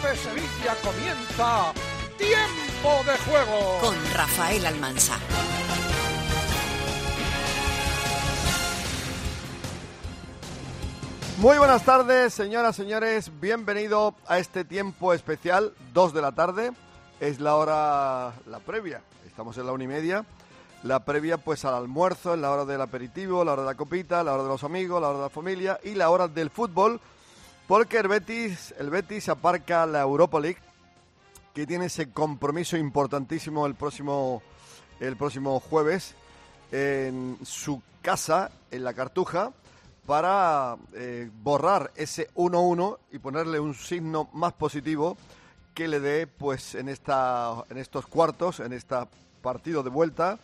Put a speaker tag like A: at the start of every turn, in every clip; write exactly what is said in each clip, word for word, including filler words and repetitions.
A: Cope Sevilla comienza Tiempo de Juego
B: con Rafael Almansa.
C: Muy buenas tardes, señoras, señores. Bienvenido a este tiempo especial, dos de la tarde. Es la hora, la previa. Estamos en la una y media. La previa, pues, al almuerzo, en la hora del aperitivo, la hora de la copita, la hora de los amigos, la hora de la familia y la hora del fútbol. Porque el Betis, el Betis aparca la Europa League, que tiene ese compromiso importantísimo el próximo, el próximo jueves en su casa, en la Cartuja, para eh, borrar ese uno uno y ponerle un signo más positivo que le dé, pues, en esta en estos cuartos, en este partido de vuelta,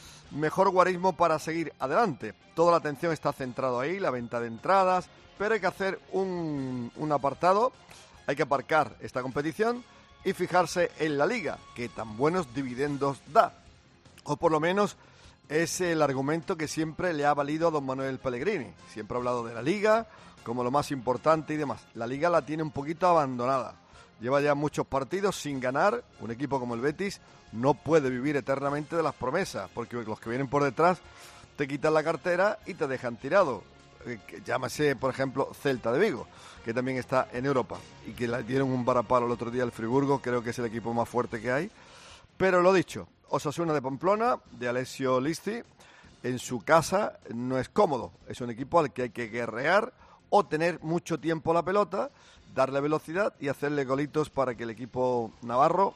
C: mejor guarismo para seguir adelante. Toda la atención está centrada ahí, la venta de entradas, pero hay que hacer un, un apartado, hay que aparcar esta competición y fijarse en la Liga, que tan buenos dividendos da, o por lo menos es el argumento que siempre le ha valido a don Manuel Pellegrini. Siempre ha hablado de la Liga como lo más importante y demás. La Liga la tiene un poquito abandonada. Lleva ya muchos partidos sin ganar. Un equipo como el Betis no puede vivir eternamente de las promesas, porque los que vienen por detrás te quitan la cartera y te dejan tirado. Eh, llámese, por ejemplo, Celta de Vigo, que también está en Europa y que le dieron un varapalo el otro día al Friburgo. Creo que es el equipo más fuerte que hay. Pero lo dicho, Osasuna de Pamplona, de Alessio Listi, en su casa no es cómodo. Es un equipo al que hay que guerrear o tener mucho tiempo la pelota, darle velocidad y hacerle golitos para que el equipo navarro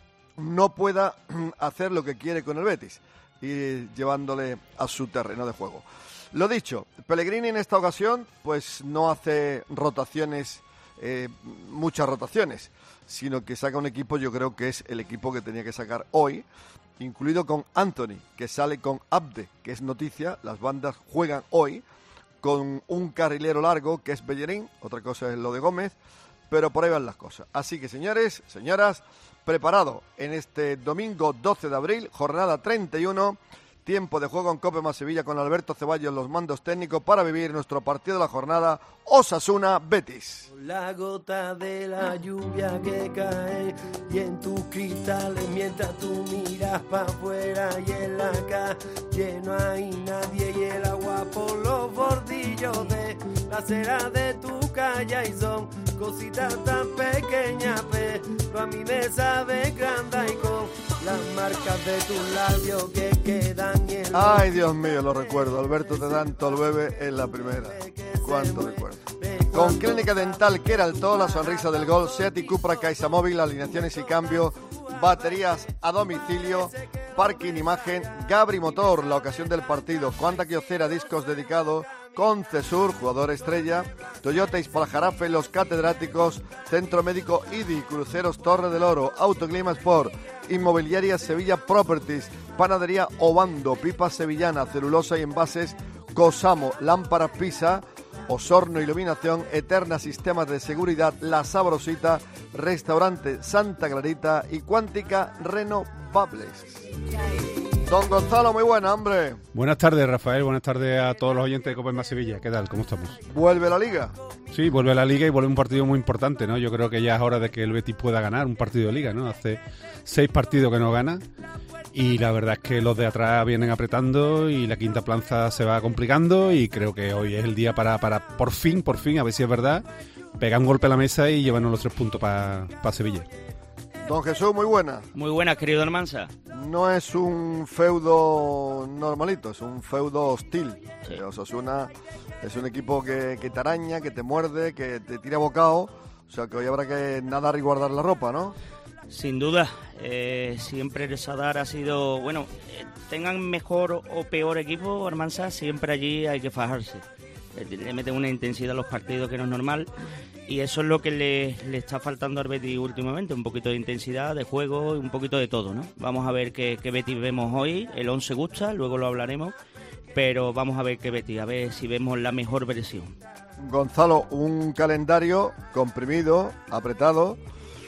C: no pueda hacer lo que quiere con el Betis y llevándole a su terreno de juego. Lo dicho, Pellegrini en esta ocasión pues no hace rotaciones, eh, muchas rotaciones, sino que saca un equipo, yo creo que es el equipo que tenía que sacar hoy, incluido con Anthony, que sale con Abde, que es noticia. Las bandas juegan hoy con un carrilero largo, que es Bellerín, otra cosa es lo de Gómez, pero por ahí van las cosas. Así que, señores, señoras, preparado en este domingo doce de abril, jornada treinta y uno, tiempo de juego en Cope Más Sevilla con Alberto Ceballos en los mandos técnicos para vivir nuestro partido de la jornada, Osasuna Betis.
D: La gota de la lluvia que cae y en tus cristales mientras tú miras para afuera y en la calle no hay nadie y el agua por los bordillos de la acera de tu calle y son cositas tan pequeñas, pero a mí me sabe grande y con las marcas de tus labios que quedan en el...
C: Ay, Dios mío, lo recuerdo. Alberto te dan Tolbebe en la primera. ¿Cuánto recuerdo? Con Clínica Dental Queraltó, la sonrisa del gol, Seat y Cupra Caixa Móvil, alineaciones y cambio, baterías a domicilio, parking imagen, Gabri Motor, la ocasión del partido, Juan Quiocera, discos dedicados, Concesur, jugador estrella, Toyota Ispalajarafe, Los Catedráticos, Centro Médico I D I, Cruceros Torre del Oro, Autoclima Sport, Inmobiliaria Sevilla Properties, Panadería Obando, Pipas Sevillana, Celulosa y Envases, Cosamo, Lámparas Pisa, Osorno Iluminación, Eterna Sistemas de Seguridad, La Sabrosita, Restaurante Santa Clarita y Cuántica Renovables. Don Gonzalo, muy buena, hombre.
E: Buenas tardes, Rafael. Buenas tardes a todos los oyentes de Copa Más Sevilla. ¿Qué tal? ¿Cómo estamos?
C: ¿Vuelve la Liga?
E: Sí, vuelve la Liga y vuelve un partido muy importante, ¿no? Yo creo que ya es hora de que el Betis pueda ganar un partido de Liga, ¿no? Hace seis partidos que no gana y la verdad es que los de atrás vienen apretando y la quinta plaza se va complicando y creo que hoy es el día para, para por fin, por fin, a ver si es verdad, pegar un golpe a la mesa y llevarnos los tres puntos para pa Sevilla.
C: Don Jesús, muy buena.
F: Muy buena, querido Almansa.
C: No es un feudo normalito, es un feudo hostil. Sí. Eh, Osasuna es un equipo que, que te araña, que te muerde, que te tira bocado. O sea que hoy habrá que nadar y guardar la ropa, ¿no?
F: Sin duda. Eh, siempre el Sadar ha sido... Bueno, eh, tengan mejor o peor equipo, Almansa, siempre allí hay que fajarse. Le, le meten una intensidad a los partidos que no es normal. Y eso es lo que le, le está faltando al Betis últimamente, un poquito de intensidad, de juego, un poquito de todo, ¿no? Vamos a ver qué, qué Betis vemos hoy, el once gusta, luego lo hablaremos, pero vamos a ver qué Betis, a ver si vemos la mejor versión.
C: Gonzalo, un calendario comprimido, apretado,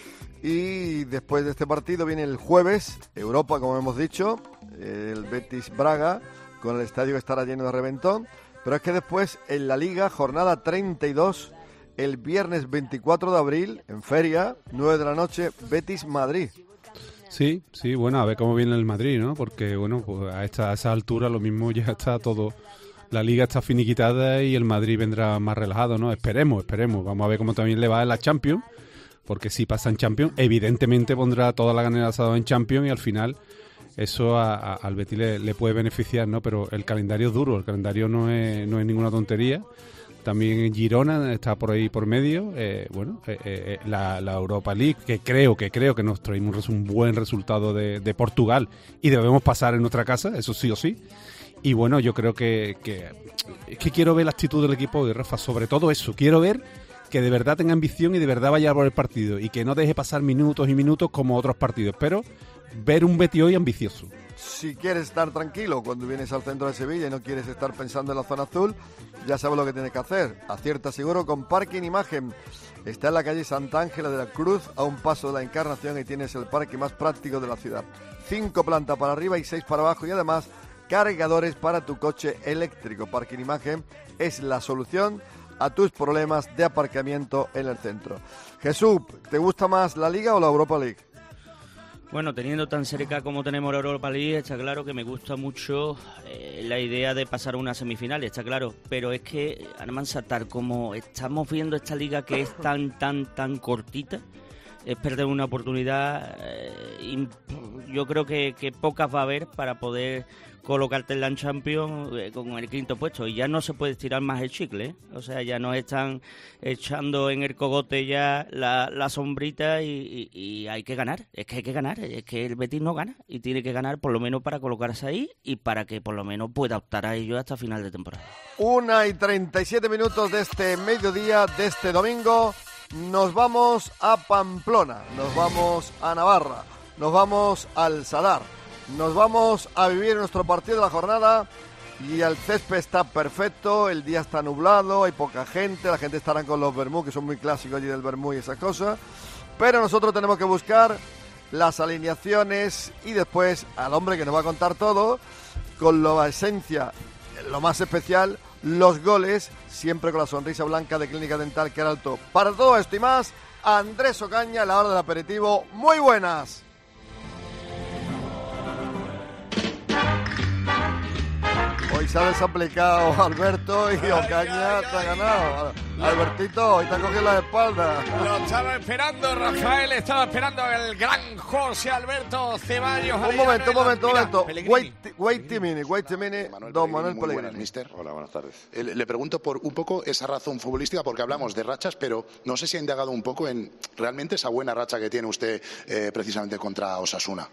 C: y después de este partido viene el jueves, Europa, como hemos dicho, el Betis Braga, con el estadio que estará lleno de reventón, pero es que después en la Liga, jornada treinta y dos, el viernes veinticuatro de abril, en Feria, nueve de la noche, Betis-Madrid.
E: Sí, sí, bueno, a ver cómo viene el Madrid, ¿no? Porque, bueno, pues a, esta, a esa altura lo mismo ya está todo... La Liga está finiquitada y el Madrid vendrá más relajado, ¿no? Esperemos, esperemos. Vamos a ver cómo también le va en la Champions, porque si pasa en Champions, evidentemente pondrá toda la gana del asado en Champions y al final eso a, a, al Betis le, le puede beneficiar, ¿no? Pero el calendario es duro, el calendario no es, no es ninguna tontería. También Girona está por ahí por medio. Eh, bueno, eh, eh, la, la Europa League, que creo que creo que nos trae un, res, un buen resultado de, de Portugal y debemos pasar en nuestra casa, eso sí o sí. Y bueno, yo creo que, que es que quiero ver la actitud del equipo de Rafa, sobre todo eso. Quiero ver que de verdad tenga ambición y de verdad vaya por el partido y que no deje pasar minutos y minutos como otros partidos. Pero ver un Betis hoy ambicioso.
C: Si quieres estar tranquilo cuando vienes al centro de Sevilla y no quieres estar pensando en la zona azul, ya sabes lo que tienes que hacer. Acierta seguro con Parking Imagen. Está en la calle Santa Ángela de la Cruz, a un paso de la Encarnación, y tienes el parque más práctico de la ciudad. Cinco plantas para arriba y seis para abajo, y además cargadores para tu coche eléctrico. Parking Imagen es la solución a tus problemas de aparcamiento en el centro. Jesús, ¿te gusta más la Liga o la Europa League?
F: Bueno, teniendo tan cerca como tenemos la Europa League, está claro que me gusta mucho eh, la idea de pasar a una semifinal, está claro. Pero es que, Armanza, tal como estamos viendo esta liga que es tan, tan, tan cortita, es perder una oportunidad. Eh, yo creo que, que pocas va a haber para poder colocarte en la Champions eh, con el quinto puesto, y ya no se puede estirar más el chicle, ¿eh? O sea, ya nos están echando en el cogote ya la, la sombrita y, y, y hay que ganar, es que hay que ganar, es que el Betis no gana y tiene que ganar por lo menos para colocarse ahí y para que por lo menos pueda optar a ello hasta final de temporada.
C: Una y treinta y siete minutos de este mediodía, de este domingo. Nos vamos a Pamplona, nos vamos a Navarra, nos vamos al Sadar. Nos vamos a vivir nuestro partido de la jornada y el césped está perfecto, el día está nublado, hay poca gente, la gente estará con los vermú, que son muy clásicos allí del vermú y esas cosas, pero nosotros tenemos que buscar las alineaciones y después al hombre que nos va a contar todo, con la esencia, lo más especial, los goles, siempre con la sonrisa blanca de Clínica Dental Queralto. Para todo esto y más, Andrés Ocaña, a la hora del aperitivo. ¡Muy buenas! Hoy se ha desaplicado Alberto y Ocaña te ha ganado. Albertito, hoy te ha cogido la espalda.
A: Lo estaba esperando, Rafael, estaba esperando el gran José Alberto Ceballos.
C: Un momento, un momento, un momento. Wait, wait a minute, wait a minute. Don Manuel
B: Muy
C: Pellegrini.
B: buenas, mister.
G: Hola, buenas tardes.
B: Eh, Le pregunto por un poco esa razón futbolística, porque hablamos de rachas, pero no sé si ha indagado un poco en realmente esa buena racha que tiene usted eh, precisamente contra Osasuna.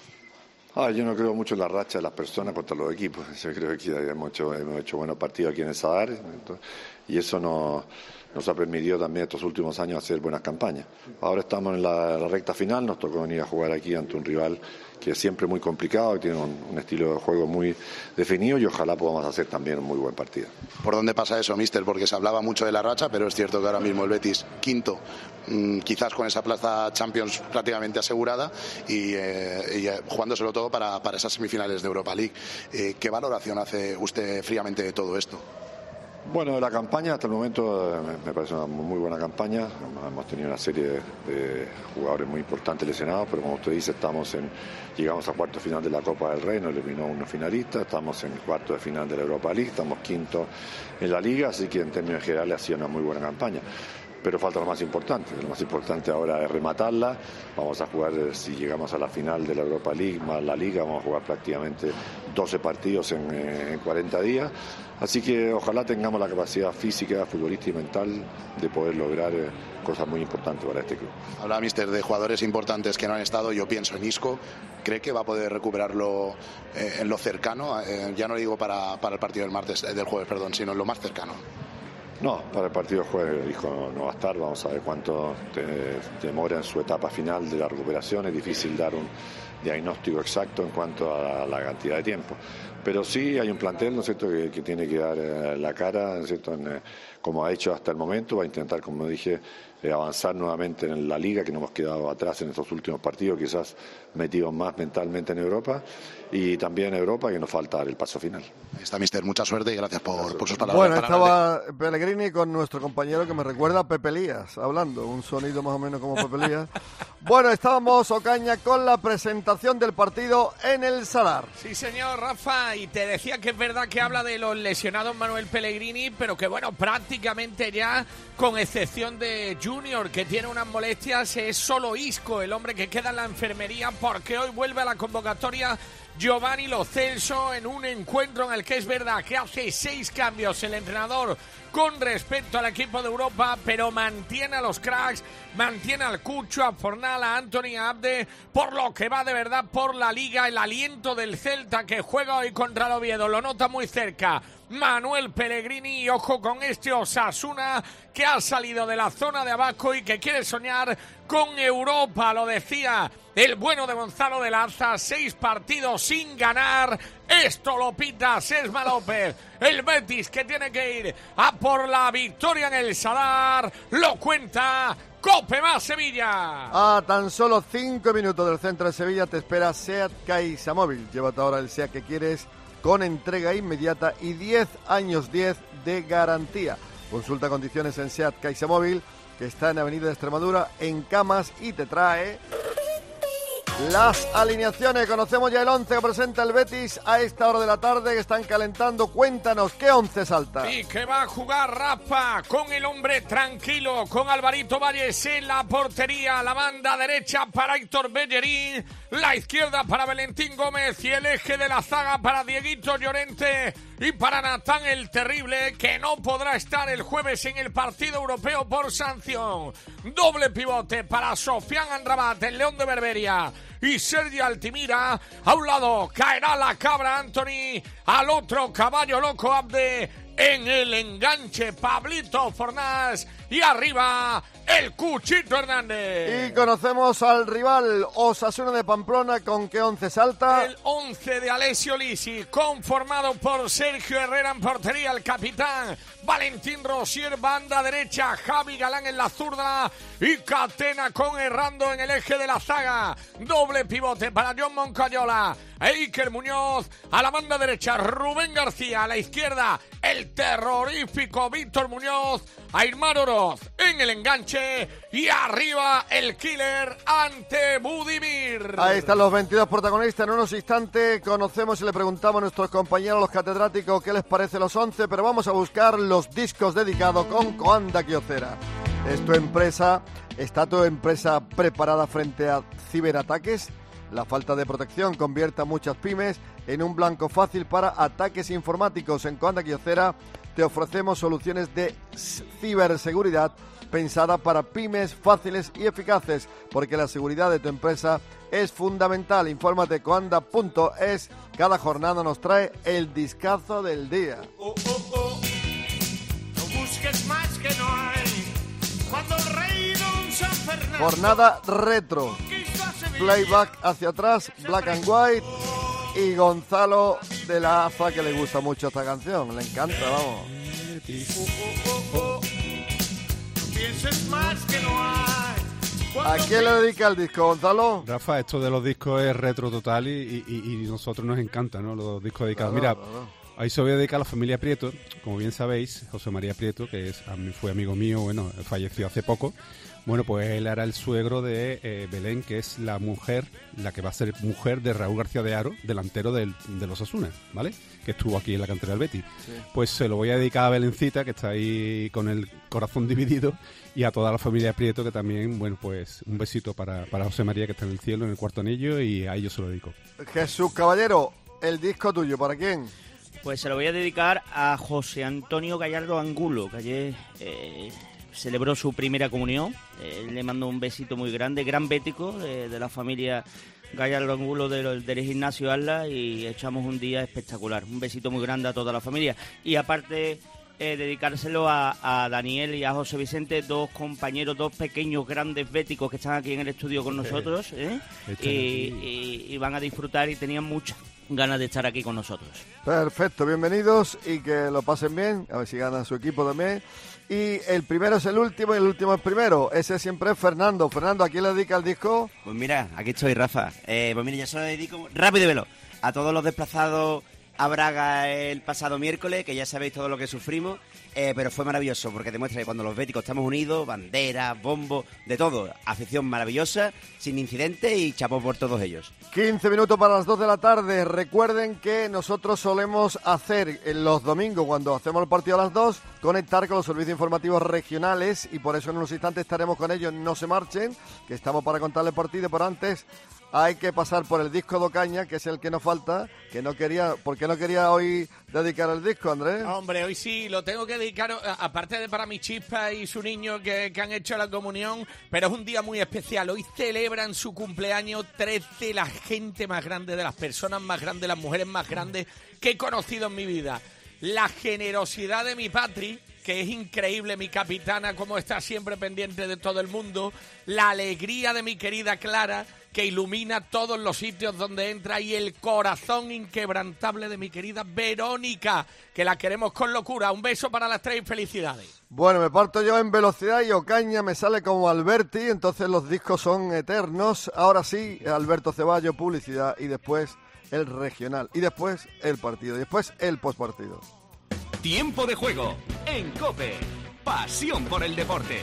G: Ah, yo no creo mucho en la racha de las personas contra los equipos. Yo creo que hemos hecho, hemos hecho buenos partidos aquí en el Sadar, entonces, y eso nos, nos ha permitido también estos últimos años hacer buenas campañas. Ahora estamos en la, la recta final, nos tocó venir a jugar aquí ante un rival que es siempre muy complicado, que tiene un, un estilo de juego muy definido y ojalá podamos hacer también un muy buen partido.
B: ¿Por dónde pasa eso, mister? Porque se hablaba mucho de la racha, pero es cierto que ahora mismo el Betis quinto, mmm, quizás con esa plaza Champions prácticamente asegurada y, eh, y eh, jugándoselo todo para, para esas semifinales de Europa League. Eh, ¿Qué valoración hace usted fríamente de todo esto?
G: Bueno, la campaña hasta el momento eh, me parece una muy buena campaña. Hemos tenido una serie de, de jugadores muy importantes lesionados, pero como usted dice, estamos en, llegamos a cuarto final de la Copa del Rey, nos eliminó uno finalista, estamos en cuarto de final de la Europa League, estamos quinto en la Liga, así que en términos generales ha sido una muy buena campaña. Pero falta lo más importante, lo más importante ahora es rematarla. Vamos a jugar, si llegamos a la final de la Europa League más la Liga, vamos a jugar prácticamente doce partidos en, en cuarenta días. Así que ojalá tengamos la capacidad física, futbolística y mental de poder lograr eh, cosas muy importantes para este club.
B: Habla, mister, de jugadores importantes que no han estado. Yo pienso en Isco. ¿Cree que va a poder recuperarlo eh, en lo cercano? Eh, ya no digo para, para el partido del martes, eh, del jueves, perdón, sino en lo más cercano.
G: No, para el partido del jueves el hijo no, no va a estar. Vamos a ver cuánto te, demora en su etapa final de la recuperación. Es difícil dar un diagnóstico exacto en cuanto a la, la cantidad de tiempo. Pero sí hay un plantel, ¿no es cierto?, que, que tiene que dar eh, la cara, ¿no es cierto?, en, eh, como ha hecho hasta el momento, va a intentar, como dije, eh, avanzar nuevamente en la Liga, que nos hemos quedado atrás en estos últimos partidos, quizás metidos más mentalmente en Europa, y también en Europa, que nos falta dar el paso final.
B: Ahí está, mister, mucha suerte y gracias por, gracias. por sus palabras.
C: Bueno, estaba Pellegrini con nuestro compañero que me recuerda a Pepe Lías, hablando, un sonido más o menos como Pepe Lías. Bueno, estábamos, Ocaña, con la presentación del partido en el Sadar.
A: Sí, señor, Rafa, y te decía que es verdad que habla de los lesionados Manuel Pellegrini, pero que bueno, prácticamente ya, con excepción de Junior, que tiene unas molestias, es solo Isco, el hombre que queda en la enfermería, porque hoy vuelve a la convocatoria Giovanni Lo Celso en un encuentro en el que es verdad que hace seis cambios el entrenador con respecto al equipo de Europa, pero mantiene a los cracks, mantiene al Cucho, a Fornal, a Anthony, a Abde, por lo que va de verdad por la Liga. El aliento del Celta que juega hoy contra el Oviedo lo nota muy cerca Manuel Pellegrini, y ojo con este Osasuna que ha salido de la zona de abajo y que quiere soñar con Europa, lo decía el bueno de Gonzalo de Laza, seis partidos sin ganar, esto lo pita Sesma López, el Betis que tiene que ir a por la victoria en el Sadar, lo cuenta Cope más Sevilla.
C: A tan solo cinco minutos del centro de Sevilla te espera SEAT Caixa Móvil, llévate ahora el SEAT que quieres con entrega inmediata y diez años diez de garantía. Consulta condiciones en SEAT Caixa Móvil, que está en Avenida de Extremadura, en Camas, y te trae las alineaciones. Conocemos ya el once que presenta el Betis a esta hora de la tarde, que están calentando. Cuéntanos, ¿qué once salta?
A: Y que va a jugar Rafa con el hombre tranquilo, con Alvarito Valles en la portería, la banda derecha para Héctor Bellerín, la izquierda para Valentín Gómez y el eje de la zaga para Dieguito Llorente y para Natán el Terrible, que no podrá estar el jueves en el partido europeo por sanción. Doble pivote para Sofián Amrabat, el León de Berberia, y Sergio Altimira. A un lado caerá la cabra Anthony, al otro caballo loco Abde, en el enganche Pablito Fornás, y arriba el Cuchito Hernández.
C: Y conocemos al rival Osasuna de Pamplona. ¿Con qué once salta?
A: El once de Alessio Lisi, conformado por Sergio Herrera en portería, el capitán, Valentín Rosier, banda derecha, Javi Galán en la zurda y Catena con Errando en el eje de la zaga. Doble pivote para John Moncayola, Iker Muñoz a la banda derecha, Rubén García a la izquierda, el terrorífico Víctor Muñoz, Aymar Oroz en el enganche y arriba el killer ante Budimir.
C: Ahí están los veintidós protagonistas. En unos instantes conocemos y le preguntamos a nuestros compañeros los catedráticos qué les parece los once, pero vamos a buscar los discos dedicados con Coanda Kyocera. ¿Es tu empresa? ¿Está tu empresa preparada frente a ciberataques? La falta de protección convierte a muchas pymes en un blanco fácil para ataques informáticos. En Coanda Kyocera te ofrecemos soluciones de ciberseguridad pensadas para pymes fáciles y eficaces, porque la seguridad de tu empresa es fundamental. Infórmate coanda punto es. Cada jornada nos trae el discazo del día.
H: Oh, oh, oh. No busques más que no hay. Cuando el rey Don San Fernando...
C: Jornada retro. Playback hacia atrás, black and white. Y Gonzalo de la Aza, que le gusta mucho esta canción. Le encanta, vamos.
H: Oh, oh, oh. No pienses más que no hay.
C: ¿A quién le dedica el disco, Gonzalo?
E: Rafa, esto de los discos es retro total y, y, y nosotros nos encanta, ¿no? Los discos dedicados. Mira,
C: Claro, claro.
E: ahí se voy a dedicar a la familia Prieto. Como bien sabéis, José María Prieto, que es, a mí fue amigo mío, bueno, falleció hace poco. Bueno, pues él era el suegro de eh, Belén, que es la mujer, la que va a ser mujer de Raúl García de Haro, delantero del, de los Osasuna, ¿vale? Que estuvo aquí en la cantera del Betis.
C: Sí.
E: Pues se lo voy a dedicar a Belencita, que está ahí con el corazón dividido, y a toda la familia Prieto, que también, bueno, pues un besito para, para José María, que está en el cielo, en el cuarto anillo, y a ellos se lo dedico.
C: Jesús Caballero, el disco tuyo, ¿para quién?
F: Pues se lo voy a dedicar a José Antonio Gallardo Angulo, que ayer eh, celebró su primera comunión. Eh, le mando un besito muy grande, gran bético de, de la familia Gallardo Angulo del, del gimnasio Atlas, y echamos un día espectacular. Un besito muy grande a toda la familia. Y aparte, eh, dedicárselo a, a Daniel y a José Vicente, dos compañeros, dos pequeños grandes béticos que están aquí en el estudio con nosotros, ¿eh? y, y, y van a disfrutar, y tenían mucha ganas de estar aquí con nosotros.
C: Perfecto, bienvenidos y que lo pasen bien, a ver si gana su equipo también. Y el primero es el último y el último es primero. Ese siempre es Fernando. Fernando, ¿a quién le dedica el disco?
I: Pues mira, aquí estoy, Rafa. Eh, pues mira, yo se lo dedico rápido y veloz a todos los desplazados a Braga el pasado miércoles, que ya sabéis todo lo que sufrimos, eh, pero fue maravilloso porque demuestra que cuando los béticos estamos unidos, banderas, bombos, de todo, afición maravillosa, sin incidentes y chapó por todos ellos.
C: quince minutos para las dos de la tarde. Recuerden que nosotros solemos hacer en los domingos, cuando hacemos el partido a las dos, conectar con los servicios informativos regionales y por eso en unos instantes estaremos con ellos. No se marchen, que estamos para contarles el partido, pero antes hay que pasar por el disco de Ocaña, que es el que nos falta, que no quería, ¿por qué no quería hoy dedicar el disco, Andrés?
A: Hombre, hoy sí, lo tengo que dedicar, aparte de para mi chispa y su niño que, que han hecho la comunión, pero es un día muy especial. Hoy celebran su cumpleaños tres de la gente más grande, de las personas más grandes, las mujeres más grandes que he conocido en mi vida. La generosidad de mi Patri, que es increíble, mi capitana, como está siempre pendiente de todo el mundo. La alegría de mi querida Clara, que ilumina todos los sitios donde entra, y el corazón inquebrantable de mi querida Verónica, que la queremos con locura. Un beso para las tres y felicidades.
C: Bueno, me parto yo en velocidad y Ocaña me sale como Alberti, entonces los discos son eternos. Ahora sí, Alberto Ceballos, publicidad, y después el regional, y después el partido, y después el postpartido.
J: Tiempo de juego en COPE. Pasión por el deporte.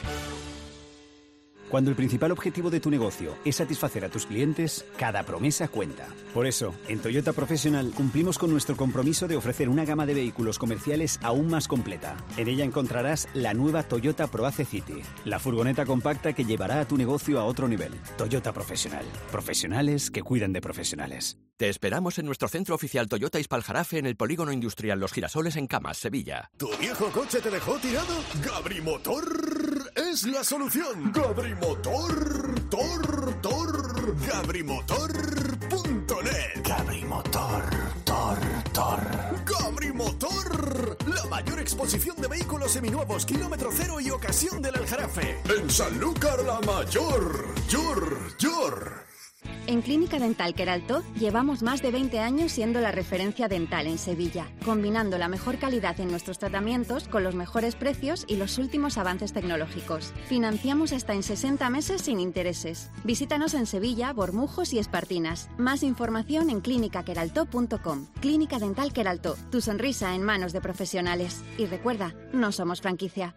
K: Cuando el principal objetivo de tu negocio es satisfacer a tus clientes, cada promesa cuenta. Por eso, en Toyota Professional cumplimos con nuestro compromiso de ofrecer una gama de vehículos comerciales aún más completa. En ella encontrarás la nueva Toyota ProAce City, la furgoneta compacta que llevará a tu negocio a otro nivel. Toyota Professional. Profesionales que cuidan de profesionales.
L: Te esperamos en nuestro centro oficial Toyota Ispaljarafe en el Polígono Industrial Los Girasoles en Camas, Sevilla.
M: ¿Tu viejo coche te dejó tirado? Gabrimotor es la solución. Gabrimotor, tor, tor. Gabrimotor punto net. Gabrimotor, tor, tor. Gabrimotor, la mayor exposición de vehículos seminuevos, kilómetro cero y ocasión del Aljarafe. En Sanlúcar la Mayor. Yor, yor.
N: En Clínica Dental Queraltó llevamos más de veinte años siendo la referencia dental en Sevilla, combinando la mejor calidad en nuestros tratamientos con los mejores precios y los últimos avances tecnológicos. Financiamos hasta en sesenta meses sin intereses. Visítanos en Sevilla, Bormujos y Espartinas. Más información en clínica queraltó punto com. Clínica Dental Queraltó, tu sonrisa en manos de profesionales. Y recuerda, no somos franquicia.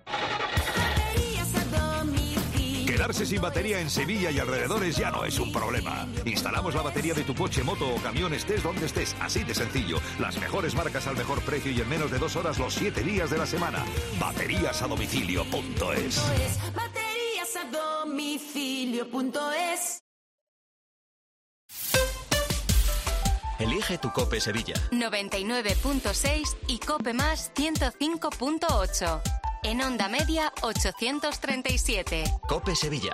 J: Quedarse sin batería en Sevilla y alrededores ya no es un problema. Instalamos la batería de tu coche, moto o camión, estés donde estés, así de sencillo. Las mejores marcas al mejor precio y en menos de dos horas los siete días de la semana. Baterías a domicilio punto es.
O: Baterías a domicilio punto es.
L: Elige tu COPE Sevilla.
P: noventa y nueve punto seis y COPE más ciento cinco punto ocho. En onda media ochocientos treinta y siete.
L: COPE Sevilla.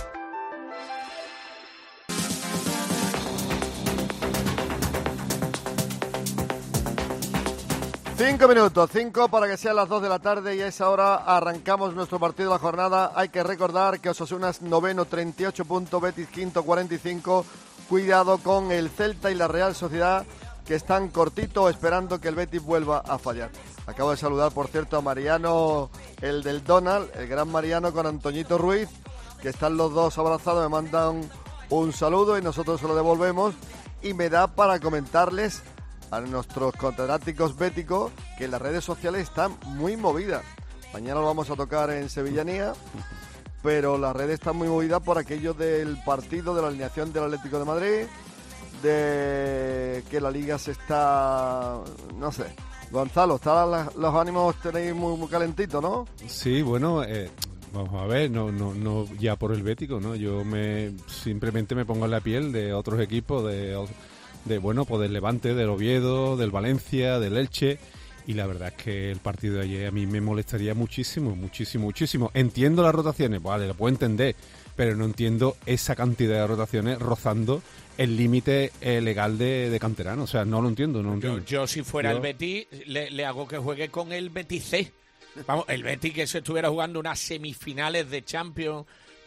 C: Cinco minutos, cinco para que sean las dos de la tarde y a esa hora arrancamos nuestro partido de la jornada. Hay que recordar que Osasuna es noveno, treinta y ocho puntos, Betis quinto, cuarenta y cinco. Cuidado con el Celta y la Real Sociedad, que están cortitos esperando que el Betis vuelva a fallar. Acabo de saludar, por cierto, a Mariano, el del Donald, el gran Mariano, con Antoñito Ruiz, que están los dos abrazados, me mandan un saludo y nosotros se lo devolvemos. Y me da para comentarles a nuestros catedráticos béticos que las redes sociales están muy movidas. Mañana lo vamos a tocar en Sevillanía, pero las redes están muy movidas por aquello del partido, de la alineación del Atlético de Madrid, de que la Liga se está, no sé... Gonzalo, ¿están las, los ánimos tenéis muy, muy calentitos, no?
E: Sí, bueno, eh, vamos a ver, no, no, no ya por el bético, ¿no? Yo me simplemente me pongo en la piel de otros equipos, de, de bueno, pues del Levante, del Oviedo, del Valencia, del Elche, y la verdad es que el partido de ayer a mí me molestaría muchísimo, muchísimo, muchísimo. Entiendo las rotaciones, vale, lo puedo entender, pero no entiendo esa cantidad de rotaciones rozando el límite eh, legal de, de canterano. O sea, no lo entiendo, no lo entiendo.
A: Yo, yo si fuera
E: yo...
A: el Betis, le, le hago que juegue con el Betis C. Vamos, el Betis que se estuviera jugando unas semifinales de Champions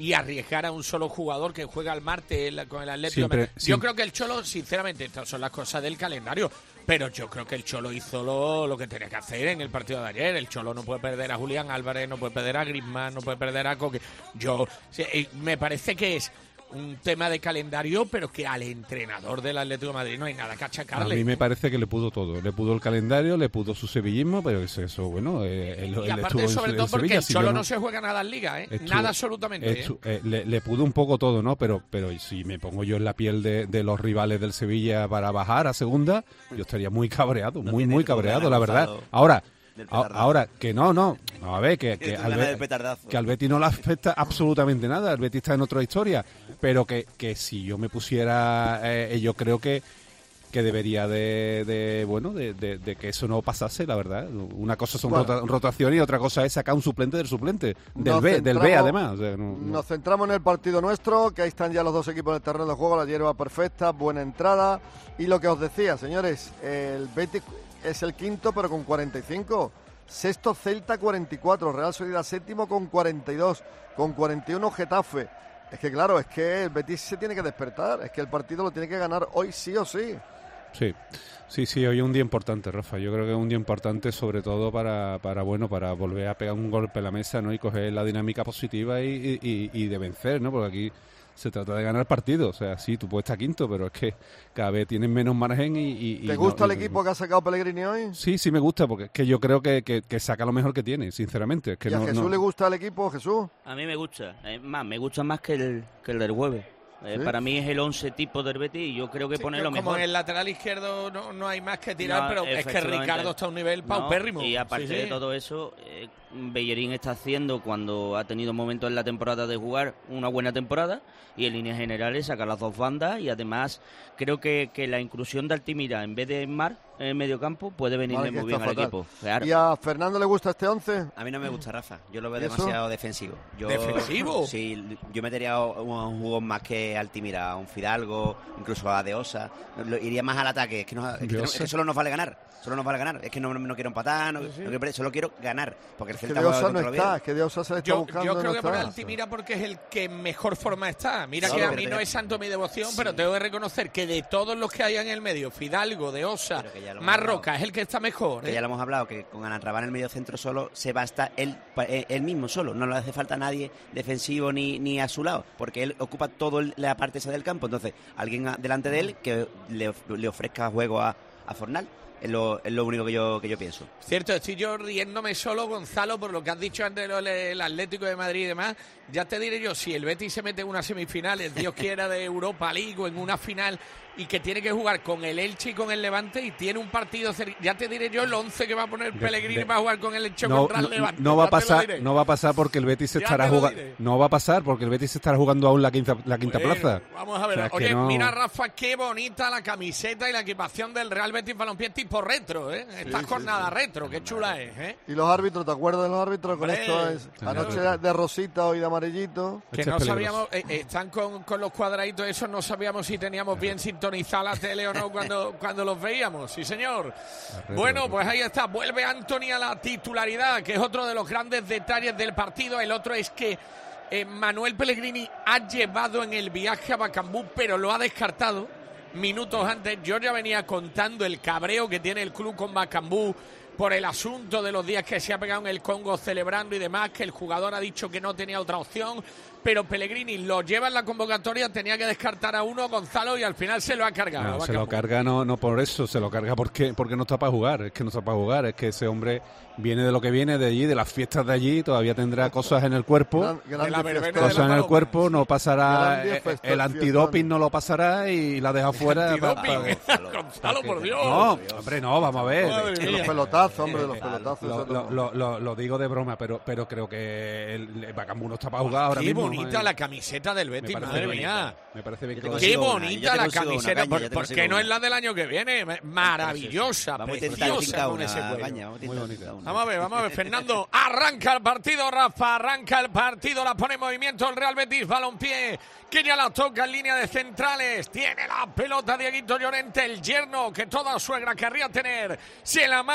A: y arriesgar a un solo jugador que juega el martes con el Atlético.
E: Siempre,
A: Yo
E: siempre.
A: creo que el Cholo, sinceramente, estas son las cosas del calendario, pero yo creo que el Cholo hizo lo, lo que tenía que hacer en el partido de ayer. El Cholo no puede perder a Julián Álvarez, no puede perder a Griezmann, no puede perder a Coque. Yo, me parece que es un tema de calendario, pero que al entrenador del Atlético de Madrid no hay nada que achacarle.
E: A mí me parece que le pudo todo. Le pudo el calendario, le pudo su sevillismo, pero eso, eso bueno, eh, él,
A: y
E: él
A: aparte,
E: estuvo
A: sobre
E: en,
A: todo
E: en
A: porque
E: Sevilla,
A: el
E: si
A: Cholo
E: yo
A: no,
E: no
A: se juega nada en Liga, ¿eh?
E: estuvo,
A: nada absolutamente.
E: estu, eh, le, le pudo un poco todo, ¿no? Pero pero si me pongo yo en la piel de, de los rivales del Sevilla para bajar a segunda, yo estaría muy cabreado, no muy, muy cabreado, la verdad. Ahora... A, ahora, que no, no, a ver, que, que, al, Be que al Betis no le afecta absolutamente nada, el Betis está en otra historia, pero que, que si yo me pusiera, eh, yo creo que que debería de, de bueno, de, de, de que eso no pasase, la verdad. Una cosa son bueno, rota, rotación y otra cosa es sacar un suplente del suplente, del B, del B además. O sea, no, no.
C: Nos centramos en el partido nuestro, que ahí están ya los dos equipos en el terreno de juego, la hierba perfecta, buena entrada, y lo que os decía, señores, el Betis es el quinto, pero con cuarenta y cinco. Sexto, Celta, cuarenta y cuatro. Real Sociedad séptimo con cuarenta y dos. Con cuarenta y uno, Getafe. Es que claro, es que el Betis se tiene que despertar. Es que el partido lo tiene que ganar hoy sí o sí.
E: Sí, sí, sí, hoy es un día importante, Rafa. Yo creo que es un día importante sobre todo para, para bueno, para volver a pegar un golpe en la mesa, ¿no? Y coger la dinámica positiva y, y, y de vencer, ¿no? Porque aquí se trata de ganar partidos. O sea, sí, tú puedes estar quinto, pero es que cada vez tienen menos margen y... y
C: ¿Te
E: y
C: gusta
E: no,
C: el
E: y,
C: equipo que ha sacado Pellegrini hoy?
E: Sí, sí me gusta, porque es que yo creo que, que, que saca lo mejor que tiene, sinceramente. Es que
C: ¿Y a
E: no,
C: Jesús
E: no...
C: le gusta el equipo, Jesús?
F: A mí me gusta, es más, me gusta más que el, que el del jueves. Eh, ¿Sí? Para mí es el once tipo del Betis y yo creo que
A: sí,
F: pone
A: yo,
F: lo
A: como
F: mejor.
A: En el lateral izquierdo no, no hay más que tirar,
F: no,
A: pero es que Ricardo está a un nivel paupérrimo.
F: No, y aparte sí, sí. de todo eso, eh, Bellerín está haciendo, cuando ha tenido momentos en la temporada de jugar, una buena temporada, y en líneas generales saca las dos bandas, y además creo que, que la inclusión de Altimira en vez de Mar en el mediocampo puede venirle vale, muy bien fatal. al equipo. Claro.
C: ¿Y a Fernando le gusta este once?
I: A mí no me gusta, Rafa. Yo lo veo demasiado defensivo. Yo,
A: ¿Defensivo?
I: Sí, yo metería un juego más que Altimira, a un Fidalgo, incluso a Deosa. Iría más al ataque. Es que, no, es, que no, es que solo nos vale ganar. Solo nos vale ganar. Es que no, no quiero empatar, no, sí, sí. no, solo quiero ganar. Porque el
C: Celta es que Deosa no está, es que Deosa se le está
A: yo,
C: buscando.
A: Yo creo
C: no
A: que por Altimira porque es el que en mejor forma está. Mira sí, que a mí no es santo mi devoción, sí. pero tengo que reconocer que de todos los que hay en el medio, Fidalgo, Deosa, Marroca es el que está mejor. ¿eh?
I: Que ya lo hemos hablado, que con Anarrabán en el medio centro solo se basta él, él mismo solo. No le hace falta a nadie defensivo ni, ni a su lado, porque él ocupa toda la parte esa del campo. Entonces, alguien delante de él que le, le ofrezca juego a, a Fornal. Es lo, es lo único que yo que yo pienso.
A: Cierto, estoy yo riéndome solo, Gonzalo, por lo que has dicho antes del Atlético de Madrid y demás. Ya te diré yo, si el Betis se mete en unas semifinales, Dios quiera, de Europa League o en una final, y que tiene que jugar con el Elche y con el Levante y tiene un partido, ya te diré yo el once que va a poner Pellegrini para jugar con el Elche
E: no,
A: contra el Levante.
E: No va a pasar, no va a pasar porque el Betis se estará jugando. No va a pasar porque el Betis se estará jugando aún la quinta, la quinta bueno, plaza.
A: Vamos a ver. O sea, Oye, no... mira, Rafa, qué bonita la camiseta y la equipación del Real Betis Balompié tipo retro, ¿eh? Esta sí, jornada sí, sí. retro, qué chula es, ¿eh?
C: Y los árbitros, ¿te acuerdas de los árbitros? Con Hombre, esto es anoche de, de rosita, hoy de amarillito.
A: Que no sabíamos, eh, eh, están con, con los cuadraditos esos, no sabíamos si teníamos bien sintonizada la tele o no cuando, cuando los veíamos, sí señor. Bueno, pues ahí está, vuelve Antony a la titularidad, que es otro de los grandes detalles del partido. El otro es que eh, Manuel Pellegrini ha llevado en el viaje a Bacambú, pero lo ha descartado minutos antes. Yo ya venía contando el cabreo que tiene el club con Bacambú por el asunto de los días que se ha pegado en el Congo celebrando y demás, que el jugador ha dicho que no tenía otra opción, pero Pellegrini lo lleva en la convocatoria, tenía que descartar a uno, Gonzalo, y al final se lo ha cargado.
E: No, se lo carga no, no por eso, se lo carga porque, porque no está para jugar, es que no está para jugar, es que ese hombre viene de lo que viene de allí, de las fiestas de allí, todavía tendrá cosas en el cuerpo,
C: gran, gran
E: cosas en el cuerpo, no pasará, el, el antidoping no lo pasará y la deja fuera.
A: Pa, pa, Gonzalo, por Dios.
E: No, hombre, no, vamos a ver.
C: De los pelotazos, hombre, de los pelotazos.
E: Lo, lo, lo, lo, lo digo de broma, pero, pero creo que el, el Bacambú no está para jugar ahora mismo.
A: Qué bonita la camiseta del Betis, madre mía.
E: Me parece bien.
A: Qué bonita la camiseta, porque no es la del año que viene. Maravillosa, preciosa con ese cuello.
I: Muy bonita.
A: Vamos a ver, vamos a ver, Fernando. Arranca el partido, Rafa, arranca el partido, la pone en movimiento el Real Betis Balompié, que ya la toca en línea de centrales. Tiene la pelota Dieguito Llorente, el yerno que toda suegra querría tener. Se la manda Natalia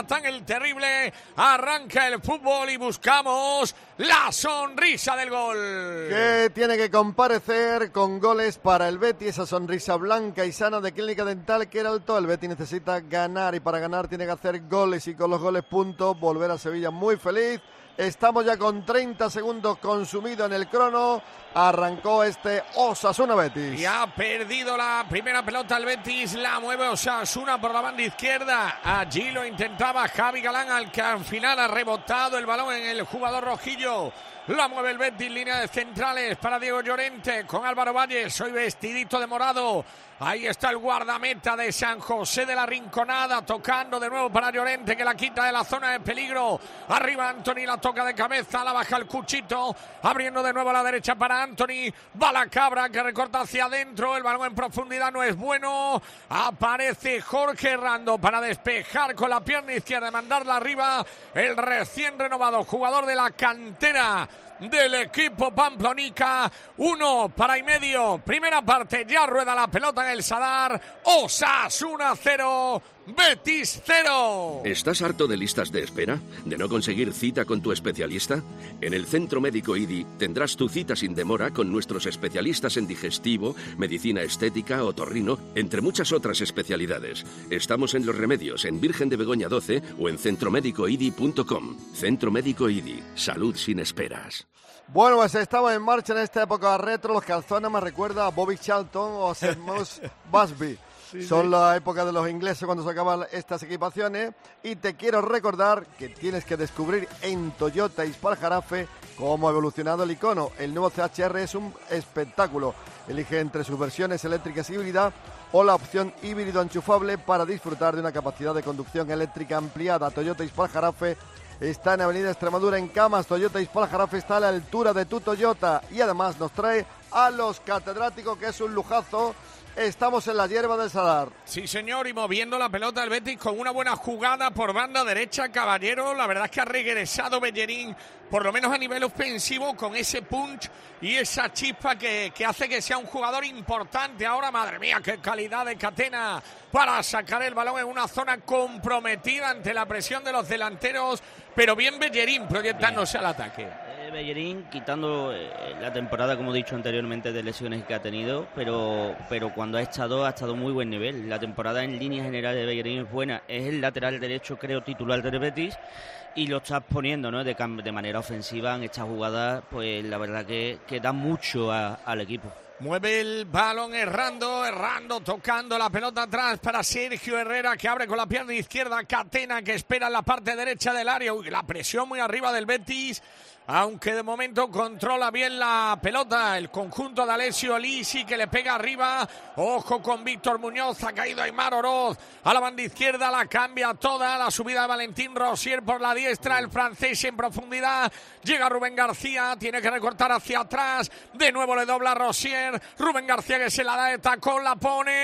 A: Natán el Terrible. Arranca el fútbol y buscamos la sonrisa del gol.
C: Que tiene que comparecer con goles para el Betis, esa sonrisa blanca y sana de Clínica Dental Queralto. El Betis necesita ganar y para ganar tiene que hacer goles y con los goles puntos, volver a Sevilla muy feliz. Estamos ya con treinta segundos consumido en el crono. Arrancó este Osasuna Betis.
A: Y ha perdido la primera pelota el Betis. La mueve Osasuna por la banda izquierda. Allí lo intentaba Javi Galán, al que al final ha rebotado el balón en el jugador rojillo. La mueve el Betis, línea de centrales para Diego Llorente con Álvaro Valle. Soy vestidito de morado. Ahí está el guardameta de San José de la Rinconada, tocando de nuevo para Llorente, que la quita de la zona de peligro. Arriba Anthony, la toca de cabeza, la baja el Cuchito, abriendo de nuevo a la derecha para Anthony. Va la Cabra, que recorta hacia adentro. El balón en profundidad no es bueno. Aparece Jorge Rando para despejar con la pierna izquierda y mandarla arriba. El recién renovado jugador de la cantera del equipo pamplonica. Uno para y medio. Primera parte, ya rueda la pelota en el Sadar. Osasuna cero, Betis cero.
Q: ¿Estás harto de listas de espera? ¿De no conseguir cita con tu especialista? En el Centro Médico I D I tendrás tu cita sin demora con nuestros especialistas en digestivo, medicina estética, otorrino, entre muchas otras especialidades. Estamos en Los Remedios, en Virgen de Begoña doce o en centro médico i d i punto com. Centro Médico I D I. Salud sin esperas.
C: Bueno, pues estamos en marcha en esta época retro. Los calzones me recuerda a Bobby Charlton o a Sir Mouse Busby. Sí, Son sí. la época de los ingleses cuando sacaban estas equipaciones. Y te quiero recordar que tienes que descubrir en Toyota Ispal-Jarafe cómo ha evolucionado el icono. El nuevo C H R es un espectáculo. Elige entre sus versiones eléctricas híbridas o la opción híbrido enchufable para disfrutar de una capacidad de conducción eléctrica ampliada. Toyota Ispal-Jarafe está en Avenida Extremadura en Camas. Toyota Ispal-Jarafe está a la altura de tu Toyota y además nos trae a los catedráticos, que es un lujazo. Estamos en la hierba del Sadar.
A: Sí, señor, y moviendo la pelota el Betis con una buena jugada por banda derecha, Caballero. La verdad es que ha regresado Bellerín, por lo menos a nivel ofensivo, con ese punch y esa chispa que, que hace que sea un jugador importante. Ahora, madre mía, qué calidad de Catena para sacar el balón en una zona comprometida ante la presión de los delanteros. Pero bien Bellerín proyectándose al ataque.
F: Bellerín quitando eh, la temporada, como he dicho anteriormente, de lesiones que ha tenido, pero pero cuando ha estado, ha estado muy buen nivel. La temporada en línea general de Bellerín es buena. Es el lateral derecho, creo, titular del Betis, y lo estás poniendo, ¿no?, de, de manera ofensiva en esta jugada. Pues la verdad que, que da mucho a, al equipo.
A: Mueve el balón errando, errando, tocando la pelota atrás para Sergio Herrera, que abre con la pierna izquierda. Catena, que espera en la parte derecha del área. Uy, la presión muy arriba del Betis, aunque de momento controla bien la pelota el conjunto de Alessio Lisi, que le pega arriba. Ojo con Víctor Muñoz, ha caído Aimar Oroz a la banda izquierda, la cambia toda. La subida de Valentín Rosier por la diestra, el francés en profundidad. Llega Rubén García, tiene que recortar hacia atrás. De nuevo le dobla Rosier. Rubén García, que se la da de tacón, la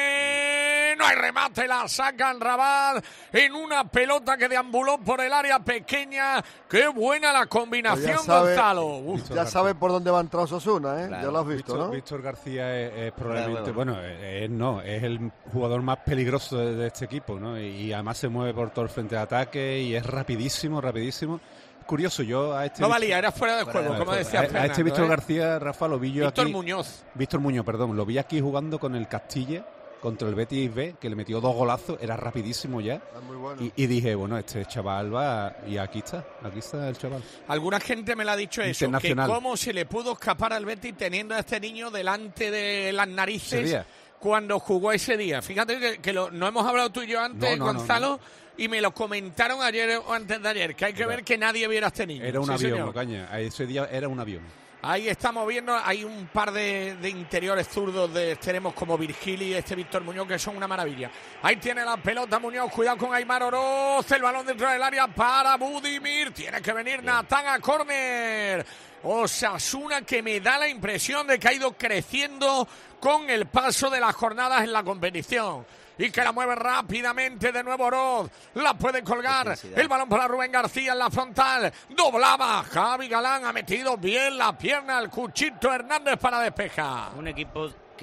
A: pone. No hay remate, la sacan Rabat en una pelota que deambuló por el área pequeña. Qué buena la combinación,
C: pues sabe,
A: Gonzalo.
C: Uf. Ya sabes por dónde va a entrar Osasuna, ¿eh? Claro. Ya lo has visto,
E: Víctor,
C: ¿no?
E: Víctor García es, es probablemente, bueno, es, no, es el jugador más peligroso de, de este equipo, ¿no? Y, y además se mueve por todo el frente de ataque y es rapidísimo, rapidísimo. Curioso, yo a este...
A: No valía, era fuera de juego, como decía
E: a,
A: Fernando,
E: a este Víctor
A: ¿eh?
E: García, Rafa, lo vi yo
A: Víctor
E: aquí...
A: Muñoz.
E: Víctor Muñoz, perdón. Lo vi aquí jugando con el Castilla, contra el Betis B, que le metió dos golazos, era rapidísimo ya.
C: Ah, muy bueno.
E: y, y dije, bueno, este chaval va... Y aquí está, aquí está el chaval.
A: Alguna gente me lo ha dicho eso, que cómo se le pudo escapar al Betis teniendo a este niño delante de las narices cuando jugó ese día. Fíjate que, que lo, no hemos hablado tú y yo antes, no, no, Gonzalo... No, no. Y me lo comentaron ayer o antes de ayer, que hay que era, ver que nadie viera a este niño.
E: Era un
A: sí,
E: avión,
A: señor.
E: Caña. Ese día era un avión.
A: Ahí estamos viendo, hay un par de, de interiores zurdos de extremos como Virgili y este Víctor Muñoz, que son una maravilla. Ahí tiene la pelota Muñoz, cuidado con Aimar Oroz, el balón dentro del área para Budimir. Tiene que venir Bien. Natán a córner. Osasuna, que me da la impresión de que ha ido creciendo con el paso de las jornadas en la competición. Y que la mueve rápidamente de nuevo Oroz. La puede colgar. El balón para Rubén García en la frontal. Doblaba. Javi Galán ha metido bien la pierna al Cuchito Hernández para despejar.
F: Un equipo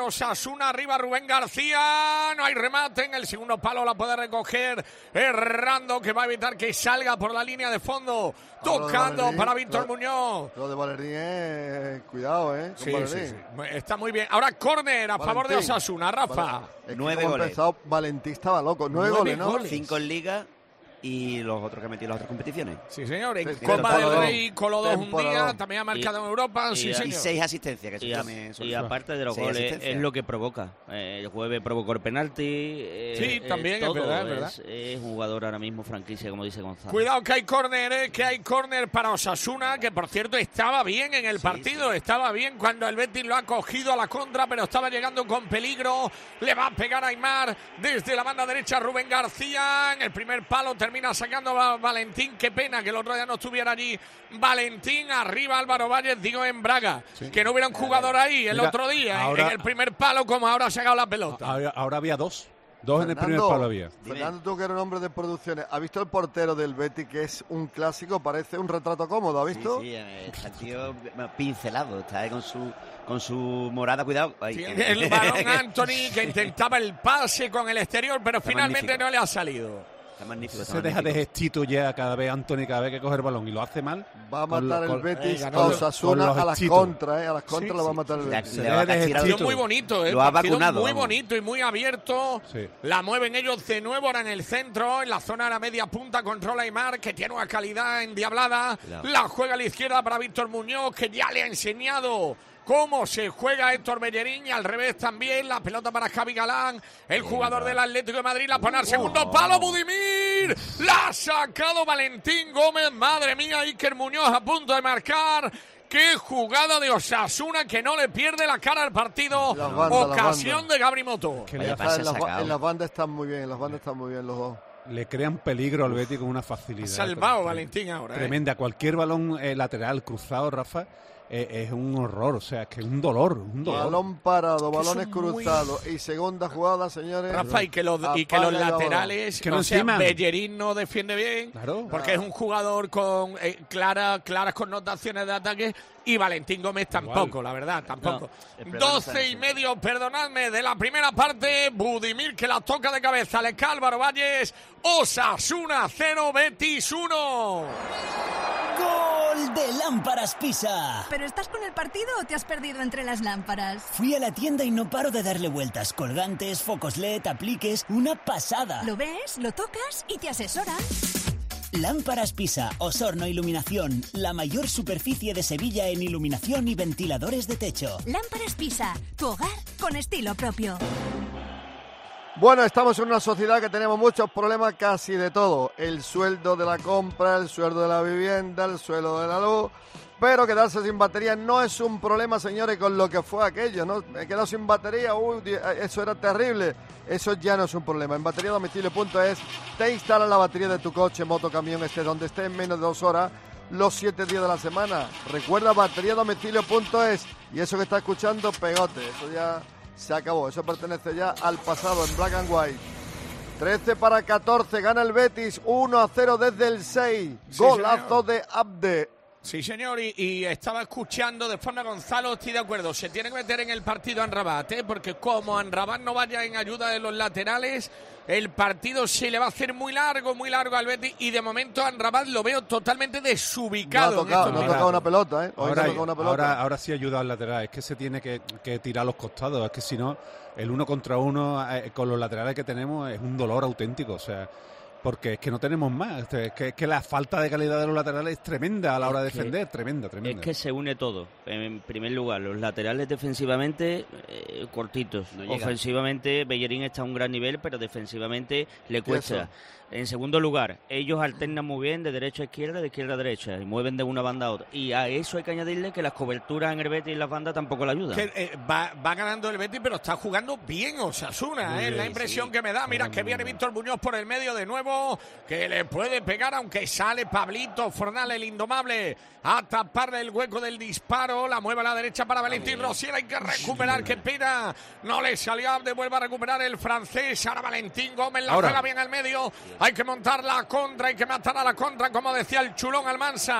A: Osasuna, arriba Rubén García, no hay remate, en el segundo palo la puede recoger Errando, que va a evitar que salga por la línea de fondo, tocando Valerín, para Víctor
C: lo,
A: Muñoz.
C: Lo de Valerín es... Cuidado, ¿eh?
A: Sí, sí, sí, está muy bien. Ahora córner a Valentín. favor de Osasuna, Rafa.
I: Vale. Es Nueve goles.
C: Empezado, Valentín estaba loco. Nueve, Nueve goles, ¿no?
I: Goles. Cinco en Liga y los otros que ha metido en las otras competiciones.
A: Sí, señor. En sí, Copa del Rey, coló dos un día, también ha marcado y, en Europa.
I: Y,
A: sí, señor.
I: Y seis asistencias. Que
F: y, a, y aparte de los goles, es lo que provoca. Eh, el jueves provocó el penalti. Eh,
A: sí, también,
F: es, todo,
A: es verdad, es verdad.
F: Es, es jugador ahora mismo franquicia, como dice Gonzalo.
A: Cuidado que hay córner, eh, que hay córner para Osasuna, que por cierto estaba bien en el sí, partido, sí. estaba bien cuando el Betis lo ha cogido a la contra, pero estaba llegando con peligro. Le va a pegar a Aimar desde la banda derecha Rubén García. En el primer palo termina sacando a Valentín, qué pena que el otro día no estuviera allí Valentín, arriba Álvaro Valles, digo en Braga, sí. que no hubiera un jugador ahí el Mira, otro día, ahora, en el primer palo como ahora ha sacado la pelota.
E: Ahora, ahora había dos, dos Fernando, en el primer palo había.
C: Fernando, tú que eres un hombre de producciones, ¿has visto el portero del Betis, que es un clásico, parece un retrato cómodo, ¿has visto?
I: Sí, sí, está el tío pincelado, está ahí con su... con su morada, cuidado. Ay,
A: sí, el balón Anthony, que intentaba el pase con el exterior, pero está finalmente magnífico. No le ha salido.
I: Magnífico,
E: se deja de gestito ya cada vez Anthony, cada vez que coge el balón y lo hace mal.
C: Va a matar el Betis a Osasuna a las contras, eh, a las contras sí, lo va a matar el Betis.
A: Se deja de gestito. Muy bonito, eh,
I: lo ha vacunado.
A: Muy bonito y muy abierto. Sí. La mueven ellos de nuevo ahora en el centro, en la zona de la media punta, controla Aimar, que tiene una calidad endiablada. Claro. La juega a la izquierda para Víctor Muñoz, que ya le ha enseñado cómo se juega Héctor Bellerín, y al revés también, la pelota para Javi Galán, el jugador del Atlético de Madrid, la pone al segundo palo, Budimir, la ha sacado Valentín Gómez, madre mía, Iker Muñoz a punto de marcar. Qué jugada de Osasuna, que no le pierde la cara al partido. Banda, ocasión de Gabri Moto.
C: En, la, en las bandas están muy bien, en las bandas están muy bien los dos.
E: Le crean peligro al Betis con una facilidad.
A: Salvado Valentín ahora.
E: Tremenda.
A: ¿eh?
E: Cualquier balón eh, lateral cruzado, Rafa, eh, es un horror. O sea, es que es un dolor. Un dolor.
C: Balón parado, balones cruzados. Muy... Y segunda jugada, señores.
A: Rafa, y que los, y que los laterales. Que no o sea, Bellerín no defiende bien. Claro. Porque claro. es un jugador con eh, clara, claras connotaciones de ataque. Y Valentín Gómez tampoco, Igual. la verdad, tampoco. No, doce y medio, perdonadme, de la primera parte. Budimir, que la toca de cabeza. Le cae Álvaro Valles. Osasuna cero, Betis uno.
R: ¡Gol de Lámparas Pisa!
S: ¿Pero estás con el partido o te has perdido entre las lámparas?
R: Fui a la tienda y no paro de darle vueltas. Colgantes, focos L E D, apliques... ¡Una pasada!
S: Lo ves, lo tocas y te asesoran.
R: Lámparas Pisa, Osorno Iluminación, la mayor superficie de Sevilla en iluminación y ventiladores de techo.
S: Lámparas Pisa, tu hogar con estilo propio.
C: Bueno, estamos en una sociedad que tenemos muchos problemas, casi de todo. El sueldo de la compra, el sueldo de la vivienda, el sueldo de la luz. Pero quedarse sin batería no es un problema, señores, con lo que fue aquello, ¿no? Me he quedado sin batería, uy, eso era terrible. Eso ya no es un problema. En batería domicilio punto es te instalan la batería de tu coche, moto, camión, esté donde esté, en menos de dos horas, los siete días de la semana. Recuerda, batería domicilio punto es. Y eso que está escuchando, pegote. Eso ya se acabó. Eso pertenece ya al pasado, en black and white. trece para catorce, gana el Betis, uno a cero desde el seis. Sí, golazo señor. de Abde.
A: Sí, señor, y, y estaba escuchando de forma Gonzalo, estoy de acuerdo, se tiene que meter en el partido Amrabat, ¿eh? Porque como Amrabat no vaya en ayuda de los laterales, el partido se le va a hacer muy largo, muy largo al Betis, y de momento Amrabat lo veo totalmente desubicado.
C: No ha tocado, no ha tocado una pelota, ¿eh? Hoy
E: ahora,
C: no una pelota.
E: Ahora, ahora sí ayuda al lateral, es que se tiene que, que tirar a los costados, es que si no, el uno contra uno eh, con los laterales que tenemos es un dolor auténtico, o sea... Porque es que no tenemos más, es que, es que la falta de calidad de los laterales es tremenda a la hora de defender, tremenda, tremenda.
F: Es que se une todo. En primer lugar, los laterales defensivamente eh, cortitos. No Ofensivamente, Bellerín está a un gran nivel, pero defensivamente le cuesta. En segundo lugar, ellos alternan muy bien de derecha a izquierda, de izquierda a derecha, y mueven de una banda a otra. Y a eso hay que añadirle que las coberturas en el Betis y las bandas tampoco le ayudan.
A: Que, eh, va, va ganando el Betis, pero está jugando bien Osasuna, ¿eh? Es la impresión sí. que me da. Mira que viene Víctor Muñoz por el medio de nuevo, que le puede pegar, aunque sale Pablito Fornal, el indomable, a taparle el hueco del disparo. La mueve a la derecha para Valentín Rosier, hay que recuperar, qué pena. No le salió, devuelve a recuperar el francés. Ahora Valentín Gómez la juega bien al medio. Hay que montar la contra, hay que matar a la contra, como decía el chulón Almansa.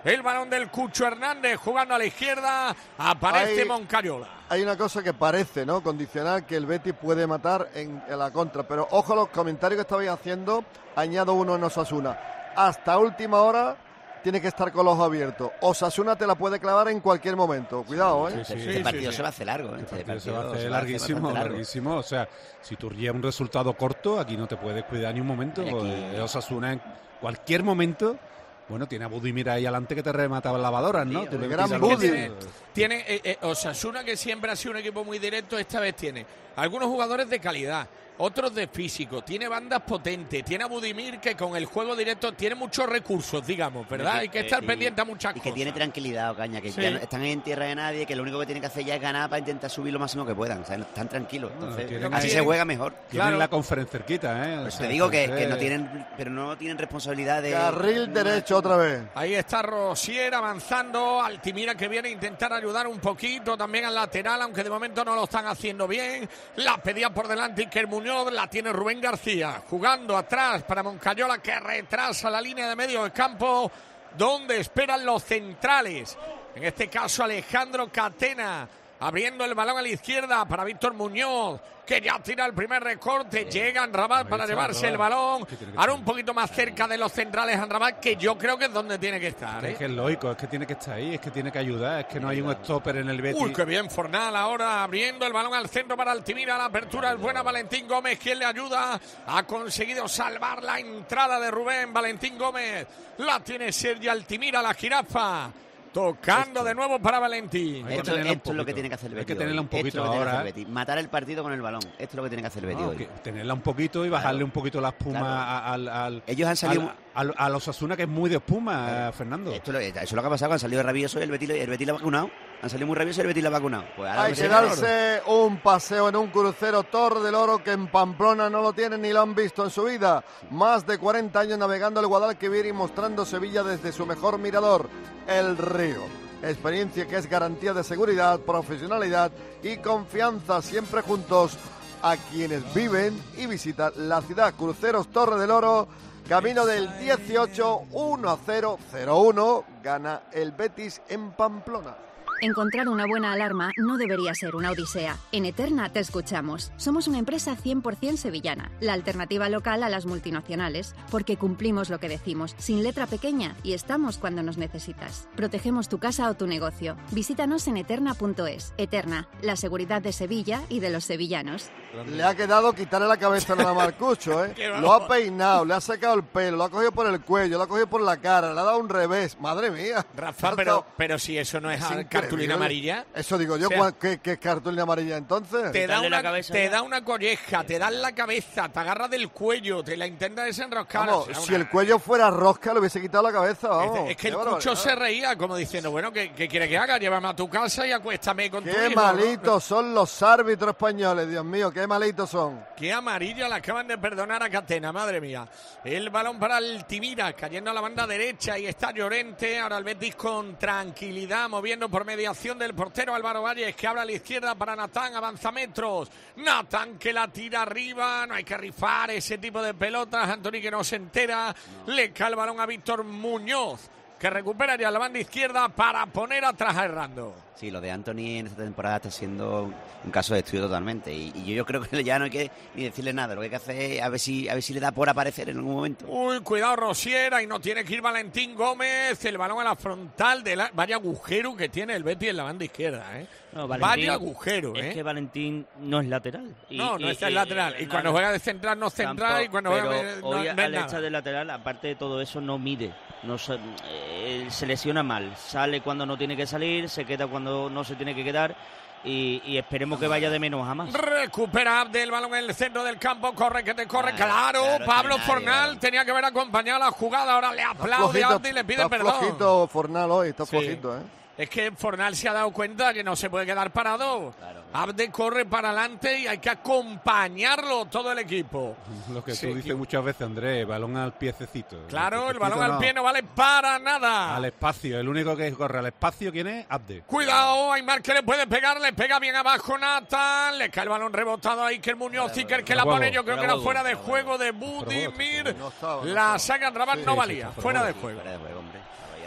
A: el balón del Cucho Hernández jugando a la izquierda, aparece
C: hay,
A: Moncayola.
C: Hay una cosa que parece, ¿no?, condicional, que el Betis puede matar en, en la contra, pero ojo a los comentarios que estabais haciendo, añado uno en Osasuna. Hasta última hora tiene que estar con los ojos abiertos. Osasuna te la puede clavar en cualquier momento. Cuidado, ¿eh?
I: Sí, sí, este partido sí, se va a hacer largo. ¿eh?
E: Este
I: este
E: partido
I: partido
E: se va a hacer larguísimo,
I: largo.
E: larguísimo. O sea, si tú llevas un resultado corto, aquí no te puedes cuidar ni un momento.
I: Aquí...
E: Pues Osasuna en cualquier momento... Bueno, tiene a Budimir ahí adelante que te remataba lavadoras, ¿no?
A: Sí,
E: Tú le
A: gran
E: tiras
A: Budi.
E: los-
A: Tiene, tiene eh, eh, Osasuna, que siempre ha sido un equipo muy directo, esta vez tiene algunos jugadores de calidad, otros de físico, tiene bandas potentes, tiene a Budimir que con el juego directo tiene muchos recursos, digamos, ¿verdad? Hay que estar
I: Eh,
A: pendiente a muchas
I: y
A: cosas.
I: que tiene tranquilidad, Ocaña, que
A: Sí.
I: ya no- están en tierra de nadie, que lo único que tienen que hacer ya es ganar para intentar subir lo máximo que puedan. O sea, no- están tranquilos. Entonces,
E: tienen-
I: así se
E: tienen-
I: juega mejor.
E: Tienen la conferencia cerquita, ¿eh? O
I: Pues
E: sea,
I: te digo que,
E: entonces-
I: que no tienen, pero no tienen responsabilidad de...
C: Carril derecho otra vez.
A: Ahí está Rosier avanzando, Altimira que viene a intentar ayudar un poquito también al lateral, aunque de momento no lo están haciendo bien. La pedía por delante Iker Muñoz, la tiene Rubén García, jugando atrás para Moncayola, que retrasa la línea de medio del campo, donde esperan los centrales. En este caso Alejandro Catena, abriendo el balón a la izquierda para Víctor Muñoz, que ya tira el primer recorte. Llega Anrabat para
E: está,
A: llevarse el
E: Anrabat.
A: balón.
E: Que tiene que
A: Ahora
E: estar.
A: un poquito más cerca de los centrales Anrabat, que yo creo que es donde tiene que estar.
E: Es
A: ¿eh?
E: que es lógico, es que tiene que estar ahí, es que tiene que ayudar, es que no hay un stopper en el Betis.
A: Uy, qué bien Fornal ahora abriendo el balón al centro para Altimira. La apertura es buena. Valentín Gómez, quien le ayuda. Ha conseguido salvar la entrada de Rubén. Valentín Gómez la tiene Sergio Altimira, la jirafa. Tocando de nuevo para Valentín.
I: Esto, esto es lo que tiene que hacer el
E: Hay
I: Betis.
E: que tenerla
I: hoy.
E: un poquito
I: Esto es lo que tiene que
E: ahora,
I: hacer el Betis. Matar el partido con el balón. Esto es lo que tiene que hacer el Betis
E: No,
I: hoy.
E: que tenerla un poquito y bajarle un poquito la espuma
I: Claro.
E: a- al, al-
I: Ellos han salido-
E: al- al- a los Osasuna, que es muy de espuma, Fernando.
I: Esto, es lo- eso es lo que ha pasado, han salido rabiosos y el Betis, el Betis la ha vacunado. Han salido muy rabiosos y el Betis la ha vacunado. Pues ahora
C: Hay
I: no
C: que
I: sé-
C: darse un paseo en un crucero Torre del Oro, que en Pamplona no lo tienen ni lo han visto en su vida. Más de cuarenta años navegando el Guadalquivir y mostrando Sevilla desde su mejor mirador, el río. Experiencia que es garantía de seguridad, profesionalidad y confianza, siempre juntos a quienes viven y visitan la ciudad. Cruceros Torre del Oro, camino del dieciocho, uno a cero cero uno, gana el Betis en Pamplona.
N: Encontrar una buena alarma no debería ser una odisea. En Eterna te escuchamos. Somos una empresa cien por ciento sevillana, la alternativa local a las multinacionales, porque cumplimos lo que decimos, sin letra pequeña, y estamos cuando nos necesitas. Protegemos tu casa o tu negocio. Visítanos en eterna punto es. Eterna, la seguridad de Sevilla y de los sevillanos.
C: Le ha quedado quitarle la cabeza nada más al Cucho, ¿eh?
A: Qué
C: Lo ha peinado, le ha sacado el pelo, lo ha cogido por el cuello, lo ha cogido por la cara, le ha dado un revés. Madre mía.
A: Rafa,
C: Ha
A: pero,
C: dado-
A: pero si eso no es,
C: Es
A: cartulina
C: increíble.
A: amarilla.
C: Eso digo yo,
A: O sea,
C: ¿cuál- ¿qué, qué es cartulina amarilla entonces?
A: Te da,
F: Quitarle la
A: una,
F: cabeza
A: te
F: ya.
A: da una colleja, te da en la cabeza, te agarra del cuello, te la intenta desenroscar.
C: Vamos,
A: O sea,
C: si
A: una-
C: el cuello fuera rosca le hubiese quitado la cabeza, vamos.
A: Es, es que el
C: Qué
A: Cucho
C: barbaridad.
A: se reía como diciendo, bueno, ¿qué, qué quiere que haga? Llévame a tu casa y acuéstame con tu
C: Qué
A: hijo, ¿no?
C: malitos son los árbitros españoles, Dios mío, qué malitos son.
A: Qué amarilla le acaban de perdonar a Catena, madre mía. El balón para Altimira, cayendo a la banda derecha, y está Llorente. Ahora el Betis con tranquilidad, moviendo por mediación del portero Álvaro Valles, que abre a la izquierda para Natán, avanza metros. Natán que la tira arriba, no hay que rifar ese tipo de pelotas. Antoni que no se entera, le cae el balón a Víctor Muñoz, que recupera ya la banda izquierda para poner atrás a Hernando.
I: Sí, lo de Anthony en esta temporada está siendo un caso de estudio totalmente. Y, y yo creo que ya no hay que ni decirle nada. Lo que hay que hacer es a ver si, a ver si le da por aparecer en algún momento.
A: Uy, cuidado Rosiera, y no tiene que ir Valentín Gómez. El balón a la frontal de la... Vaya agujero que tiene el Betis en la banda izquierda, ¿eh?
F: No,
A: Vaya agujero,
F: es
A: ¿eh?
F: que Valentín no es lateral. Y-
A: no, no
F: y-
A: es el
F: y-
A: lateral. Y
F: no,
A: cuando
F: no.
A: juega de central no es central,
F: Tampoco,
A: y cuando
F: pero
A: juega no,
F: hoy
A: no es
F: al
A: nada.
F: echar de lateral, aparte de todo eso, no mide. No se, eh, se lesiona mal. Sale cuando no tiene que salir, se queda cuando no se tiene que quedar. Y, y esperemos que vaya de menos a más.
A: Recupera Abde el balón en el centro del campo, corre que te corre,
I: Claro,
A: claro,
I: claro,
A: Pablo
I: tiene nadie,
A: Fornal
I: claro.
A: tenía que haber acompañado la jugada, ahora le aplaude a Abde y le pide
C: está
A: perdón.
C: flojito Fornal hoy, está
A: Sí.
C: flojito, ¿eh?
A: Es que Fornal se ha dado cuenta que no se puede quedar parado.
I: Claro.
A: Abde corre para adelante y hay que acompañarlo todo el equipo.
E: Lo que
A: Sí,
E: tú dices
A: y-
E: muchas veces, Andrés, balón al piececito.
A: Claro, el
E: piececito
A: balón al
E: no,
A: pie no vale para nada.
E: Al espacio, el único que corre al espacio, ¿quién es? Abde.
A: Cuidado, Aymar que le puede pegar, le pega bien abajo Nathan, le cae el balón rebotado a Iker Muñoz, Iker que la
E: Fuera
A: pone,
E: juego,
A: yo creo que
F: fuera
A: era fuera de
F: juego,
A: juego de Budimir.
C: No estaba, no
A: La
C: estaba.
A: saga Rabat
C: Sí,
A: no
C: sí,
A: valía,
E: sí,
A: fuera de
E: sí,
A: juego.
I: Fuera de juego, hombre. Estaba ya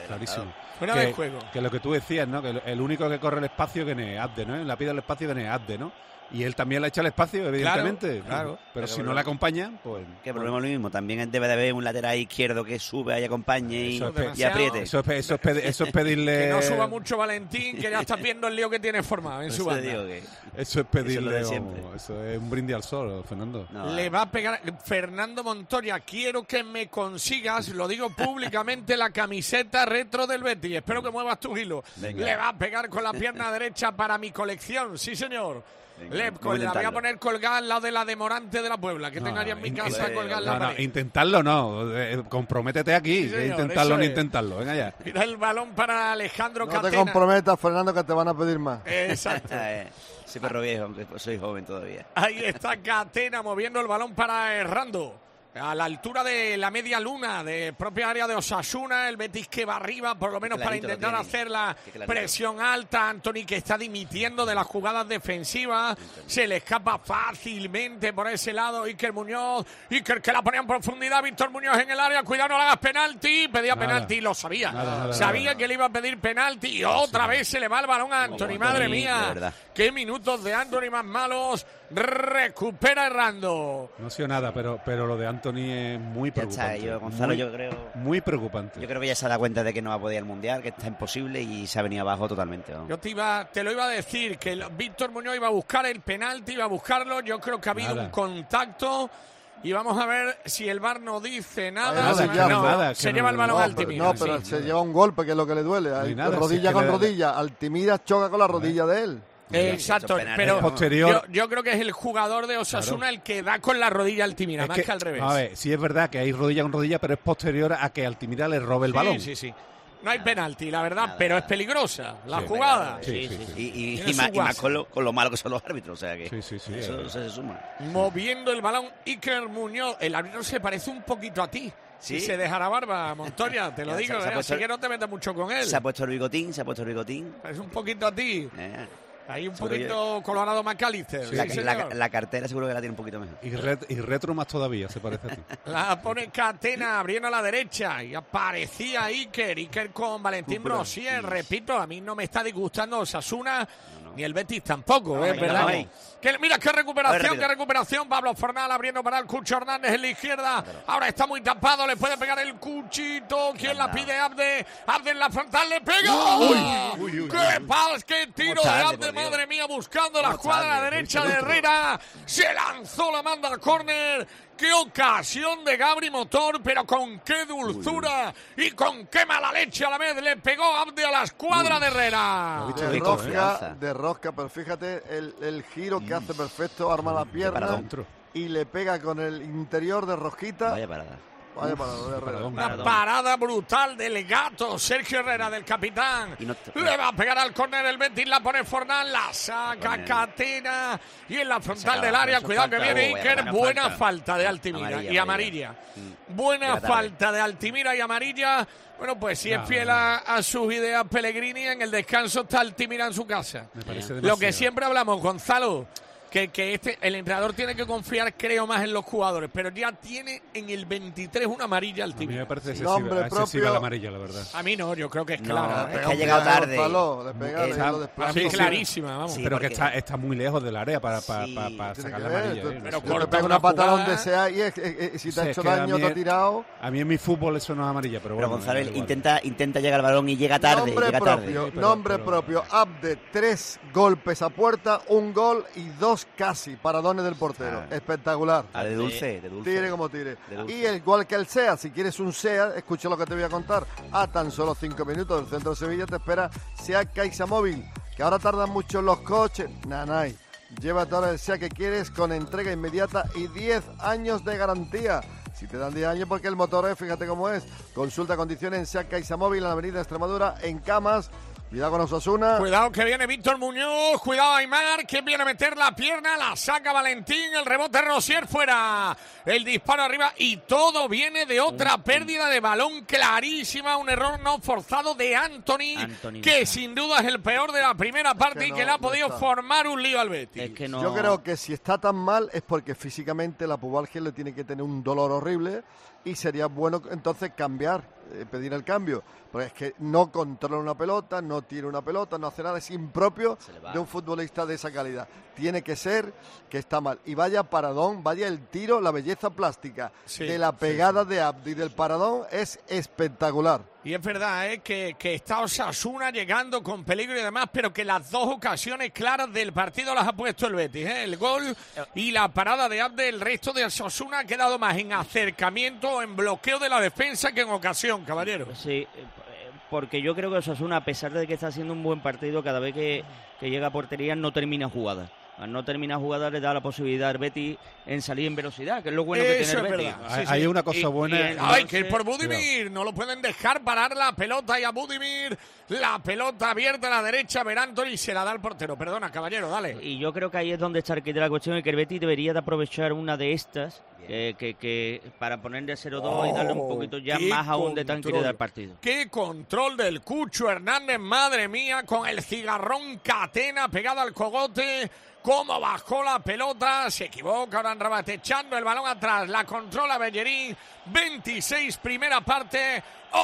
E: Clarísimo.
A: Fuera
E: que,
A: de juego.
E: Que lo que tú decías, ¿no? Que el único que corre el espacio que es Abde, ¿no? La pide el espacio que es Abde, ¿no? Y él también le echa el espacio, evidentemente.
I: Claro, claro.
E: Pero,
I: Pero
E: si
I: problema.
E: no le acompañan, pues...
I: Que el problema es lo mismo. También debe de haber un lateral izquierdo que sube y acompañe y,
E: Eso es
I: y apriete.
E: Eso es, eso es pedi- eso es pedirle...
A: Que no suba mucho Valentín, que ya estás viendo el lío que tiene formado en su
I: Eso te
A: banda.
I: digo que-
E: Eso es pedirle...
I: Eso es lo de
E: vamos,
I: siempre.
E: eso es un brindis al sol, Fernando.
A: Le va a pegar Fernando Montoya. Quiero que me consigas, lo digo públicamente, la camiseta retro del Betis. Espero que muevas tu hilo.
I: Venga.
A: Le va a pegar con la pierna derecha para mi colección. Sí, señor.
I: Venga,
A: Le,
I: vamos a
A: con- la voy a
E: intentarlo.
A: poner colgada al lado de la de Morante de la Puebla, que
E: No,
A: tengo allá en mi
E: in-
A: casa
E: in-
A: colgada en la
E: no, no,
A: pared.
E: intentarlo no, eh, comprométete aquí,
A: Sí,
E: que
A: señor,
E: intentarlo
A: eso
E: no
A: es.
E: intentarlo, venga ya.
A: Mira el balón para Alejandro
C: No te
A: Catena.
C: comprometas, Fernando, que te van a pedir más.
A: Exacto.
I: Eh, Soy perro viejo, aunque soy joven todavía.
A: Ahí está Catena moviendo el balón para Errando. A la altura de la media luna, de propia área de Osasuna, el Betis que va arriba, por lo menos para
I: clarito lo
A: intentar
I: tiene.
A: hacer la
I: Qué clarito.
A: presión alta. Anthony que está dimitiendo de las jugadas defensivas, se le escapa fácilmente por ese lado Iker Muñoz. Iker que la ponía en profundidad, Víctor Muñoz en el área, cuidado, no le hagas penalti. Pedía
E: Nada.
A: penalti, lo sabía.
E: Nada, nada,
A: sabía
E: nada.
A: que le iba a pedir penalti y otra vez se le va el balón a Anthony.
I: Anthony,
A: Madre
I: de
A: mía,
I: verdad.
A: qué minutos de Anthony más malos. Recupera Errando.
E: No ha sido nada, pero, pero lo de Anthony es muy
I: Ya está,
E: preocupante.
I: yo, Gonzalo,
E: muy,
I: yo creo...
E: muy preocupante.
I: Yo creo que ya se ha dado cuenta de que no va a poder ir al Mundial, que está imposible y se ha venido abajo totalmente. ¿no?
A: Yo te, iba, te lo iba a decir, que el- Víctor Muñoz iba a buscar el penalti, iba a buscarlo. Yo creo que ha habido
E: Nada.
A: un contacto. Y vamos a ver si el V A R no dice nada.
C: Nada,
A: Se-
C: ya
A: no,
E: nada,
A: se
E: que
A: lleva
E: no-
A: el balón
C: No,
A: a
C: pero,
A: Altimira.
C: no, pero
A: sí.
C: se lleva un golpe, que es lo que le duele.
E: Ni
C: Hay
E: nada, si
C: rodilla
E: es que
C: con
E: le-
C: rodilla. Altimira choca con la rodilla de él.
A: Eh, Exacto,
I: penales,
A: pero
E: ¿no? Posterior.
A: Yo, yo creo que es el jugador de Osasuna el que da con la rodilla a Altimira,
E: Es
A: más
E: que,
A: que, al revés.
E: A ver, sí es verdad que hay rodilla con rodilla, pero es posterior a que Altimira le robe el
A: sí,
E: balón.
A: sí, sí. No hay penalti, la verdad,
I: Nada.
A: pero es peligrosa la
E: Sí,
A: jugada.
E: Sí,
I: Sí,
E: sí,
I: sí,
E: sí.
I: Y, y-
A: Tiene
I: y
A: su
I: más, y más
A: guasa.
I: con, lo, con lo malo que son los árbitros, o sea que
E: Sí, sí, sí,
I: eso,
E: es
I: eso se suma.
A: Moviendo el balón Iker Muñoz. El árbitro se parece un poquito a ti.
I: Sí.
A: Si se dejara barba, Montoya, te lo
I: Ya, se-
A: digo,
I: se ha
A: ¿eh?
I: puesto-
A: así que no te metas mucho con él.
I: Se ha puesto el bigotín, se ha puesto el bigotín.
A: Parece un poquito a ti.
I: Eh,
A: Hay un
I: Seguro
A: poquito Colorado McAllister.
E: Sí,
I: la,
A: sí,
I: la-
A: señor.
I: la cartera seguro que la tiene un poquito mejor.
E: Y, ret- y retro más todavía, se parece a ti.
A: La pone Catena abriendo a la derecha y aparecía Iker. Iker con Valentín Rosier. Repito, a mí no me está disgustando Osasuna ni el Betis tampoco,
I: No,
A: es
I: ahí,
A: verdad.
I: no, ahí.
A: Que, mira qué
I: A ver,
A: recuperación,
I: rápido.
A: qué recuperación. Pablo Fornal abriendo para el Cucho Hernández en la izquierda. Ahora está muy tapado, le puede pegar el Cuchito. ¿Quién la
I: Anda.
A: pide? Abde. Abde en la frontal le pega. ¡Uy! ¡Qué pals, qué tiro de
I: tarde,
A: Abde!
I: por Dios.
A: Madre mía, buscando la
I: ¿Cómo
A: jugada a la
I: tarde?
A: derecha
I: Mucho
A: de
I: lustro.
A: Herrera. Se lanzó, la manda al córner. ¡Qué ocasión de Gabri Motor! Pero con qué dulzura y con qué mala leche a la vez le pegó Abde a la escuadra de Herrera.
E: visto
C: De
E: rico,
C: rosca,
I: confianza.
C: de rosca, pero fíjate el, el giro que hace perfecto, arma la pierna
I: paradón.
C: y le pega con el interior de rosquita.
I: Vaya parada.
C: Vaya parado de Herrera.
E: paradón.
A: Una
I: Maradona.
A: parada brutal del gato Sergio Herrera, del capitán.
I: Y no-
A: Le va a pegar al córner el Betis, la pone Fornal, la saca
I: Córner.
A: Catena y en la frontal
I: Sacaba,
A: del área,
I: eso
A: cuidado
I: falta,
A: que viene
I: oh, vaya,
A: Iker,
I: buena
A: buena
I: falta.
A: falta de Altimira
I: Amarilla,
A: y
I: amarilla.
A: amarilla.
I: Mm.
A: Buena
I: Llega tarde.
A: falta de Altimira y amarilla. Bueno, pues si es
E: No,
A: fiel
E: no.
A: a, a sus ideas Pellegrini, en el descanso está Altimira en su casa.
E: Me parece
A: Lo que
E: demasiado.
A: siempre hablamos, Gonzalo, que, que este el entrenador tiene que confiar, creo, más en los jugadores, pero ya tiene en el veintitrés una amarilla
E: A mí me
A: Altimira.
E: parece
C: Nombre
E: excesiva, excesiva
C: propio.
E: la amarilla, la verdad.
A: A mí no, yo creo que es
I: No,
A: clara.
I: es
A: ¿eh?
I: que ha llegado tarde.
C: Gonzalo, de pegarle,
I: Está-
C: lo desplaza.
A: A mí
E: Sí, sí.
A: clarísima, vamos.
I: Sí,
E: pero que
I: porque-
E: está, está muy lejos del área para, para,
I: Sí,
E: para, para
C: Tiene
E: sacar
C: que
E: la
C: ver,
E: amarilla.
C: tú-
E: ¿eh?
A: Pero
E: No sé.
C: tú
A: corta
C: te pega
A: una
C: una patada
A: jugada.
C: donde sea y es- es- es- si te
E: Sí,
C: ha
E: es
C: hecho
E: que a
C: daño,
E: mí
C: te ha
E: es-
C: tirado.
E: A mí en mi fútbol eso no es amarilla, pero
I: Pero
E: bueno.
I: Gonzalo
E: me da igual.
I: intenta, intenta llegar al balón y llega tarde.
C: Nombre
I: llega tarde.
C: propio,
E: Sí, pero-
C: nombre
E: pero-
C: propio. Abde, tres golpes a puerta, un gol y dos casi paradones del portero.
I: Ah.
C: Espectacular.
I: Ah, de dulce, de dulce.
C: Tire como tire.
I: De dulce.
C: Y el igual que el SEA, si quieres un SEA, escucha lo que te voy a contar. A tan solo cinco minutos del centro de Sevilla te espera SEA Caixa Móvil, que ahora tardan mucho los coches. Nanay. Llévate ahora el SEA que quieres con entrega inmediata y diez años de garantía. Si te dan diez años porque el motor es, fíjate cómo es. Consulta condiciones en SEA Caixa Móvil en la avenida Extremadura, en Camas. Cuidado con Osasuna.
A: Cuidado que viene Víctor Muñoz, cuidado Aymar, que viene a meter la pierna, la saca Valentín, el rebote Rosier fuera, el disparo arriba y todo viene de otra pérdida de balón clarísima, un error no forzado de Anthony,
I: Anthony.
A: que sin duda es el peor de la primera parte
C: que
A: y
C: no,
A: que le ha
C: no
A: podido
C: está.
A: formar un lío al Betis.
I: Es que no.
C: Yo creo que si está tan mal es porque físicamente la pubalgia le tiene que tener un dolor horrible y sería bueno entonces cambiar eh, pedir el cambio, porque es que no controla una pelota, no tiene una pelota, no hace nada, es impropio de un futbolista de esa calidad. Tiene que ser que está mal. Y vaya paradón, vaya el tiro, la belleza plástica
A: Sí,
C: de la pegada
A: sí, sí.
C: de Abdi del paradón es espectacular.
A: Y es verdad, ¿eh? que, que está Osasuna llegando con peligro y demás, pero que las dos ocasiones claras del partido las ha puesto el Betis. ¿eh? El gol y la parada de Abde, el resto de Osasuna ha quedado más en acercamiento o en bloqueo de la defensa que en ocasión, caballero.
F: Sí, porque yo creo que Osasuna, a pesar de que está haciendo un buen partido, cada vez que, que llega a portería no termina jugada. Al no terminar jugada le da la posibilidad al Betis en salir en velocidad, que es lo bueno que
A: Eso
F: tiene el
A: es
F: Betis.
A: verdad. Sí,
E: Hay
A: sí.
E: una cosa
A: Y-
E: buena.
A: y el- Ay, que es por Budimir. No lo pueden dejar parar la pelota y a Budimir. La pelota abierta a la derecha. Verantoni se la da al portero. Perdona, caballero, dale.
F: Y yo creo que ahí es donde está el quid de la cuestión, y que el Betis debería de aprovechar una de estas eh, que, que para ponerle cero dos y darle un poquito ya
A: qué
F: más aún de
A: control.
F: tranquilidad al partido.
A: Qué control del Cucho Hernández, madre mía, con el cigarrón Catena pegado al cogote. Cómo bajó la pelota, se equivoca, ahora Rabat echando el balón atrás, la controla Bellerín, veintiséis primera parte,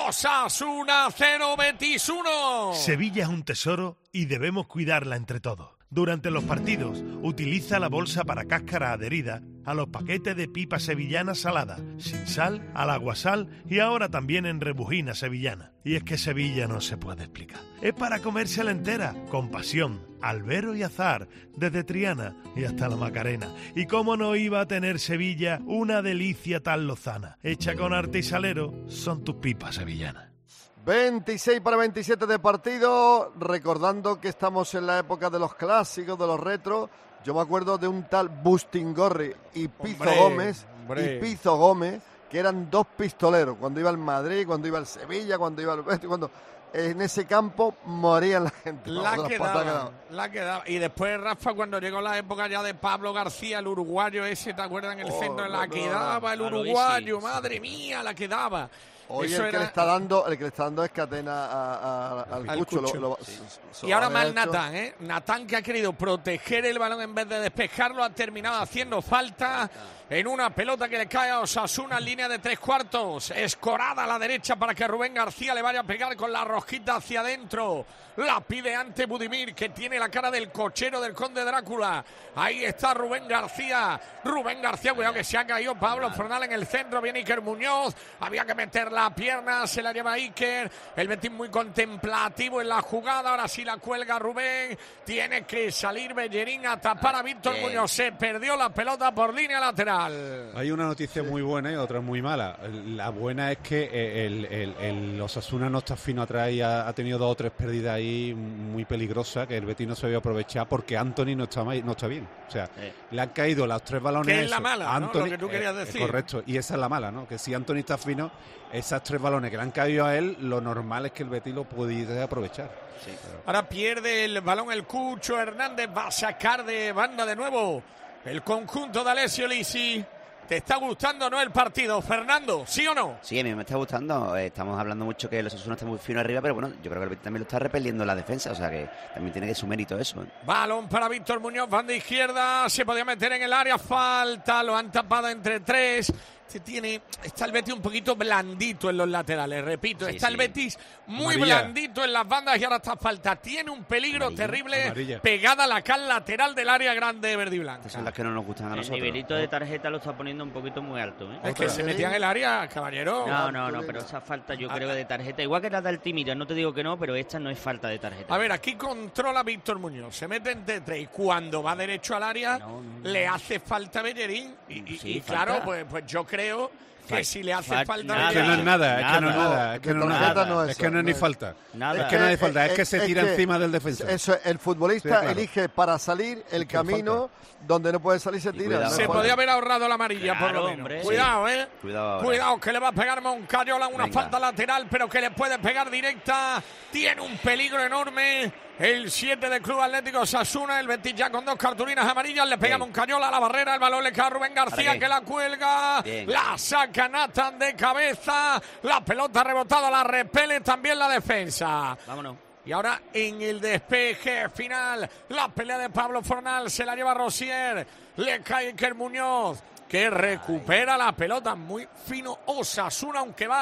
A: Osasuna cero, Betis uno.
T: Sevilla es un tesoro y debemos cuidarla entre todos. Durante los partidos, utiliza la bolsa para cáscara adherida a los paquetes de pipa sevillana salada, sin sal, al aguasal y ahora también en rebujina sevillana. Y es que Sevilla no se puede explicar. Es para comérsela entera, con pasión, albero y azar, desde Triana y hasta la Macarena. Y cómo no iba a tener Sevilla una delicia tan lozana. Hecha con arte y salero, son tus pipas sevillanas.
C: veintiséis para veintisiete de partido, recordando que estamos en la época de los clásicos, de los retros. Yo me acuerdo de un tal Bustingorri y Pizo
A: Hombre,
C: Gómez,
A: hombre.
C: y Pizo Gómez, que eran dos pistoleros, cuando iba al Madrid, cuando iba al Sevilla, cuando iba al Betis, cuando en ese campo moría la gente.
A: La
C: Vamos, de las patadas que
A: quedaba,
C: daban.
A: la quedaba. Y después, Rafa, cuando llegó la época ya de Pablo García, el uruguayo ese, ¿te acuerdas? En el
C: Oh,
A: centro,
C: no,
A: la
C: no,
A: quedaba el
F: no, no,
A: uruguayo,
F: sí,
A: madre mía, la quedaba.
C: Hoy
A: Eso
C: el que
A: era-
C: le está dando, el que le está dando es Catena a- a- al,
A: Al
C: Cucho.
A: Cucho.
C: Lo- lo-
A: Sí.
C: so-
A: Y ahora
C: había
A: mal
C: hecho-
A: Natán, ¿eh? Natán, que ha querido proteger el balón en vez de despejarlo, ha terminado haciendo falta en una pelota que le cae a Osasuna en línea de tres cuartos. Escorada a la derecha para que Rubén García le vaya a pegar con la rosquita hacia adentro. La pide ante Budimir, que tiene la cara del cochero del Conde Drácula. Ahí está Rubén García. Rubén García, cuidado que se ha caído Pablo Fornal en el centro. Viene Iker Muñoz. Había que meter la pierna, se la lleva Iker. El Betis muy contemplativo en la jugada. Ahora sí la cuelga Rubén. Tiene que salir Bellerín a tapar a Víctor
I: Bien.
A: Muñoz. Se perdió la pelota por línea lateral.
E: Hay una noticia muy buena y otra muy mala. La buena es que eh, el, el, el Osasuna no está fino atrás y ha, ha tenido dos o tres pérdidas ahí muy peligrosas que el Betis no se había aprovechar porque Anthony no está, ma- no está bien. O sea, le han caído los tres balones.
A: Que es la
E: esos.
A: mala, ¿no?
E: Anthony,
A: Lo que tú querías
E: eh,
A: decir.
E: correcto, y esa es la mala, ¿no? Que si Anthony está fino, esas tres balones que le han caído a él, lo normal es que el Betis lo pudiese aprovechar. Pero-
A: Ahora pierde el balón el Cucho Hernández. Va a sacar de banda de nuevo el conjunto de Alessio Lisi. ¿Te está gustando o no el partido, Fernando? ¿Sí o no?
I: Sí, a mí me está gustando. Eh, estamos hablando mucho que los Osasuna está muy fino arriba, pero bueno, yo creo que el Betis también lo está repeliendo la defensa, o sea que también tiene que su mérito eso. ¿eh?
A: Balón para Víctor Muñoz, banda izquierda, se podía meter en el área, falta, lo han tapado entre tres. Se tiene, está el Betis un poquito blandito en los laterales, repito,
I: Sí,
A: está el
I: sí.
A: Betis muy
E: Amarilla.
A: blandito en las bandas y ahora está falta. Tiene un peligro
I: Amarilla.
A: terrible
E: Amarilla.
A: pegada a la cal lateral del área grande verde y blanca.
I: Estas son las que no nos gustan a
F: El
I: nosotros.
F: nivelito de tarjeta lo está poniendo un poquito muy alto. ¿eh?
A: Es que se metía en el área, caballero.
F: No, no, no, pero esa falta yo creo que de tarjeta, igual que la del Timira, no te digo que no, pero esta no es falta de tarjeta.
A: A ver, aquí controla Víctor Muñoz, se mete entre tres y cuando va derecho al área le hace falta Bellerín y, y-
F: Sí,
A: y
F: falta.
A: claro, pues, pues yo creo que
F: Fal-
A: si le hace
F: fal-
A: falta
F: nada.
E: Es que no es nada, es que no es
F: Nada.
E: nada, es que no es
C: Tarjeta
E: nada.
C: no es
E: Es que no es
C: eso,
E: ni
C: no es-
E: falta.
F: Nada.
E: Es que no es falta, es que se tira
C: que
E: encima del defensa.
C: Eso, el futbolista
E: Sí, claro.
C: elige para salir el
E: que no
C: camino donde no puede salir, se tira.
I: cuidado.
C: no
A: se
C: es falta.
A: podía haber ahorrado la amarilla por
F: Claro,
A: lo menos.
F: hombre.
A: Cuidado, eh.
I: Cuidado ahora.
A: Cuidado que le va a pegar Moncayola una
I: Venga.
A: falta lateral, pero que le puede pegar directa. Tiene un peligro enorme. El siete del Club Atlético Osasuna, el Betis ya con dos cartulinas amarillas, le pega
I: Bien.
A: Moncayola a la barrera, el balón le cae a Rubén García
I: ¿Para qué?
A: que la cuelga,
I: Bien.
A: la saca Nathan de cabeza, la pelota ha rebotado, la repele también la defensa.
F: Vámonos.
A: Y ahora en el despeje final, la pelea de Pablo Fornal, se la lleva Rosier, le cae Iker Muñoz, que recupera la pelota, muy fino Osasuna, aunque va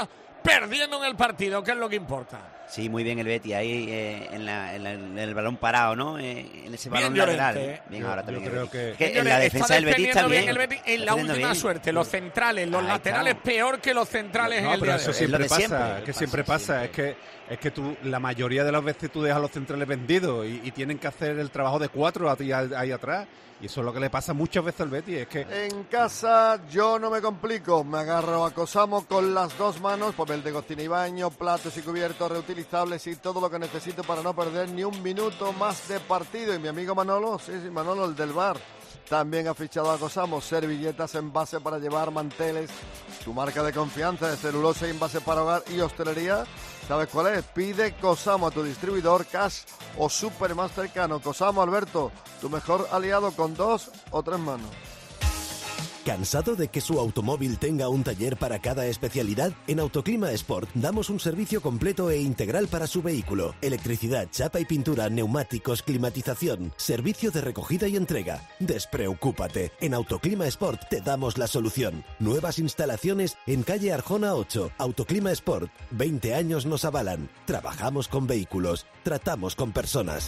A: perdiendo en el partido, que es lo que importa.
I: Sí, muy bien el Betis ahí eh, en, la, en, la, en el balón parado, ¿no? Eh, en ese balón
A: bien
I: lateral.
A: Llorente,
I: Bien,
A: yo,
I: ahora también.
E: Yo creo que,
I: que en la defensa del Betis también.
A: El Betis en la última
I: bien.
A: suerte, los centrales, los
I: Ahí
A: laterales
I: estamos.
A: peor que los centrales
E: no,
A: en el
E: pero
A: día de
E: eso
A: hoy.
E: siempre
I: Es lo de
E: pasa,
I: siempre,
E: es que
I: pasa
E: siempre pasa,
I: siempre.
E: es que es que tú la mayoría de las veces tú dejas a los centrales vendidos y, y tienen que hacer el trabajo de cuatro a ti ahí atrás, y eso es lo que le pasa muchas veces al Betis, es que
C: En casa yo no me complico, me agarro a Cosamo con las dos manos, papel de cocina y baño, platos y cubiertos reutilizables y todo lo que necesito para no perder ni un minuto más de partido. Y mi amigo Manolo, sí, sí, Manolo, el del bar, también ha fichado a Cosamo, servilletas, envase para llevar, manteles, tu marca de confianza de celulosa y envase para hogar y hostelería. ¿Sabes cuál es? Pide Cosamo a tu distribuidor Cash o Super más cercano. Cosamo, Alberto, tu mejor aliado con dos o tres manos.
M: ¿Cansado de que su automóvil tenga un taller para cada especialidad? En Autoclima Sport damos un servicio completo e integral para su vehículo. Electricidad, chapa y pintura, neumáticos, climatización, servicio de recogida y entrega. Despreocúpate, en Autoclima Sport te damos la solución. Nuevas instalaciones en calle Arjona ocho. Autoclima Sport, veinte años nos avalan. Trabajamos con vehículos, tratamos con personas.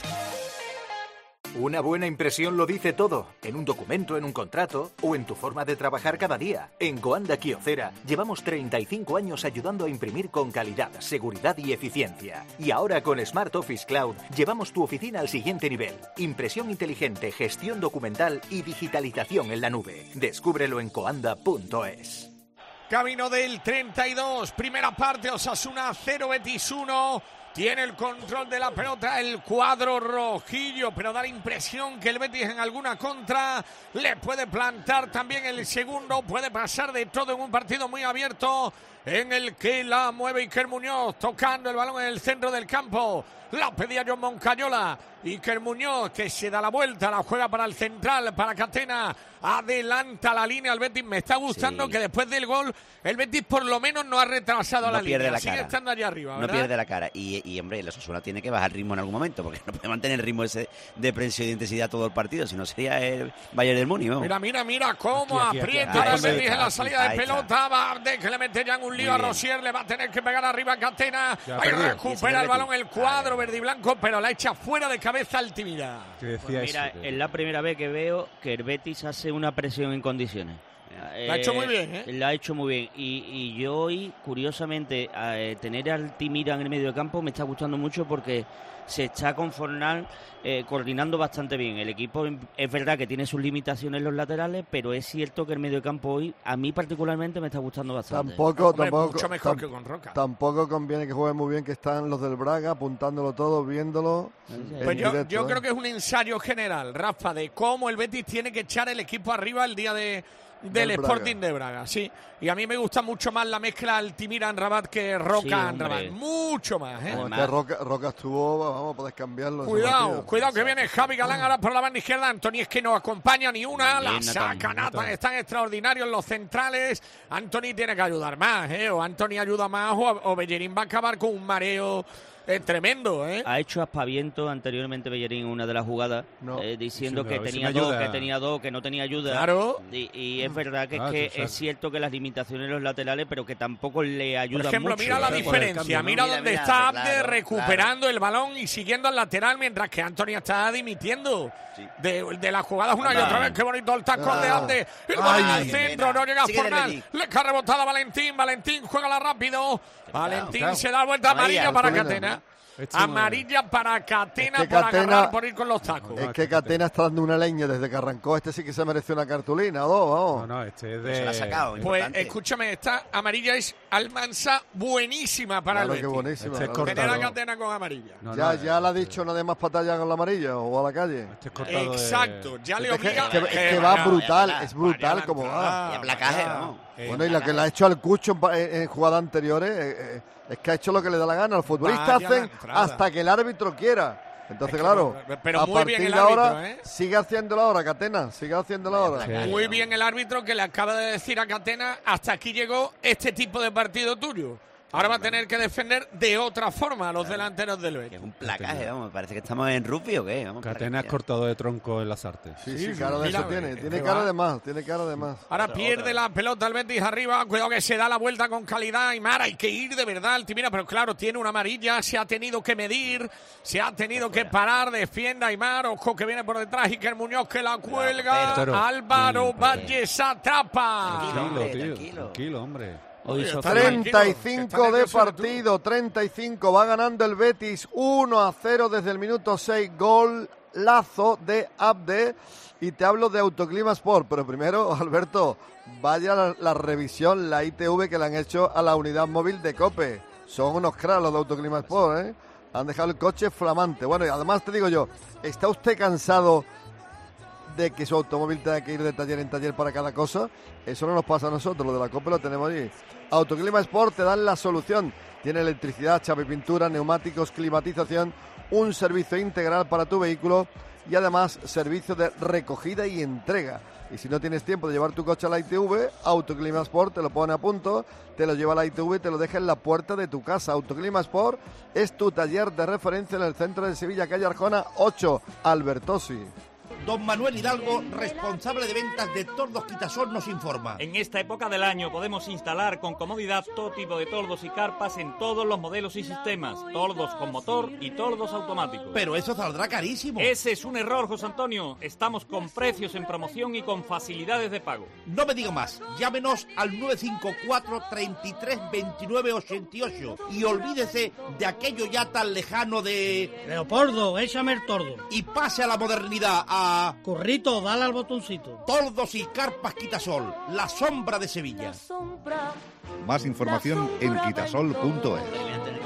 U: Una buena impresión lo dice todo, en un documento, en un contrato o en tu forma de trabajar cada día. En Coanda Kyocera llevamos treinta y cinco años ayudando a imprimir con calidad, seguridad y eficiencia. Y ahora con Smart Office Cloud llevamos tu oficina al siguiente nivel. Impresión inteligente, gestión documental y digitalización en la nube. Descúbrelo en coanda punto es.
A: Camino del treinta y dos, primera parte, Osasuna cero, Betis uno. Tiene el control de la pelota el cuadro rojillo, pero da la impresión que el Betis en alguna contra le puede plantar también el segundo. Puede pasar de todo en un partido muy abierto en el que la mueve Iker Muñoz, tocando el balón en el centro del campo. La pedía John Moncayola. Iker Muñoz, que se da la vuelta, la juega para el central, para Catena. Adelanta la línea al Betis. Me está gustando sí. que después del gol el Betis por lo menos no ha retrasado
I: no
A: la línea.
I: La
A: Sigue
I: cara.
A: estando allá arriba, ¿verdad?
I: No pierde la cara. Y, y hombre, el Osasuna tiene que bajar el ritmo en algún momento, porque no puede mantener el ritmo ese de presión y de intensidad todo el partido, si no sería el Bayern del Múnich, ¿no?
A: Mira, mira, mira cómo
E: Aquí, aquí,
A: aprieta
E: aquí,
A: el
E: aquí,
A: Betis
E: aquí,
A: en la
E: aquí,
A: salida
I: ahí
A: de
I: está.
A: pelota. Barde, que le mete ya en un lío
I: Muy
A: a
I: bien.
A: Rosier, le va a tener que pegar arriba a Catena.
E: Ya
A: Ahí
E: perdió.
A: recupera el balón el cuadro verde y blanco, pero la echa fuera de cabeza Altimira.
E: que decía
F: Pues mira,
E: eso, que-
F: es la primera vez que veo que el Betis hace una presión en condiciones.
A: La ha hecho muy bien, ¿eh?
F: La ha hecho muy bien. Y, y yo hoy, curiosamente, eh, tener a Altimira en el medio de campo me está gustando mucho porque se está con Fornal eh, coordinando bastante bien. El equipo es verdad que tiene sus limitaciones en los laterales, pero es cierto que el medio de campo hoy, a mí particularmente, me está gustando bastante.
C: Tampoco,
A: Hombre,
C: tampoco,
A: mucho mejor
C: tam-
A: que con Roca.
C: tampoco conviene que jueguen muy bien, que están los del Braga apuntándolo todo, viéndolo. en
A: Pues yo,
C: directo,
A: yo
C: ¿eh?
A: creo que es un ensayo general, Rafa, de cómo el Betis tiene que echar el equipo arriba el día de del,
C: Del
A: Sporting
C: Braga.
A: de Braga, sí. Y a mí me gusta mucho más la mezcla Altimira en Rabat que Roca
F: Sí,
A: en
F: hombre.
A: Rabat. Mucho más, ¿eh?
C: Como es
F: Además-
C: que Roca, Roca estuvo, vamos, podés cambiarlo. ese
A: Cuidado,
C: partido.
A: cuidado que viene Javi Galán ahora por la banda izquierda. Anthony es que no acompaña ni una. La
F: Bien,
A: saca
F: Nathan,
A: Nathan. Están extraordinarios los centrales. Anthony tiene que ayudar más, ¿eh? O Anthony ayuda más o, o Bellerín va a acabar con un mareo eh, tremendo, ¿eh?
F: Ha hecho aspaviento anteriormente Bellerín en una de las jugadas,
C: No.
F: eh, diciendo
E: Diciendo,
F: que
E: a ver si
F: tenía
E: me
F: dos,
E: ayuda.
F: que tenía dos, que no tenía ayuda.
A: Claro.
F: Y, y es verdad que,
E: Ah,
F: es, que
E: tú sabes.
F: es cierto que las limitaciones en los laterales, pero que tampoco le
A: Por
F: ayudan
A: ejemplo,
F: mucho.
A: mira la
E: ¿eh? Por el
A: diferencia.
E: cambio, ¿no?
A: Mira
I: Mira,
A: dónde
I: mira,
A: está
I: claro,
A: Abde
I: claro.
A: recuperando el balón y siguiendo al lateral, mientras que Anthony está dimitiendo
I: Sí.
A: de, de las jugadas una y
I: Anda.
A: otra vez. Qué bonito el tacón
C: Ah.
A: de Abde. El
C: Ay.
A: balón al
I: Qué
A: centro,
I: pena.
A: no llega
I: Sigue del
A: Fornal.
I: Betis.
A: Le cae rebotada Valentín. Valentín juega rápido. Valentín
E: claro.
A: se da la vuelta amarilla
I: Amarilla,
A: para
C: Antonio.
A: Catena.
E: Este no-
A: Amarilla para Catena
C: Es que
A: por
C: Catena-
A: agarrar, por ir con los tacos.
C: Es que Catena está dando una leña desde que arrancó. Este sí que se merece una cartulina o dos, vamos.
E: No, no, este es
I: Se la ha
E: de...
I: sacado.
A: Pues
I: importante.
A: escúchame, esta amarilla es Almansa buenísima para
C: Claro,
A: el
C: qué
A: Betis.
C: buenísima.
E: Este es
C: claro.
A: Tener a
E: cortado.
A: Catena con amarilla.
E: No,
C: ya,
E: no,
C: ya
E: eh,
C: le ha dicho no de más patalla con la amarilla o a la calle.
E: Este es cortado de-
A: Exacto, ya le
C: Es que,
A: obliga.
C: es que- es
A: Eh,
C: que va
A: vaya,
C: brutal,
I: vaya,
C: es brutal
A: vaya
C: como
A: la
C: va.
A: entrada,
I: Y a placaje,
A: vaya.
I: vamos.
E: Eh,
C: Bueno, y la que le ha hecho al Cucho en, pa- en- en jugadas anteriores eh, eh, es que ha hecho lo que le da la gana. Los futbolistas
A: Vaya la
C: hacen
A: entrada.
C: hasta que el árbitro quiera. Entonces,
A: Es que
C: claro,
A: no, pero
C: a
A: muy
C: partir
A: bien el
C: de ahora,
A: árbitro, ¿eh?
C: sigue haciéndolo ahora, Catena, sigue haciéndolo ahora.
E: Sí.
A: Muy bien el árbitro que le acaba de decir a Catena, hasta aquí llegó este tipo de partido tuyo. Ahora va a tener que defender de otra forma a los delanteros del Betis.
I: Es un placaje, vamos, parece que estamos en rugby o qué. Vamos,
E: Catena es cortado de tronco en las artes.
C: Sí, sí, cara de eso tiene. Tiene cara de más, tiene cara de más.
A: Ahora pierde la pelota el Betis arriba. Cuidado que se da la vuelta con calidad. Aimar, hay que ir de verdad Altimira, pero claro, tiene una amarilla. Se ha tenido que medir, se ha tenido que parar. Defienda Aimar. Ojo que viene por detrás. Iker Muñoz que la cuelga. Álvaro Valles atrapa.
E: Tranquilo, tío. Tranquilo, hombre.
C: treinta y cinco de partido, treinta y cinco, va ganando el Betis uno a cero desde el minuto seis, golazo de Abde, y te hablo de Autoclima Sport, pero primero, Alberto, vaya la, la revisión, la I T V que le han hecho a la unidad móvil de COPE, son unos cracks los de Autoclima Sport, ¿eh? Han dejado el coche flamante. Bueno, y además te digo yo, ¿está usted cansado de que su automóvil tenga que ir de taller en taller para cada cosa? Eso no nos pasa a nosotros, lo de la COPE lo tenemos allí. Autoclima Sport te dan la solución. Tiene electricidad, chapa y pintura, neumáticos, climatización, un servicio integral para tu vehículo y además servicio de recogida y entrega. Y si no tienes tiempo de llevar tu coche a la I T V, Autoclima Sport te lo pone a punto, te lo lleva a la I T V y te lo deja en la puerta de tu casa. Autoclima Sport es tu taller de referencia en el centro de Sevilla, calle Arjona ocho, Albertosi.
D: Don Manuel Hidalgo, responsable de ventas de Tordos Quitasol, nos informa.
V: En esta época del año podemos instalar con comodidad todo tipo de tordos y carpas en todos los modelos y sistemas. Tordos con motor y tordos automáticos.
D: Pero eso saldrá carísimo.
V: Ese es un error, José Antonio. Estamos con precios en promoción y con facilidades de pago.
D: No me diga más. Llámenos al nueve cinco cuatro, treinta y tres, veintinueve, ochenta y ocho y olvídese de aquello ya tan lejano de...
W: Leopoldo, échame el tordo.
D: Y pase a la modernidad, a...
W: Currito, dale al botoncito.
D: Tordos y carpas Quitasol, la sombra de Sevilla.
X: Más información en quitasol punto es.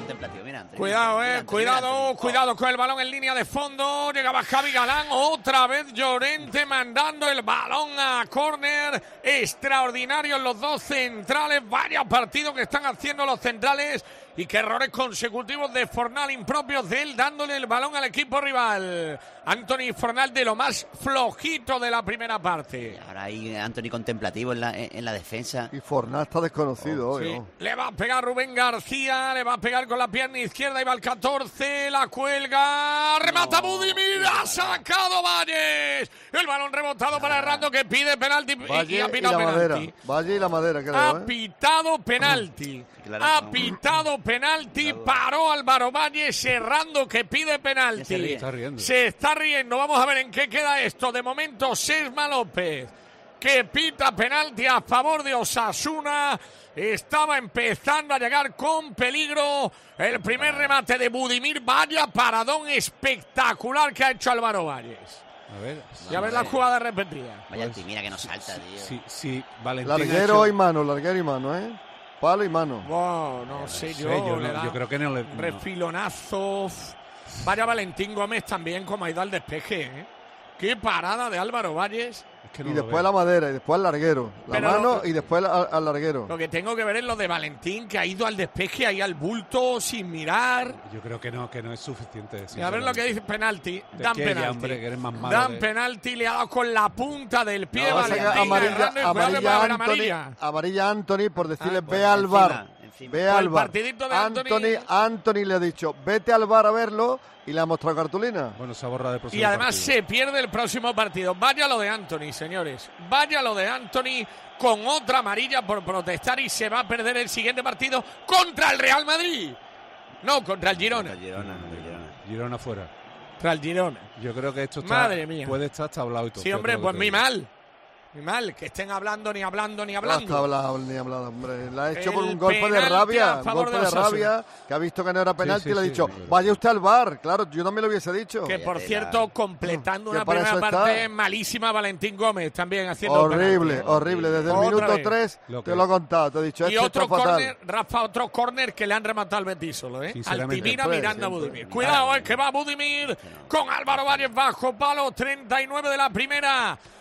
A: Cuidado, eh, cuidado, cuidado con el balón en línea de fondo. Llegaba Javi Galán, otra vez Llorente mandando el balón a córner. Extraordinarios los dos centrales. Vaya partido que están haciendo los centrales. Y qué errores consecutivos de Fornal, impropios de él, dándole el balón al equipo rival. Anthony Fornal, de lo más flojito de la primera parte.
I: Y ahora hay Anthony contemplativo en la, en la defensa.
C: Y Fornal está desconocido
A: oh,
C: hoy.
A: Sí.
C: ¿No?
A: Le va a pegar Rubén García, le va a pegar con la pierna izquierda, y va al catorce, la cuelga, remata no. Budimir, ha sacado Valles. El balón rebotado para Hernando, que pide penalti.
C: Valle
A: y ha pitado
C: y la
A: penalti.
C: Madera. Valle y la Madera, creo.
A: Ha
C: ¿eh?
A: pitado penalti.
I: Claro,
A: ha
I: no.
A: pitado penalti, paró Álvaro Valle, Serrando que pide penalti.
I: Se, ríe.
E: Está riendo.
A: Se está riendo. Vamos a ver en qué queda esto. De momento, Sesma López, que pita penalti a favor de Osasuna. Estaba empezando a llegar con peligro el primer remate de Budimir. Vaya paradón espectacular que ha hecho Álvaro Valles.
E: A ver,
A: y a ver la jugada repetida.
I: Vaya, pues, mira que no salta, tío.
E: Sí, sí, Valentín.
C: Larguero y mano, larguero y mano, ¿eh? Palo y mano.
A: Wow, no sé yo.
E: yo,
A: le
E: no,
A: da
E: yo creo que no le.
A: Refilonazo. Vaya Valentín Gómez también, como ha ido al despeje, ¿eh? Qué parada de Álvaro Valles.
E: Es que no
C: y después la madera, y después el larguero. La
A: Pero
C: mano
A: lo,
C: y después al, al larguero.
A: Lo que tengo que ver es lo de Valentín, que ha ido al despeje, ahí al bulto, sin mirar.
E: Yo creo que no, que no es suficiente.
A: Y a ver lo que dice penalti. Dan
E: que
A: penalti.
E: Ya, hombre, que eres más malo
A: Dan
E: de...
A: penalti, le ha dado con la punta del pie
C: No,
A: Valentín.
C: amarilla,
A: Hernández,
C: amarilla, Anthony,
A: amarilla.
C: amarilla Anthony por decirle
A: Ah,
C: ve
A: bueno,
C: al
A: encima,
C: bar.
A: encima.
C: Ve
A: Pues
C: al
A: el
C: bar.
A: partidito de
C: Anthony,
A: Anthony.
C: Anthony le ha dicho vete al bar a verlo y le ha mostrado cartulina.
E: Bueno, se ha borrado el próximo
A: Y además
E: partido.
A: se pierde el próximo partido. Vaya lo de Anthony, señores. Vaya lo de Anthony con otra amarilla por protestar, y se va a perder el siguiente partido contra el Real Madrid. No, contra el Girona.
I: Contra el Girona, contra el Girona.
E: Girona fuera.
A: Contra el Girona.
E: Yo creo que esto está,
A: Madre mía.
E: puede estar hasta hablado y todo.
A: Sí, hombre,
E: Fíjate
A: pues
E: lo que
A: muy
E: te digo.
A: mal. Muy mal, que estén hablando, ni hablando, ni
C: No
A: hablando.
C: está hablado ni hablado, hombre. La ha hecho
A: El
C: por un golpe de
A: penalti
C: rabia.
A: a
C: Un
A: favor
C: golpe
A: de
C: de
A: Osasuna.
C: rabia, que ha visto que no era penalti
E: Sí,
C: y le ha
E: sí,
C: dicho,
E: sí,
C: vaya usted al bar. Claro, yo no me lo hubiese dicho.
A: Que por
I: Cállate,
A: cierto,
I: la-
A: completando
C: Que
A: una
C: para
A: primera
C: eso está.
A: parte malísima, Valentín Gómez también haciendo
C: Horrible,
A: penalti.
C: horrible. Desde el
A: Otra
C: minuto
A: vez.
C: tres
E: Lo
C: te
E: que-
C: lo he contado. Te he dicho,
A: Y
C: esto
A: otro
C: está fatal.
A: córner, Rafa, otro córner que le han rematado al Betis solo, ¿eh?
E: Sinceramente.
A: Altimira
C: Siempre,
A: mirando a
C: siempre.
A: Budimir. Cuidado, es que va Budimir con Álvaro Valles bajo palo, treinta y nueve de la primera.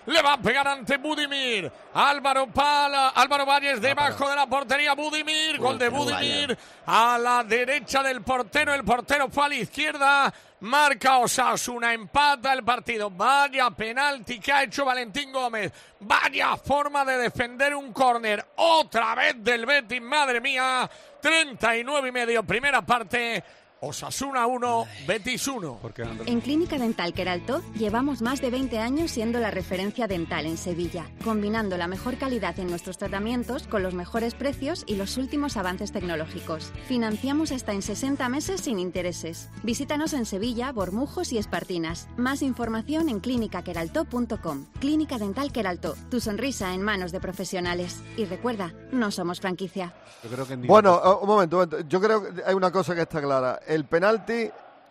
A: le va a pegar ante Budimir. Álvaro Pala, Álvaro Valles debajo de la portería. Budimir, gol de Budimir a la derecha del portero. El portero fue a la izquierda. Marca Osasuna, empata el partido. Vaya penalti que ha hecho Valentín Gómez. Vaya forma de defender un córner. Otra vez del Betis, madre mía. treinta y nueve y medio, primera parte. Osasuna uno, Betis uno.
N: En Clínica Dental Queraltó llevamos más de veinte años siendo la referencia dental en Sevilla, combinando la mejor calidad en nuestros tratamientos con los mejores precios y los últimos avances tecnológicos. Financiamos hasta en sesenta meses sin intereses. Visítanos en Sevilla, Bormujos y Espartinas. Más información en clínica queraltó punto com. Clínica Dental Queraltó, tu sonrisa en manos de profesionales. Y recuerda, no somos franquicia.
C: Yo creo que bueno, un momento, un momento, yo creo que hay una cosa que está clara. El penalti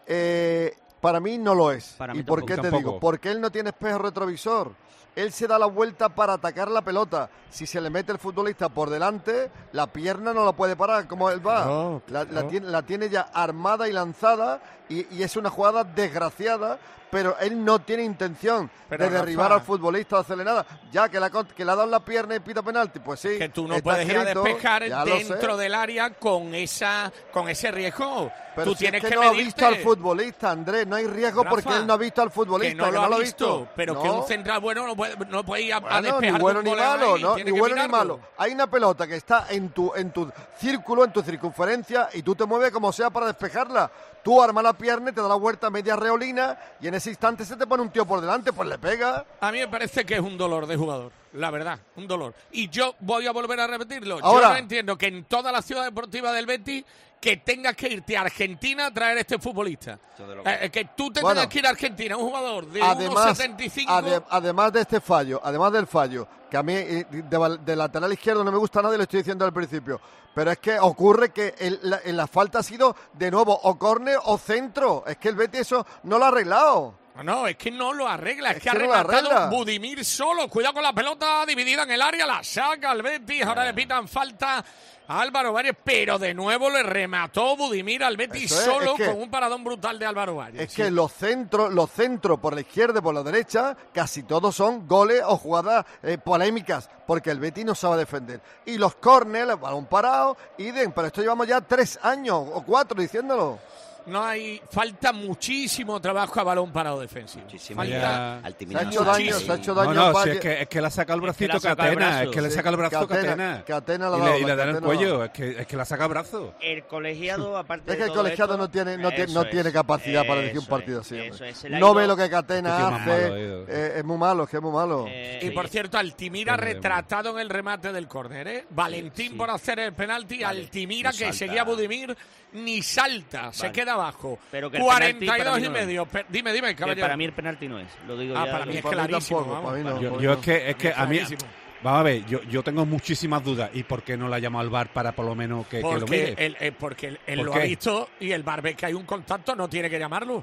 C: eh, para mí no lo es.
F: Para
C: ¿Y
F: mí
C: por
F: tampoco.
C: qué te
F: Tampoco.
C: digo? Porque él no tiene espejo retrovisor. Él se da la vuelta para atacar la pelota. Si se le mete el futbolista por delante, la pierna no la puede parar como él va.
A: No,
C: la, la
A: no.
C: tiene, la tiene ya armada y lanzada y, y es una jugada desgraciada, pero él no tiene intención
A: Pero,
C: de derribar
A: Rafa,
C: al futbolista o hacerle nada. Ya que, la, que le ha dado la pierna y pita penalti, pues sí.
A: Que tú no
C: está
A: puedes ir a
C: escrito,
A: despejar
C: ya lo sé.
A: dentro del área con esa con ese riesgo.
C: Pero
A: tú
C: si
A: tienes
C: es que,
A: que
C: no
A: medirte.
C: ha visto al futbolista, Andrés, no hay riesgo
A: Rafa,
C: porque él no ha visto al futbolista,
A: que no lo, ha,
C: lo
A: visto, pero
C: No.
A: que un central bueno no puede, no puede ir a, a
C: Bueno,
A: despejar
C: ni bueno
A: de
C: ni
A: un voleo
C: malo,
A: ahí,
C: ¿no?
A: tiene
C: Ni
A: que
C: bueno ni
A: mirarlo.
C: malo. Hay una pelota que está en tu en tu círculo, en tu circunferencia y tú te mueves como sea para despejarla. Tú armas la pierna y te da la vuelta media reolina y en ese instante se te pone un tío por delante, pues le pega.
A: A mí me parece que es un dolor de jugador, la verdad, un dolor. Y yo voy a volver a repetirlo.
C: Ahora-
A: yo no entiendo que en toda la ciudad deportiva del Betis que tengas que irte a Argentina a traer a este futbolista. Eh, que tú te
C: Bueno,
A: tengas que ir a Argentina, un jugador de
C: Además,
A: uno setenta y cinco.
C: ade- además de este fallo, además del fallo, que a mí eh, de, val- de lateral izquierdo no me gusta nada y lo estoy diciendo al principio, pero es que ocurre que el- la, en la falta ha sido de nuevo o córner o centro. Es que el Betis eso no lo ha arreglado.
A: No, no, es que no lo arregla, es,
C: Es
A: que,
C: que
A: ha
C: no lo
A: rematado
C: arregla.
A: Budimir solo. Cuidado con la pelota dividida en el área, la saca el Betis, ahora le pitan falta a Álvaro Valles, pero de nuevo le remató Budimir al Betis
C: Eso es,
A: solo
C: es que-
A: con un paradón brutal de Álvaro Valles.
C: Es que los centros, los centros por la izquierda y por la derecha, casi todos son goles o jugadas eh, polémicas, porque el Betis no sabe defender. Y los córneres, el balón parado, idem, pero esto llevamos ya tres años o cuatro diciéndolo.
A: No hay, falta muchísimo trabajo a balón parado defensivo. Falta
E: Ya.
C: Se ha hecho daño, se ha hecho daño
E: No,
C: a
E: no, si
C: Valle.
E: es que, es que le ha sacado el
F: Es que le
E: bracito
F: ha sacado el
E: Catena,
F: brazo.
E: es que le
C: Sí,
E: saca el brazo
C: Catena,
E: Catena.
C: Catena le ha
E: y
C: dado,
E: le, y le da en el
C: Catena le ha
E: cuello,
C: dado.
E: es que, es que le saca el brazo.
F: El colegiado, aparte
C: Es que
F: de
C: el
F: todo
C: colegiado
F: esto,
C: no tiene no, tiene,
F: eso
C: no
F: es,
C: tiene capacidad para elegir un
F: eso
C: partido
F: es,
C: así.
F: eso
C: hombre.
F: es, se le ha
C: No
F: ido-
C: ve lo que Catena
E: Este tío más
C: hace,
E: malo, eh.
C: eh, es muy malo, es que es muy malo.
F: Eh,
A: Y por cierto, Altimira
E: Madre mía.
A: retratado en el remate del córner, ¿eh? Valentín
F: sí.
A: por hacer el penalti,
F: Vale,
A: Altimira
F: no
A: que
F: salta.
A: seguía Budimir, ni salta, se
F: Vale.
A: queda abajo.
F: Pero que el
A: cuarenta y
F: penalti para
A: dos
F: mí
A: y
F: no es.
A: medio. Pe- Dime, dime,
F: que
A: caballero.
F: para mí el penalti no es, lo digo
A: Ah,
F: ya.
A: para mí
F: lo-
A: es
C: Para mí
A: clarísimo.
C: tampoco,
A: vamos.
C: para mí no.
E: Yo,
C: Pues
E: yo
C: no.
E: es que, es que a mí,
A: clarísimo.
E: vamos a ver, yo, yo tengo muchísimas dudas. ¿Y por qué no la llamo al V A R para por lo menos que, que lo
A: Porque
E: mire?
A: él, eh, porque él, él
E: ¿Por
A: lo
E: qué?
A: ha visto y el V A R ve que hay un contacto, no tiene que llamarlo.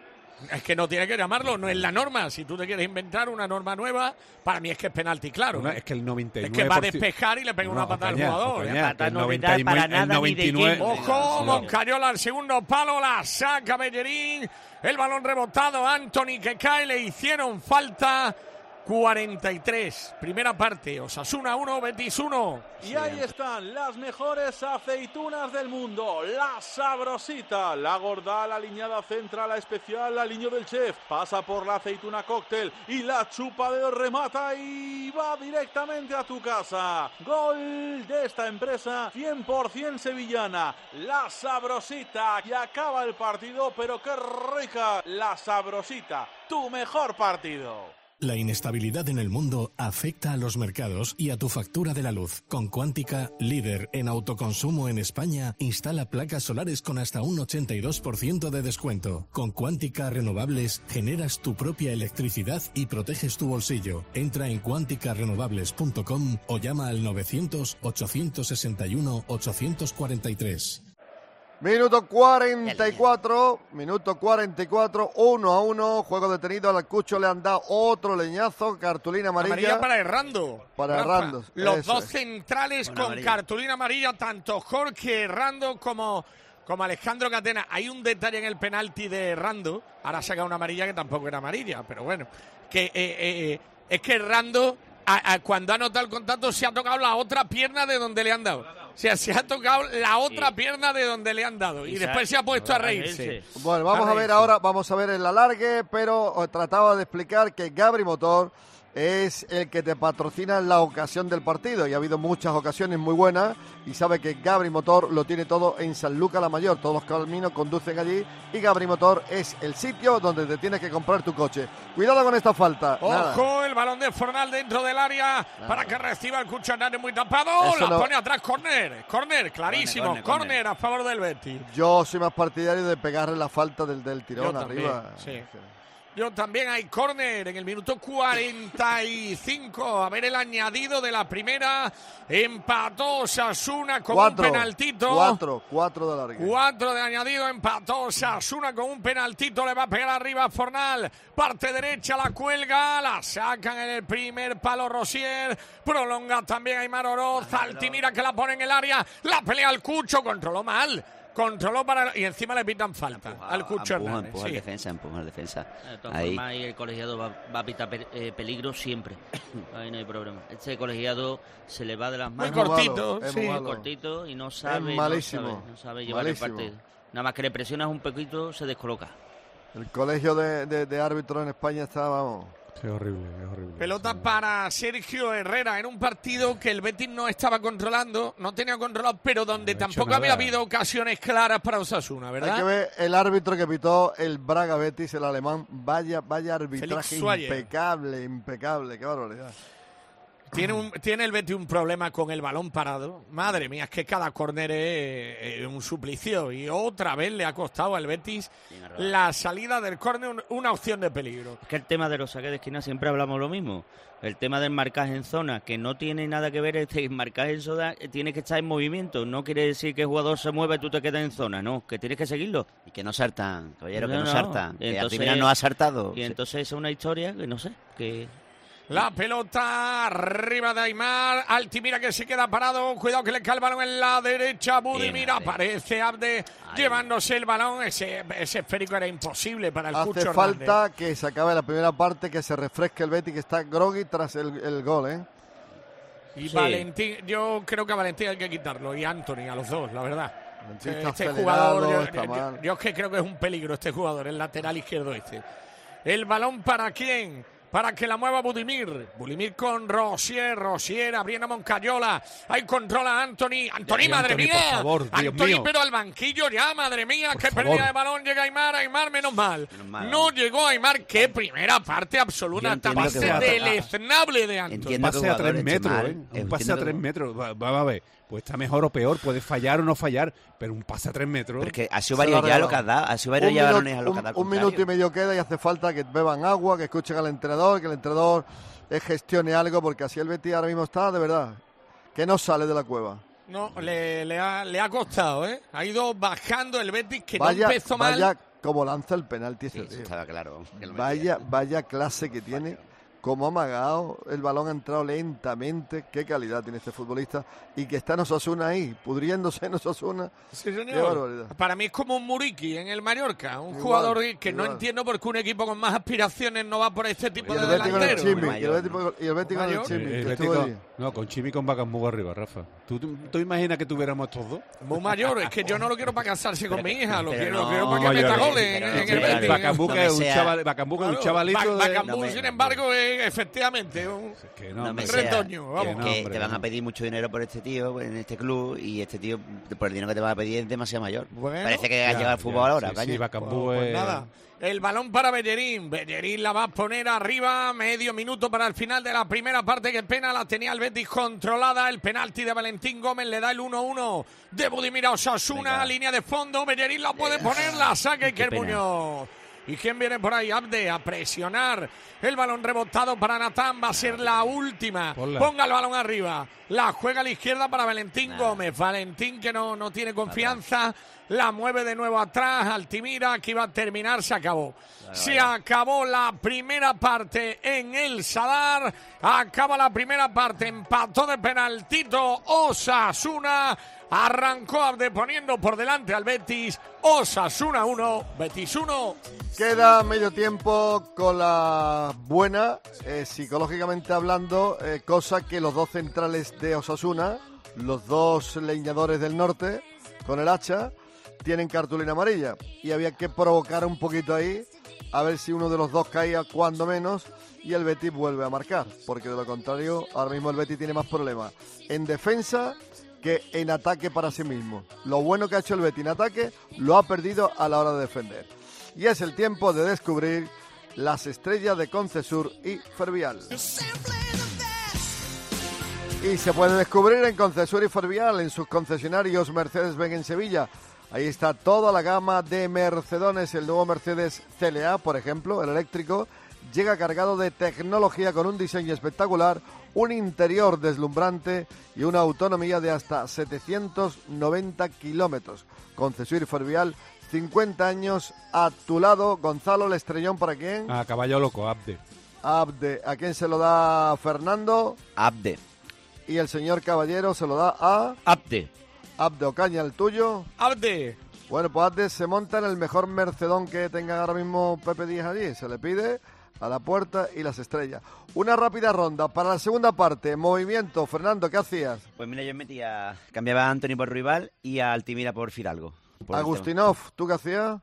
A: Es que no tiene que llamarlo, no es la norma. Si tú te quieres inventar una norma nueva, para mí es que es penalti, claro.
E: No, es que el noventa y
A: Es
E: nueve
A: que va a
E: por ciento
A: despejar y le pega
E: No,
A: una patada
E: Ocaña,
A: al jugador.
E: Ocaña,
A: ¿eh?
E: que
F: Patada
E: el
F: no le
E: noventa
F: da
E: y
F: para
E: nueve,
F: nada
E: el
F: ni de
E: noventa y nueve,
F: quién.
A: Ojo,
E: no.
A: Moncayola al segundo palo, la saca Bellerín. El balón rebotado, Anthony que cae, le hicieron falta. cuarenta y tres, primera parte, Osasuna uno, Betis uno.
B: Y ahí están las mejores aceitunas del mundo. La Sabrosita, la gorda, la aliñada central, la especial, la aliño del chef. Pasa por la aceituna cóctel y la chupa de remata y va directamente a tu casa. Gol de esta empresa cien por ciento sevillana. La Sabrosita. Y acaba el partido, pero qué rica. La Sabrosita, tu mejor partido.
M: La inestabilidad en el mundo afecta a los mercados y a tu factura de la luz. Con Cuántica, líder en autoconsumo en España, instala placas solares con hasta un ochenta y dos por ciento de descuento. Con Cuántica Renovables generas tu propia electricidad y proteges tu bolsillo. Entra en cuántica renovables punto com o llama al novecientos, ochocientos sesenta y uno, ochocientos cuarenta y tres.
C: Minuto cuarenta y cuatro, minuto cuarenta y cuatro, uno a uno, juego detenido, al Cucho le han dado otro leñazo, cartulina amarilla.
A: Amarilla para Errando.
C: Para
A: Rafa,
C: Errando,
A: Los
C: eso
A: dos
C: es.
A: centrales
I: Una
A: con
I: amarilla.
A: cartulina amarilla, tanto Jorge Errando como, como Alejandro Catena. Hay un detalle en el penalti de Errando, ahora saca una amarilla que tampoco era amarilla, pero bueno, que eh, eh, es que Rando, a, a, cuando ha notado el contacto, se ha tocado la otra pierna de donde le han dado. O sea, se ha tocado la otra sí. pierna de donde le han dado. Y, y después se ha puesto a reírse.
C: Bueno, vamos a, a ver ahora, vamos a ver el alargue, pero os trataba de explicar que Gabri Motor es el que te patrocina en la ocasión del partido y ha habido muchas ocasiones muy buenas y sabe que Gabri Motor lo tiene todo en Sanlúcar la Mayor, todos los caminos conducen allí y Gabri Motor es el sitio donde te tienes que comprar tu coche. Cuidado con esta falta.
A: Ojo,
C: Nada.
A: El balón de Fornal dentro del área Nada. para que reciba el Cucho Hernández muy tapado, Eso la no. pone atrás, córner, córner, clarísimo, córner a favor del Betis.
C: Yo soy más partidario de pegarle la falta del, del tirón
A: Yo
C: arriba.
A: También, sí. Yo también hay córner en el minuto cuarenta y cinco. A ver el añadido de la primera. Empató Osasuna con
C: cuatro,
A: un penaltito.
C: Cuatro, cuatro de alargue.
A: Cuatro de añadido. Empató Osasuna con un penaltito. Le va a pegar arriba a Fornal. Parte derecha, la cuelga. La sacan en el primer palo Rosier. Prolonga también Aimar Oroz. Altimira que la pone en el área. La pelea al Cucho. Controló mal. Controló para y encima le pitan falta empuja, al Cucho
I: empuja,
A: Hernández.
I: Empuja
A: sí.
I: el defensa, empuja el defensa.
F: De todas
I: ahí.
F: formas, ahí el colegiado va, va a pitar pe, eh, peligro siempre. Ahí no hay problema. Este colegiado se le va de las manos.
A: Muy cortito,
F: es
A: sí.
F: muy cortito y no sabe,
C: es malísimo.
F: no sabe, no sabe llevar
C: malísimo.
F: el partido. Nada más que le presionas un poquito, se descoloca.
C: El colegio de, de, de árbitros en España está, vamos...
E: Es horrible, es horrible.
A: Pelota para Sergio Herrera en un partido que el Betis no estaba controlando, no tenía controlado, pero donde no tampoco había habido ocasiones claras para Osasuna, ¿verdad?
C: Hay que ver el árbitro que pitó el Braga Betis, el alemán. Vaya, vaya arbitraje impecable, impecable, qué barbaridad.
A: Tiene, un, tiene el Betis un problema con el balón parado. Madre mía, es que cada córner es, es un suplicio. Y otra vez le ha costado al Betis la salida del córner, una opción de peligro.
F: Es que el tema de los saques de esquina siempre hablamos lo mismo. El tema del marcaje en zona, que no tiene nada que ver, este marcaje en zona tiene que estar en movimiento. No quiere decir que el jugador se mueva y tú te quedas en zona, no, que tienes que seguirlo.
I: Y que no saltan, caballero,
F: no,
I: que no,
F: no
I: saltan.
F: Y entonces,
I: que al final no ha saltado.
F: Y entonces es una historia que no sé, que...
A: La pelota arriba de Aimar. Altimira que se queda parado. Cuidado que le cae el balón en la derecha. Budimir aparece. Abde llevándose el balón. Ese, ese esférico era imposible para el Cucho
C: Hace
A: Hernández.
C: falta que se acabe la primera parte, que se refresque el Betis, que está groggy tras el, el gol, ¿eh?
A: Y
C: sí.
A: Valentín, yo creo que a Valentín hay que quitarlo. Y a Anthony, a los dos, la verdad.
C: Este,
A: este jugador, yo, yo, yo, yo es que creo que es un peligro este jugador, el lateral izquierdo este. El balón para quién. Para que la mueva Budimir. Budimir con Rosier. Rosier abriendo a Moncayola. Ahí controla a Anthony. Anthony,
E: Ay,
A: madre
E: Anthony,
A: mía.
E: por favor, Dios
A: Anthony,
E: mío.
A: pero al banquillo ya, madre mía.
E: Por
A: Qué
E: favor.
A: pérdida de balón. Llega Aimar. Aimar, menos mal.
I: Menos mal,
A: no llegó Aimar. Qué primera parte absoluta. Pase deleznable de Anthony.
E: Un pase a tres metros, ¿eh? Un pase a tres metros. Vamos a ver. Pues está mejor o peor, puede fallar o no fallar, pero un pase a tres metros.
I: Porque ha sido varios ya lo que has dado, ha sido varios ya balones a lo que has dado.
C: Un minuto y medio queda y hace falta que beban agua, que escuchen al entrenador, que el entrenador gestione algo, porque así el Betis ahora mismo está, de verdad, que no sale de la cueva.
A: No, le, le, ha, le ha costado, ¿eh? Ha ido bajando el Betis, que
C: vaya,
A: no empezó mal.
C: Vaya como lanza el penalti ese
I: sí,
C: tío.
I: Estaba claro.
C: Vaya, vaya clase que tiene. Como ha amagado, el balón ha entrado lentamente. Qué calidad tiene este futbolista. Y que está en Osasuna ahí, pudriéndose en Osasuna.
A: Sí, señor.
C: Qué barbaridad.
A: Para mí es como un Muriqui en el Mallorca. Un
C: Igual,
A: jugador que
C: igual.
A: no entiendo por qué un equipo con más aspiraciones no va por este tipo
C: Y
A: de
C: el Betis con el
A: delantero.
C: Chimi, y el Betis con- y el Betis con el
A: Mayor.
C: Chimi,
E: El
C: que
E: Betis
C: estuvo
E: con-
C: allí.
E: no, con Chimi y con Bacambugo arriba, Rafa. ¿Tú, tú, tú imaginas que tuviéramos estos dos?
A: Muy mayor, es que yo no lo quiero para casarse con mi hija, lo
I: pero
A: quiero,
I: no,
A: quiero para que
E: no,
A: meta
E: yo-
A: goles en,
I: pero
A: en
I: no,
A: el
I: pero
A: Betis.
E: Bacambugo
I: no
E: es
I: me
E: un
I: sea-
E: chaval, Bacambugo es un chavalito
A: Ba-
E: de...
A: Bacambú,
I: no me-
A: sin embargo, es efectivamente un
E: Que
I: No
E: no,
I: me
E: hombre.
I: sea,
A: retoño, vamos.
E: Que no,
I: que
E: hombre,
I: te van a
E: no.
I: pedir mucho dinero por este tío en este club y este tío por el dinero que te va a pedir es demasiado mayor.
A: Bueno,
I: Parece que ha
E: Ya,
I: llegado al
E: ya,
I: fútbol ahora,
E: sí,
I: caña.
E: sí, Bacambugo
A: Pues
E: es...
A: nada, el balón para Bellerín. Bellerín la va a poner arriba. Medio minuto para el final de la primera parte. Que pena, la tenía el Betis controlada. El penalti de Valentín Gómez le da el uno uno de Budimir a Osasuna.
I: Venga.
A: Línea de fondo. Bellerín la puede poner. La saca Iker
I: pena.
A: Muñoz. ¿Y quién viene por ahí? Abde a presionar. El balón rebotado para Natán. Va a ser la última.
E: Ponla.
A: Ponga el balón arriba. La juega a la izquierda para Valentín Gómez. Valentín que no, no tiene confianza. La mueve de nuevo atrás. Altimira, que iba a terminar. Se acabó. Se acabó la primera parte en el Sadar. Acaba la primera parte. Empató de penaltito Osasuna. Arrancó Abde poniendo por delante al Betis. Osasuna uno, Betis uno.
C: Queda medio tiempo con la buena, eh, psicológicamente hablando, eh, cosa que los dos centrales de Osasuna, los dos leñadores del norte, con el hacha, tienen cartulina amarilla. Y había que provocar un poquito ahí, a ver si uno de los dos caía cuando menos, y el Betis vuelve a marcar, porque de lo contrario, ahora mismo el Betis tiene más problemas en defensa que en ataque para sí mismo. Lo bueno que ha hecho el Betis en ataque, lo ha perdido a la hora de defender. Y es el tiempo de descubrir las estrellas de Concesur y Fervial. Y se puede descubrir en Concesur y Fervial, en sus concesionarios Mercedes-Benz en Sevilla. Ahí está toda la gama de Mercedones. El nuevo Mercedes C L A, por ejemplo, el eléctrico, llega cargado de tecnología con un diseño espectacular, un interior deslumbrante y una autonomía de hasta setecientos noventa kilómetros. Concesur y Fervial, cincuenta años a tu lado. Gonzalo, el estrellón, ¿para quién?
E: A caballo loco, Abde.
C: Abde. ¿A quién se lo da Fernando?
I: Abde.
C: Y el señor Caballero se lo da a...
F: Abde.
C: Abde Ocaña, ¿el tuyo?
A: Abde.
C: Bueno, pues Abde se monta en el mejor Mercedón que tenga ahora mismo Pepe Díaz allí. Se le pide a la puerta y las estrellas. Una rápida ronda para la segunda parte. Movimiento. Fernando, ¿qué hacías?
I: Pues mira, yo metía... Cambiaba a Anthony por Rival y a Altimira por Fidalgo. Por
C: Agustinov, ¿tú qué hacías?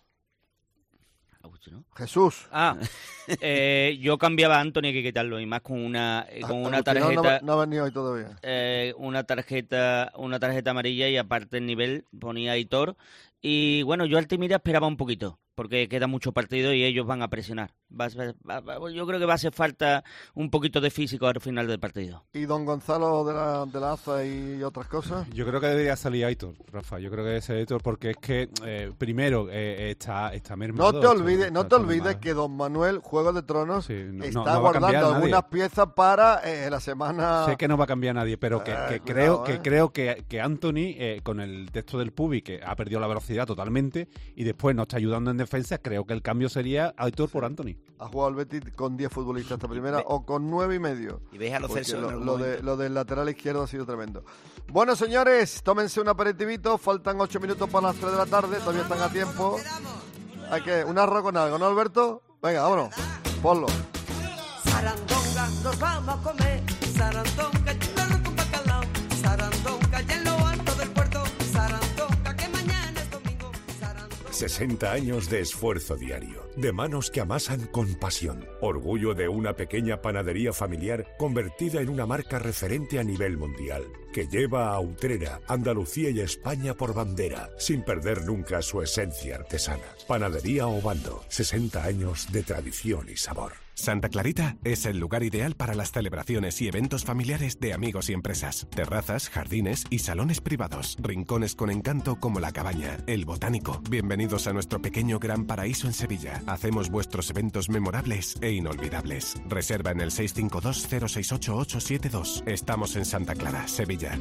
F: Agustinov.
C: Jesús.
F: Ah, eh, yo cambiaba a Anthony, hay que quitarlo, y más con una eh, con una
C: Agustinov
F: tarjeta...
C: No, no ha venido hoy todavía.
F: Eh, una tarjeta una tarjeta amarilla y aparte el nivel ponía Aitor. Y bueno, yo Altimira esperaba un poquito, porque queda mucho partido y ellos van a presionar. Va, va, va, yo creo que va a hacer falta un poquito de físico al final del partido.
C: ¿Y don Gonzalo de la, de la A Z A y otras cosas?
E: Yo creo que debería salir Aitor, Rafa. Yo creo que debe ser Aitor porque es que, eh, primero, eh, está, está mermado.
C: No te olvides, no
E: está,
C: te
E: está
C: olvides que don Manuel, Juego de Tronos,
E: sí, no,
C: está
E: no, no
C: guardando algunas piezas para eh, la semana...
E: Sé que no va a cambiar nadie, pero que,
C: Eh,
E: que
C: cuidado,
E: creo,
C: eh.
E: que creo que, que Anthony, eh, con el texto del Pubi, que ha perdido la velocidad totalmente, y después no está ayudando en defensa, creo que el cambio sería Aitor por Anthony.
C: Ha jugado el Betis con diez futbolistas esta primera, o con nueve y medio.
I: Y veis a los
C: Porque
I: Celso en
C: lo,
I: algún
C: lo, de,
I: momento.
C: lo del lateral izquierdo ha sido tremendo. Bueno, señores, tómense un aperitivito. Faltan ocho minutos para las tres de la tarde. Todavía están a tiempo. Hay que un arroz con algo, ¿no, Alberto? Venga, vámonos. Ponlo.
G: Sarandonga, nos vamos a comer. Sarandonga, lleno con bacalao. Sarandonga, y en lo alto del puerto. Sarandonga, que mañana es domingo. Sarandonga.
M: sesenta años de esfuerzo diario, de manos que amasan con pasión. Orgullo de una pequeña panadería familiar convertida en una marca referente a nivel mundial, que lleva a Utrera, Andalucía y España por bandera, sin perder nunca su esencia artesana. Panadería Obando, sesenta años de tradición y sabor.
H: Santa Clarita es el lugar ideal para las celebraciones y eventos familiares de amigos y empresas. Terrazas, jardines y salones privados. Rincones con encanto como La Cabaña, El Botánico. Bienvenidos a nuestro pequeño gran paraíso en Sevilla. Hacemos vuestros eventos memorables e inolvidables. Reserva en el seis cinco dos cero seis ocho ocho siete dos. Estamos en Santa Clara, Sevilla.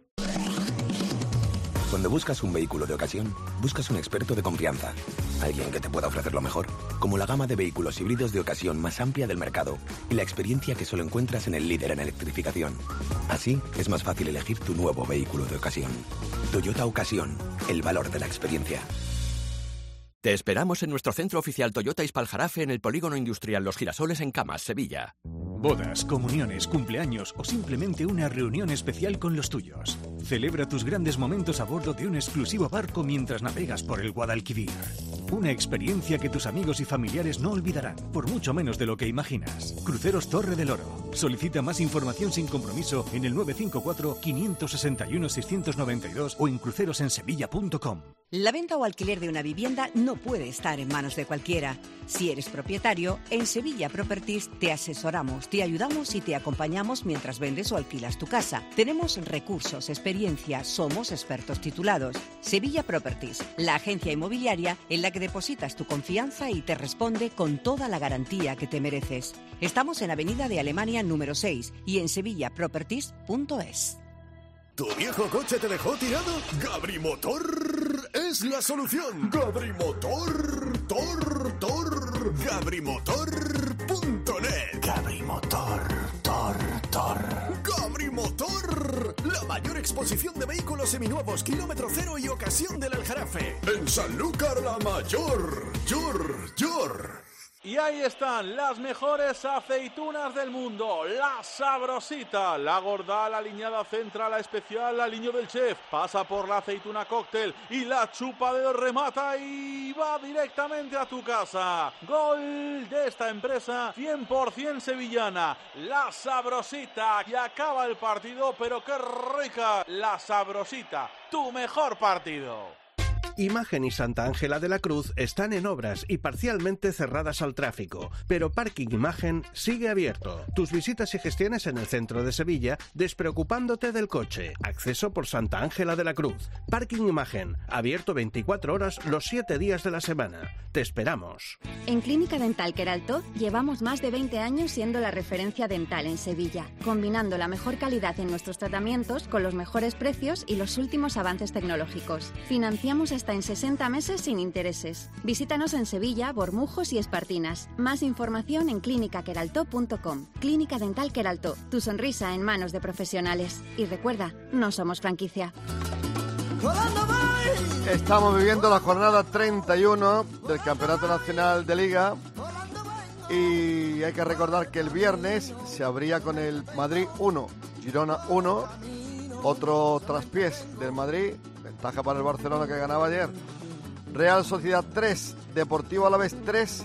J: Cuando buscas un vehículo de ocasión, buscas un experto de confianza. Alguien que te pueda ofrecer lo mejor, como la gama de vehículos híbridos de ocasión más amplia del mercado y la experiencia que solo encuentras en el líder en electrificación. Así es más fácil elegir tu nuevo vehículo de ocasión. Toyota Ocasión, el valor de la experiencia.
L: Te esperamos en nuestro centro oficial Toyota Ispaljarafe en el Polígono Industrial Los Girasoles en Camas, Sevilla.
K: Bodas, comuniones, cumpleaños o simplemente una reunión especial con los tuyos. Celebra tus grandes momentos a bordo de un exclusivo barco mientras navegas por el Guadalquivir. Una experiencia que tus amigos y familiares no olvidarán, por mucho menos de lo que imaginas. Cruceros Torre del Oro. Solicita más información sin compromiso en el nueve cinco cuatro, cinco seis uno, seis nueve dos o en crucerosensevilla punto com.
Y: La venta o alquiler de una vivienda no puede estar en manos de cualquiera. Si eres propietario, en Sevilla Properties te asesoramos, te ayudamos y te acompañamos mientras vendes o alquilas tu casa. Tenemos recursos, experiencia, somos expertos titulados. Sevilla Properties, la agencia inmobiliaria en la que depositas tu confianza y te responde con toda la garantía que te mereces. Estamos en Avenida de Alemania número seis y en sevilla properties punto es.
M: ¿Tu viejo coche te dejó tirado? Gabrimotor es la solución. Gabrimotor, tor, tor. Gabrimotor punto net. Gabrimotor, tor, tor. Gabrimotor, la mayor exposición de vehículos seminuevos, kilómetro cero y ocasión del Aljarafe. En Sanlúcar la Mayor. Yor, Yor.
B: Y ahí están las mejores aceitunas del mundo, la Sabrosita, la gorda, la aliñada central, la especial, la aliño del chef, pasa por la aceituna cóctel y la chupa de remata y va directamente a tu casa. Gol de esta empresa cien por ciento sevillana, la Sabrosita, y acaba el partido, pero qué rica, la Sabrosita, tu mejor partido.
O: Imagen y Santa Ángela de la Cruz están en obras y parcialmente cerradas al tráfico, pero Parking Imagen sigue abierto. Tus visitas y gestiones en el centro de Sevilla, despreocupándote del coche. Acceso por Santa Ángela de la Cruz. Parking Imagen, abierto veinticuatro horas los siete días de la semana. Te esperamos.
N: En Clínica Dental Queraltó llevamos más de veinte años siendo la referencia dental en Sevilla, combinando la mejor calidad en nuestros tratamientos con los mejores precios y los últimos avances tecnológicos. Financiamos hasta en sesenta meses sin intereses. Visítanos en Sevilla, Bormujos y Espartinas. Más información en clínica queraltó punto com. Clínica Dental Queraltó, tu sonrisa en manos de profesionales. Y recuerda, no somos franquicia.
C: Estamos viviendo la jornada treinta y uno del Campeonato Nacional de Liga y hay que recordar que el viernes se abría con el Madrid uno, Girona uno, otro traspiés del Madrid, ventaja para el Barcelona que ganaba ayer. Real Sociedad tres, Deportivo Alavés tres,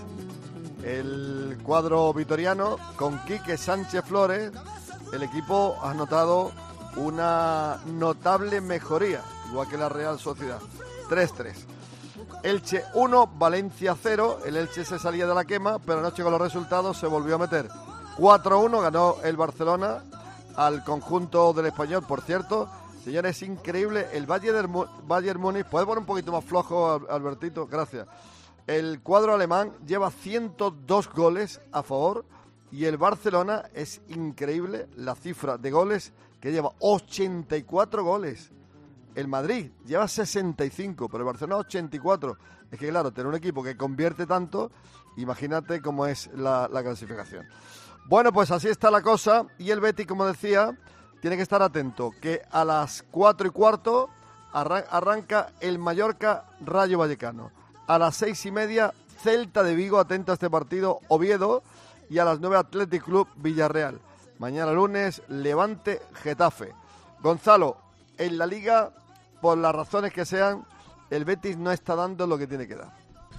C: el cuadro vitoriano con Quique Sánchez Flores. El equipo ha notado una notable mejoría, igual que la Real Sociedad. tres tres. Elche uno, Valencia cero. El Elche se salía de la quema, pero anoche con los resultados se volvió a meter. cuatro uno ganó el Barcelona al conjunto del Español. Por cierto, señores, es increíble. El Bayern, Bayern Múnich, ¿puedes poner un poquito más flojo, Albertito? Gracias. El cuadro alemán lleva ciento dos goles a favor y el Barcelona, es increíble la cifra de goles que lleva, ochenta y cuatro goles. El Madrid lleva sesenta y cinco, pero el Barcelona ochenta y cuatro. Es que claro, tener un equipo que convierte tanto, imagínate cómo es la, la clasificación. Bueno, pues así está la cosa. Y el Betis, como decía, tiene que estar atento, que a las cuatro y cuarto arran- arranca el Mallorca Rayo Vallecano. A las seis y media, Celta de Vigo, atento a este partido, Oviedo. Y a las nueve, Athletic Club Villarreal. Mañana lunes, Levante Getafe. Gonzalo, en la Liga, por las razones que sean, el Betis no está dando lo que tiene que dar.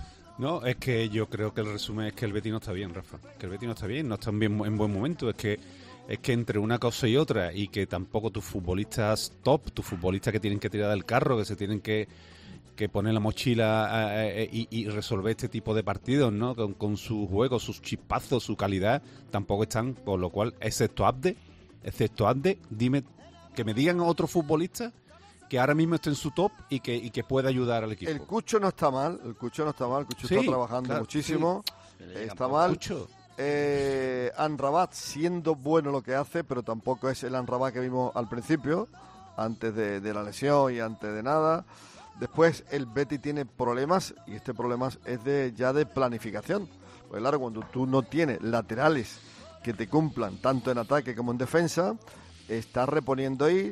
E: No, es que yo creo que el resumen es que el Betis no está bien, Rafa. Que el Betis no está bien, no está en, bien, en buen momento. Es que es que entre una cosa y otra, y que tampoco tus futbolistas top, tus futbolistas que tienen que tirar del carro, que se tienen que, que poner la mochila eh, eh, y, y resolver este tipo de partidos, ¿no? Con, con su juego, sus chispazos, su calidad, tampoco están, por lo cual, excepto Abde, excepto Abde, dime, que me digan otro futbolista que ahora mismo esté en su top y que y que pueda ayudar al equipo.
C: El Cucho no está mal, el Cucho no está mal, el Cucho
E: Sí,
C: está trabajando
E: claro,
C: muchísimo,
E: sí.
C: está mal.
E: Cucho.
C: Eh, Anrabat siendo bueno lo que hace, pero tampoco es el Anrabat que vimos al principio, antes de, de la lesión y antes de nada. Después el Betis tiene problemas y este problema es de ya de planificación. Pues claro, cuando tú no tienes laterales que te cumplan tanto en ataque como en defensa, estás reponiendo ahí.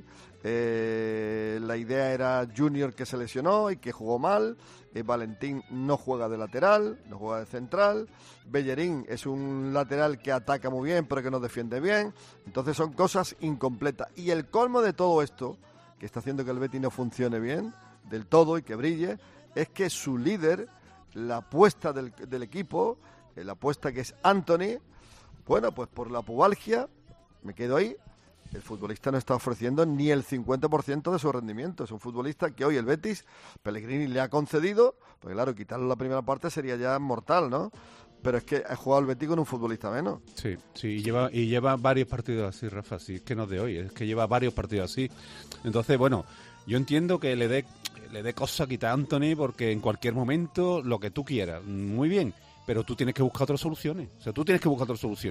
C: Eh, la idea era Junior, que se lesionó y que jugó mal. eh, Valentín no juega de lateral, no juega de central. Bellerín es un lateral que ataca muy bien pero que no defiende bien. Entonces son cosas incompletas. Y el colmo de todo esto, que está haciendo que el Betis no funcione bien del todo y que brille, es que su líder, la apuesta del, del equipo, eh, la apuesta que es Anthony, bueno, pues por la pubalgia, me quedo ahí. El futbolista no está ofreciendo ni el cincuenta por ciento de su rendimiento. Es un futbolista que hoy el Betis, Pellegrini le ha concedido, porque claro, quitarlo la primera parte sería ya mortal, ¿no? Pero es que ha jugado el Betis con un futbolista menos.
E: Sí, sí, y lleva, y lleva varios partidos así, Rafa, sí, es que no es de hoy, es que lleva varios partidos así. Entonces, bueno, yo entiendo que le dé le dé cosa quitar a Anthony porque en cualquier momento lo que tú quieras, muy bien, pero tú tienes que buscar otras soluciones. O sea, tú tienes que buscar otras soluciones.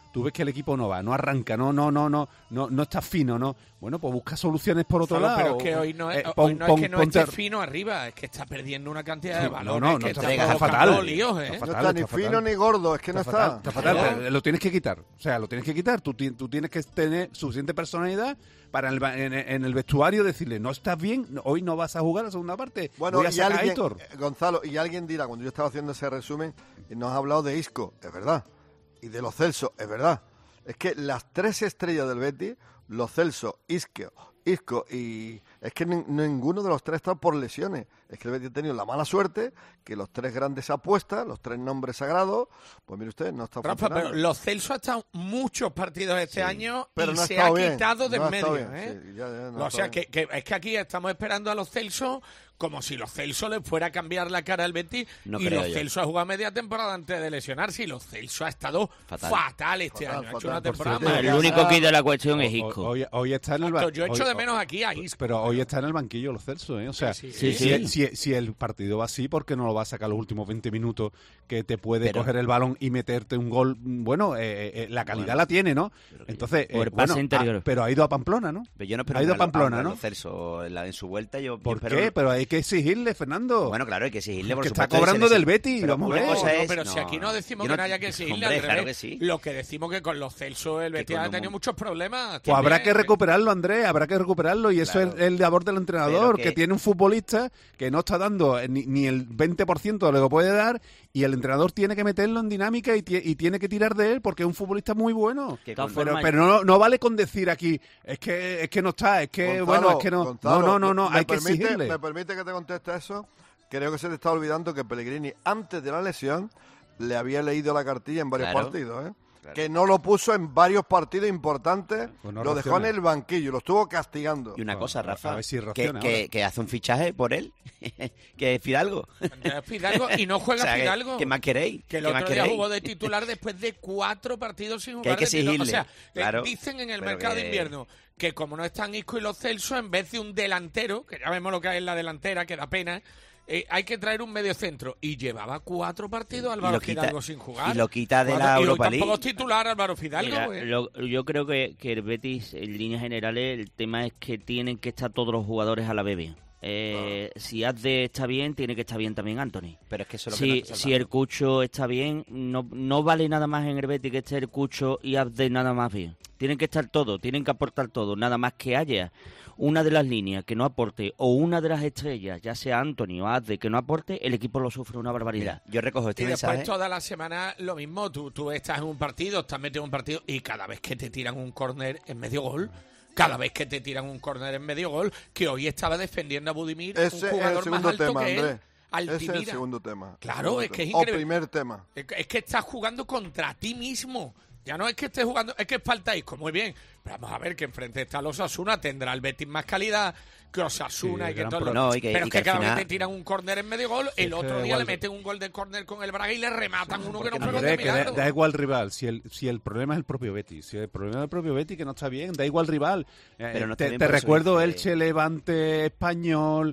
E: tú ves que el equipo no va, no arranca, no no no no no no está fino, no. Bueno, pues busca soluciones por otro
A: Gonzalo,
E: lado.
A: Pero es que hoy no es,
E: Eh,
A: hoy
E: pon-
A: no
E: pon-
A: es que no
E: ponte-
A: esté fino arriba, es que está perdiendo una cantidad de
E: No,
A: balones.
E: no, no,
A: que
E: está,
A: está,
E: está
A: provocando
E: fatal.
A: líos, ¿eh?
E: Está
C: No
E: fatal,
C: está ni
E: está
C: fino
E: fatal.
C: ni gordo, es que no
E: Está
C: está.
E: fatal, está fatal,
A: Claro.
E: pero lo tienes que quitar. O sea, lo tienes que quitar. Tú, ti- tú tienes que tener suficiente personalidad para en el, ba- en, en el vestuario decirle, no estás bien, no- hoy no vas a jugar la segunda parte.
C: Bueno,
E: Voy a
C: y
E: sacar a
C: alguien,
E: Aitor.
C: eh, Gonzalo, y alguien dirá, cuando yo estaba haciendo ese resumen, y nos ha hablado de Isco, es verdad, y de Lo Celso, es verdad. Es que las tres estrellas del Betis, Lo Celso, Isco, Isco y... Es que nin- ninguno de los tres está por lesiones. Es que el Betis ha tenido la mala suerte que los tres grandes apuestas, los tres nombres sagrados, pues mire usted, no está
A: Rafa,
C: funcionando.
A: pero Los Celso ha estado muchos partidos este año
C: pero
A: y
C: no ha
A: se
C: estado
A: ha
C: bien,
A: quitado de
C: no ha
A: en
C: estado
A: medio.
C: bien,
A: ¿eh?
C: sí, ya, ya, no
A: o
C: ha
A: sea,
C: estado
A: que, que es que aquí estamos esperando a Los Celso como si Los Celso le fuera a cambiar la cara al Betis
I: No
A: y
I: creo
A: Los
I: yo.
A: Celso ha jugado media temporada antes de lesionarse y Los Celso ha estado fatal,
I: Fatal.
A: este
C: Fatal,
A: año. Ha hecho
C: fatal,
A: una
C: por
A: temporada
C: cierto.
F: El
A: maravillosa.
F: único que de la cuestión es
E: Hoy,
F: Isco.
E: hoy- hoy está en el ba-
A: Yo echo
E: hoy-
A: de menos aquí a Isco.
E: Pero hoy está en el banquillo Los Celso, ¿eh? O sea,
A: Sí,
F: sí,
E: si,
F: sí.
E: el- si- si el partido va así, ¿por qué no lo va a sacar los últimos veinte minutos que te puede
I: Pero-
E: coger el balón y meterte un gol? Bueno, eh, eh, la calidad
I: Bueno,
E: la tiene, ¿no?
I: pero que-
E: Entonces, eh,
F: Por pase
E: bueno,
F: interior.
E: ah, pero ha ido a Pamplona, ¿no?
I: Pero yo no espero
E: Ha ido a
I: ver a-
E: Pamplona,
I: a
E: ¿no?
I: Lo Celso en, la- en su vuelta. Yo, yo
E: ¿Por
I: espero-
E: qué? Pero hay que exigirle, Fernando.
I: Bueno, claro, hay que exigirle, por
E: Que está
I: supuesto, y
E: cobrando
I: se
E: del
I: les-
E: Betis,
I: pero
E: vamos a
I: una
E: ver.
I: cosa
A: No,
I: es-
A: pero si aquí no decimos
I: yo
A: que no haya que seguirle,
I: Hombre,
A: al
I: claro
A: revés.
I: que sí.
A: Lo que decimos que con Los Celso el Betis
I: con
A: ha
I: un
A: tenido
I: mon-
A: muchos problemas.
E: Pues habrá
A: también.
E: que recuperarlo, Andrés, habrá que recuperarlo y eso
I: Claro.
E: es el labor del entrenador,
I: Pero
E: que...
I: que-
E: tiene un futbolista que no está dando ni, ni el veinte por ciento de lo que puede dar y el entrenador tiene que meterlo en dinámica y, tie- y tiene que tirar de él porque es un futbolista muy bueno.
I: Que
F: todas
I: con-
E: Pero,
F: formas-
E: pero no, no vale con decir aquí, es que es que no está, es que
C: Gonzalo,
E: bueno, es que no,
C: Gonzalo,
E: no, no, no, no,
C: ¿me
E: hay que
C: permite-
E: exigirle.
C: ¿Me permite que te conteste eso? Creo que se te está olvidando que Pellegrini, antes de la lesión, le había leído la cartilla en varios
I: Claro.
C: partidos, ¿eh?
I: Claro.
C: Que no lo puso en varios partidos importantes,
E: Pues no
C: lo dejó en
E: reacciona.
C: el banquillo, lo estuvo castigando.
I: Y una
E: Bueno,
I: cosa,
E: a
I: Rafa,
E: ver si
I: que,
E: reacciona
I: que,
E: ahora.
I: que hace un fichaje por él, que es Fidalgo.
A: Andrés Fidalgo y no juega
I: O sea, que-
A: Fidalgo.
I: ¿qué más queréis?
A: Que el
I: ¿Qué más
A: otro día
I: queréis?
A: jugó de titular después de cuatro partidos sin jugar.
I: Que hay que
A: de titular. O
I: exigirle,
A: sea, que
I: claro,
A: dicen en el
I: pero
A: mercado de
I: que-
A: invierno que como no están Isco y Los Celso, en vez de un delantero, que ya vemos lo que hay en la delantera, que da pena, eh, hay que traer un medio centro. Y llevaba cuatro partidos Álvaro
I: lo quita-
A: Fidalgo sin jugar.
I: y lo quita de
A: Cuatro-
I: la
A: y hoy
I: Europa
A: tampoco
I: League.
A: es titular Álvaro Fidalgo.
F: Mira,
A: eh.
F: lo- yo creo que, que el Betis, en líneas generales, el tema es que tienen que estar todos los jugadores a la vez bien. Eh, Si Azde está bien, tiene que estar bien también Anthony.
I: Pero es que eso es lo que
F: Si,
I: no está
F: si
I: salvando.
F: el Cucho está bien, no, no vale nada más en el Betis que esté el Cucho y Azde nada más bien. Tienen que estar todos, tienen que aportar todo, nada más que haya una de las líneas que no aporte o una de las estrellas, ya sea Anthony o Azde, que no aporte, el equipo lo sufre una barbaridad.
I: Mira, yo recojo este
A: Y después
I: mensaje.
A: toda la semana lo mismo, tú, tú estás en un partido, estás metido en un partido y cada vez que te tiran un córner en medio gol, cada vez que te tiran un córner en medio gol, que hoy estaba defendiendo a Budimir,
C: Ese
A: un
C: es el
A: jugador más
C: segundo
A: alto
C: tema,
A: que él,
C: Andrés.
A: Altimira.
C: Ese es el segundo tema.
A: Claro,
C: El segundo
A: es que es
C: tema.
A: increíble.
C: O primer tema.
A: Es que, es que estás jugando contra ti mismo. Ya no es que estés jugando, es que falta Isco, muy bien. Pero vamos a ver que enfrente está los Osasuna, tendrá el Betis más calidad que Osasuna
E: Sí,
A: y que
E: gran
A: todo.
E: problema.
I: No, y que-
A: pero
I: y
A: es
I: que
A: que
I: al
A: cada vez
I: final-
A: te tiran un córner en medio gol, el
E: es
A: otro
E: que
A: día
E: igual-
A: le meten un gol de córner con el Braga y le rematan uno que no fue gol
E: Andrés,
A: de
E: que da,
A: milagro.
E: da igual rival, si el, si el problema es el propio Betis, si el problema es el propio Betis que no está bien, da igual rival. Eh,
I: Pero no está
E: te
I: bien,
E: te
I: por eso
E: recuerdo
I: dice-
E: Elche, Levante, Español,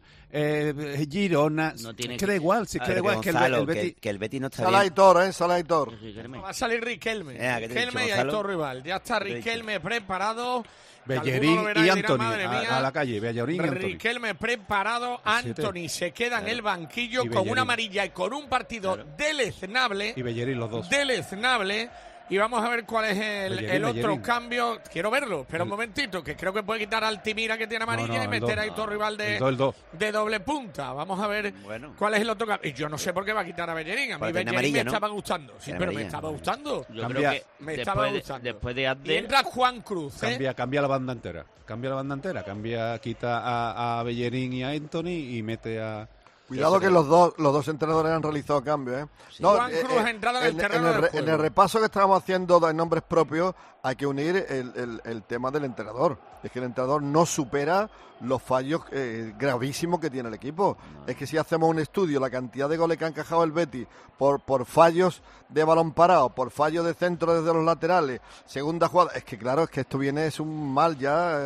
E: eh, Girona,
F: No tiene
E: es
F: que-
E: que da igual, si es que da
I: Pero
E: igual, es que el,
I: Gonzalo,
E: el Betis...
I: que, que el Betis no está
C: Sala
I: bien.
C: Aitor, ¿eh? Sala Aitor.
A: Va a salir Riquelme.
I: Eh, ¿qué te he
A: Riquelme
I: dicho,
A: y
I: Gonzalo?
A: Aitor Rival. Ya está
I: ¿Qué te he dicho?
A: Riquelme preparado.
E: Bellerín
A: Alguno lo verá
E: y
A: dirá,
E: Anthony,
A: madre
E: a,
A: mía.
E: a la calle, Bellerín y Anthony.
A: Riquelme preparado,
E: Siete.
A: Anthony se queda en el banquillo
E: Y
A: con
E: Bellerín.
A: una amarilla y con un partido deleznable.
E: Y Bellerín, los dos.
A: Deleznable. Y vamos a ver cuál es el,
E: Bellerín,
A: el otro
E: Bellerín.
A: cambio. Quiero verlo, espera un momentito, que creo que puede quitar a Altimira que tiene amarilla
E: No, no,
A: y
E: el
A: meter
E: dos.
A: a Aitor Rival de,
E: El dos, el dos.
A: de doble punta. Vamos a ver
I: Bueno.
A: cuál es el otro cambio. Y yo no sé por qué va a quitar a Bellerín. A mí
I: Porque tiene
A: Bellerín me
I: amarilla, ¿no?
A: estaba gustando. Sí,
I: Tiene
A: pero me
I: amarilla.
A: estaba gustando.
F: Yo
E: Cambia-
F: creo que
A: Me estaba
F: después de,
A: gustando.
F: después de
A: Y
F: Azde,
A: entra Juan Cruz, ¿eh?
E: Cambia, cambia la banda entera, cambia la banda entera, cambia, quita a, a Bellerín y a Anthony y mete a...
C: Cuidado que los dos los dos entrenadores han realizado cambios, ¿eh?
A: Juan Cruz ha entrado en el terreno
C: el,
A: del
C: re-
A: juego.
C: en el repaso que estábamos haciendo de nombres propios, hay que unir el, el- el tema del entrenador. Es que el entrenador no supera los fallos eh, gravísimos que tiene el equipo. Es que si hacemos un estudio, la cantidad de goles que ha encajado el Betis por, por fallos de balón parado, por fallos de centro desde los laterales, segunda jugada, es que claro, es que esto viene, es un mal ya... eh,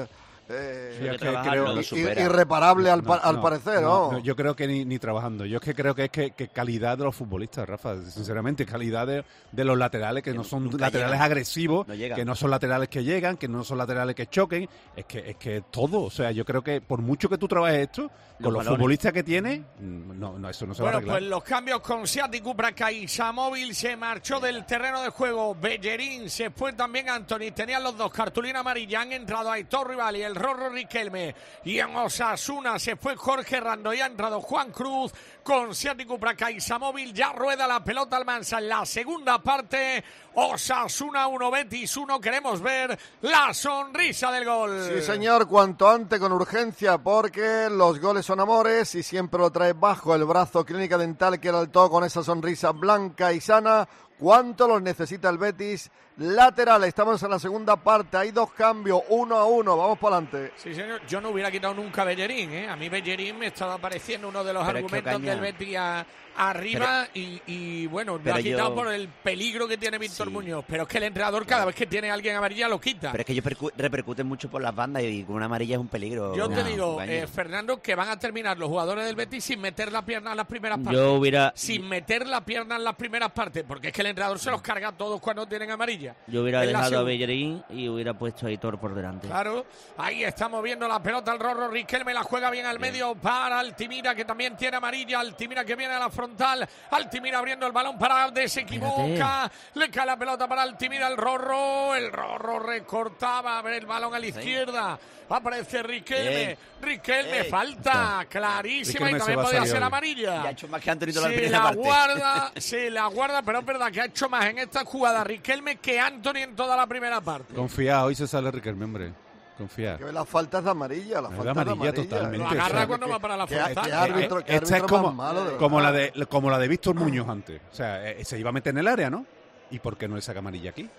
C: eh,
E: Sí, es que creo-
C: i- irreparable al, pa-
E: No,
C: al
E: no,
C: parecer,
E: no,
C: ¿no?
E: no, yo creo que ni, ni trabajando. Yo es que creo que es que, que calidad de los futbolistas, Rafa. Sinceramente, calidad de, de los laterales, que no son
I: nunca
E: laterales
I: llegan.
E: agresivos,
I: No llegan.
E: que no son laterales que llegan, que no son laterales que choquen. Es que es que todo. O sea, yo creo que por mucho que tú trabajes esto, con los
I: balones.
E: futbolistas que tienes, no, no, eso no se va a
A: Bueno,
E: arreglar.
A: pues los cambios con Seat Cupra, Caixamóvil se marchó del terreno de juego. Bellerín se fue también Antoni. Tenían los dos cartulina amarilla. Han entrado Aitor Rival y el Rorro Riquelme. Y en Osasuna se fue Jorge Rando y ha entrado Juan Cruz con Seat Cupra, Caixamóvil. Ya rueda la pelota Almansa en la segunda parte. Osasuna uno, Betis uno. Queremos ver la sonrisa del gol.
C: Sí, señor, cuanto antes, con urgencia, porque los goles son amores y siempre lo trae bajo el brazo Clínica Dental, que era el todo con esa sonrisa blanca y sana. ¿Cuánto los necesita el Betis? Lateral, estamos en la segunda parte, hay dos cambios, uno a uno, vamos para adelante.
A: Sí, señor, yo no hubiera quitado nunca a Bellerín, ¿eh? A mí Bellerín me estaba pareciendo uno de los
I: Pero es que,
A: argumentos
I: Ocaña,
A: del Betis a- arriba y, y, bueno, lo
I: pero
A: ha quitado
I: yo-
A: por el peligro que tiene Víctor
I: Sí.
A: Muñoz. Pero es que el entrenador cada vez que tiene a alguien amarilla lo quita.
I: Pero es que ellos percu- repercuten mucho por las bandas y con una amarilla es un peligro.
A: Yo te
I: No,
A: digo,
I: Ocaña.
A: eh, Fernando, que van a terminar los jugadores del Betis sin meter la pierna en las primeras partes.
F: Yo hubiera-
A: Sin meter la pierna en las primeras partes, porque es que el entrenador se los carga a todos cuando tienen amarilla.
F: Yo hubiera
A: En la
F: dejado a
A: segunda.
F: Bellerín y hubiera puesto a Aitor por delante.
A: Claro, ahí estamos viendo la pelota, el Rorro Riquelme la juega bien al medio para Altimira, que también tiene amarilla. Altimira que viene a la frontal. Altimira abriendo el balón para Alde, se equivoca. Le cae la pelota para Altimira, el Rorro. El Rorro recortaba a ver el balón a la izquierda. Aparece Riquelme.
I: Bien.
A: Riquelme,
I: Bien.
A: falta clarísima y
E: Riquelme se
A: también
E: va a
A: podía
E: salir
A: ser
E: hoy.
A: amarilla.
I: Y ha hecho más que Anthony toda la
A: Se
I: primera
A: la
I: parte.
A: guarda, se la guarda, pero es verdad que ha hecho más en esta jugada Riquelme que Anthony en toda la primera parte.
E: Confía, hoy se sale Riquelme, hombre. Confía.
C: Que las faltas de amarilla, las
E: Es de
C: faltas de
E: amarilla
C: amarilla.
E: totalmente.
A: Lo
E: o sea,
A: agarra
E: que-
A: cuando va para la
C: que-
A: frontal.
C: que
A: ¿eh?
C: árbitro- que
E: Esta es
C: árbitro
E: como,
C: más malo, de
E: como la
C: verdad.
E: de como la de Víctor Muñoz antes. O sea, eh, se iba a meter en el área, ¿no? ¿Y por qué no le saca amarilla aquí?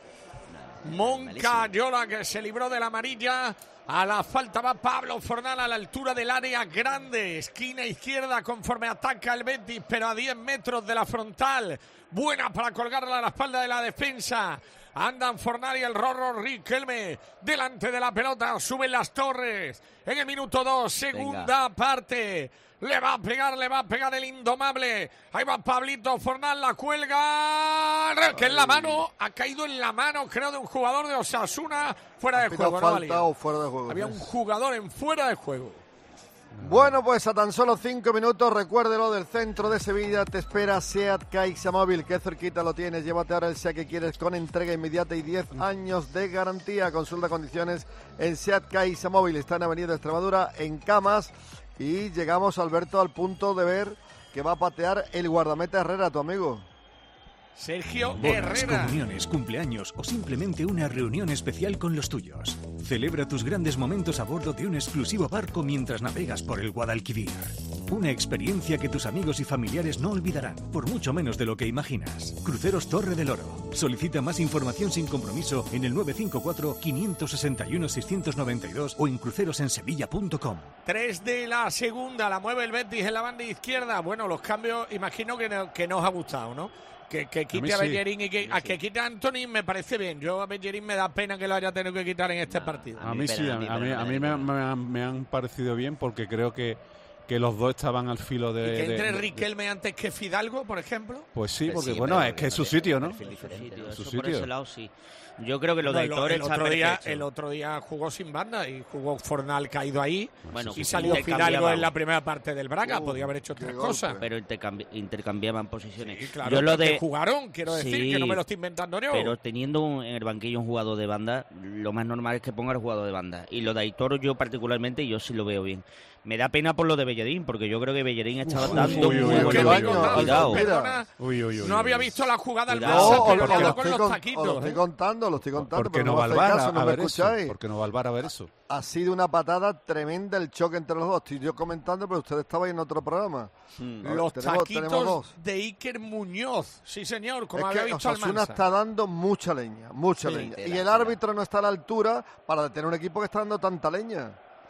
A: Moncayola, que se libró de la amarilla. A la falta va Pablo Fornal a la altura del área grande. Esquina izquierda conforme ataca el Betis, pero a diez metros de la frontal. Buena para colgarla a la espalda de la defensa. Andan Fornal y el Rorro Riquelme delante de la pelota. Suben las torres. En el minuto dos, segunda parte. Le va a pegar, le va a pegar el indomable. Ahí va Pablito Fornal, la cuelga. Que en la mano, ha caído en la mano, creo, de un jugador de Osasuna. Fuera de
C: Pita
A: juego, ¿no,
C: falta
A: valía?
C: o fuera de juego.
A: Había un jugador en fuera de juego.
C: Bueno, pues a tan solo cinco minutos, recuérdelo, del centro de Sevilla te espera Seat Caixamóvil, que cerquita lo tienes. Llévate ahora el Seat que quieres con entrega inmediata y diez años de garantía. Consulta condiciones en Seat Caixamóvil. Está en Avenida Extremadura, en Camas. Y llegamos, Alberto, al punto de ver que va a patear el guardameta Herrera, tu amigo.
A: Sergio
K: Bodas,
A: Herrera.
K: comuniones, cumpleaños o simplemente una reunión especial con los tuyos. Celebra tus grandes momentos a bordo de un exclusivo barco mientras navegas por el Guadalquivir. Una experiencia que tus amigos y familiares no olvidarán, por mucho menos de lo que imaginas. Cruceros Torre del Oro. Solicita más información sin compromiso en el nueve cinco cuatro, cinco seis uno, seis nueve dos o en crucerosensevilla punto com.
A: Tres de la segunda, la mueve el Betis en la banda izquierda. Bueno, los cambios, imagino que, no- que nos ha gustado, ¿no? Que, que quite
E: mí
A: a,
E: sí.
A: Bellerín y que, a que quite a Anthony me parece bien. Yo a Bellerín me da pena que lo haya tenido que quitar en este partido.
E: A mí sí, a mí, a mí, a mí me, han- me han, me han parecido bien porque creo que, que los dos estaban al filo de...
A: Y que
E: de-
A: entre
E: de-
A: Riquelme antes que Fidalgo, por ejemplo.
E: Pues sí,
I: Pero
E: porque
I: sí,
E: bueno,
I: pero
E: es que es su sitio, ¿no?
F: Su sitio,
E: Su
F: eso por
E: sitio.
F: ese lado sí. Yo creo que lo de
A: No, el,
F: Aitor
A: el
F: está
A: otro día,
F: perfecto.
A: el otro día jugó sin banda y jugó Fornal caído ahí.
F: Bueno,
A: y
F: pues
A: salió
F: intercambiaban.
A: Fidalgo en la primera parte del Braga.
C: Uh,
A: Podía haber hecho
C: qué
A: otras
C: golpe.
A: cosas.
F: Pero intercambi- intercambiaban posiciones.
A: Sí, claro,
F: Yo lo
A: porque
F: de
A: jugaron, quiero decir,
F: Sí,
A: que no me lo estoy inventando yo.
F: Pero teniendo un- en el banquillo un jugador de banda, lo más normal es que ponga el jugador de banda. Y lo de Aitor, yo particularmente, yo sí lo veo bien. Me da pena por lo de Bellerín, porque yo creo que Bellerín estaba
C: Uy,
F: dando
C: uy,
F: un
C: uy,
F: muy
C: uy,
F: buen
C: uy,
F: nivel.
C: uy, uy,
F: Cuidado.
C: mira.
A: Perdona,
E: Uy, uy, uy,
A: no
E: uy,
A: había
E: uy.
A: visto la jugada del
F: Cuidado.
C: No,
A: Barça,
C: o,
A: pero
C: o
A: le ha
C: lo
A: dado con
C: estoy,
A: los
C: con- o lo
A: taquitos.
C: estoy
A: ¿eh?
C: contando, lo estoy contando,
E: Porque
C: pero
E: no
C: no
E: va
C: me
E: al
C: hacéis
E: bar
C: caso,
E: a
C: no me
E: ver eso.
C: escucháis.
E: Porque no va al bar a ver eso.
C: Ha sido una patada tremenda el choque entre los dos. Estoy yo comentando, pero ustedes estaban en otro programa.
F: Mm.
C: Ahora,
A: Los
C: tenemos- tenemos
A: taquitos
C: dos.
A: de Iker Muñoz. Sí, señor, como
C: Es
A: había
C: que
A: visto
C: Osasuna
A: Almanza.
C: está dando mucha leña, mucha
A: Sí,
C: leña.
I: tela,
C: Y el
I: tela.
C: árbitro no está a la altura para detener un equipo que está dando tanta leña.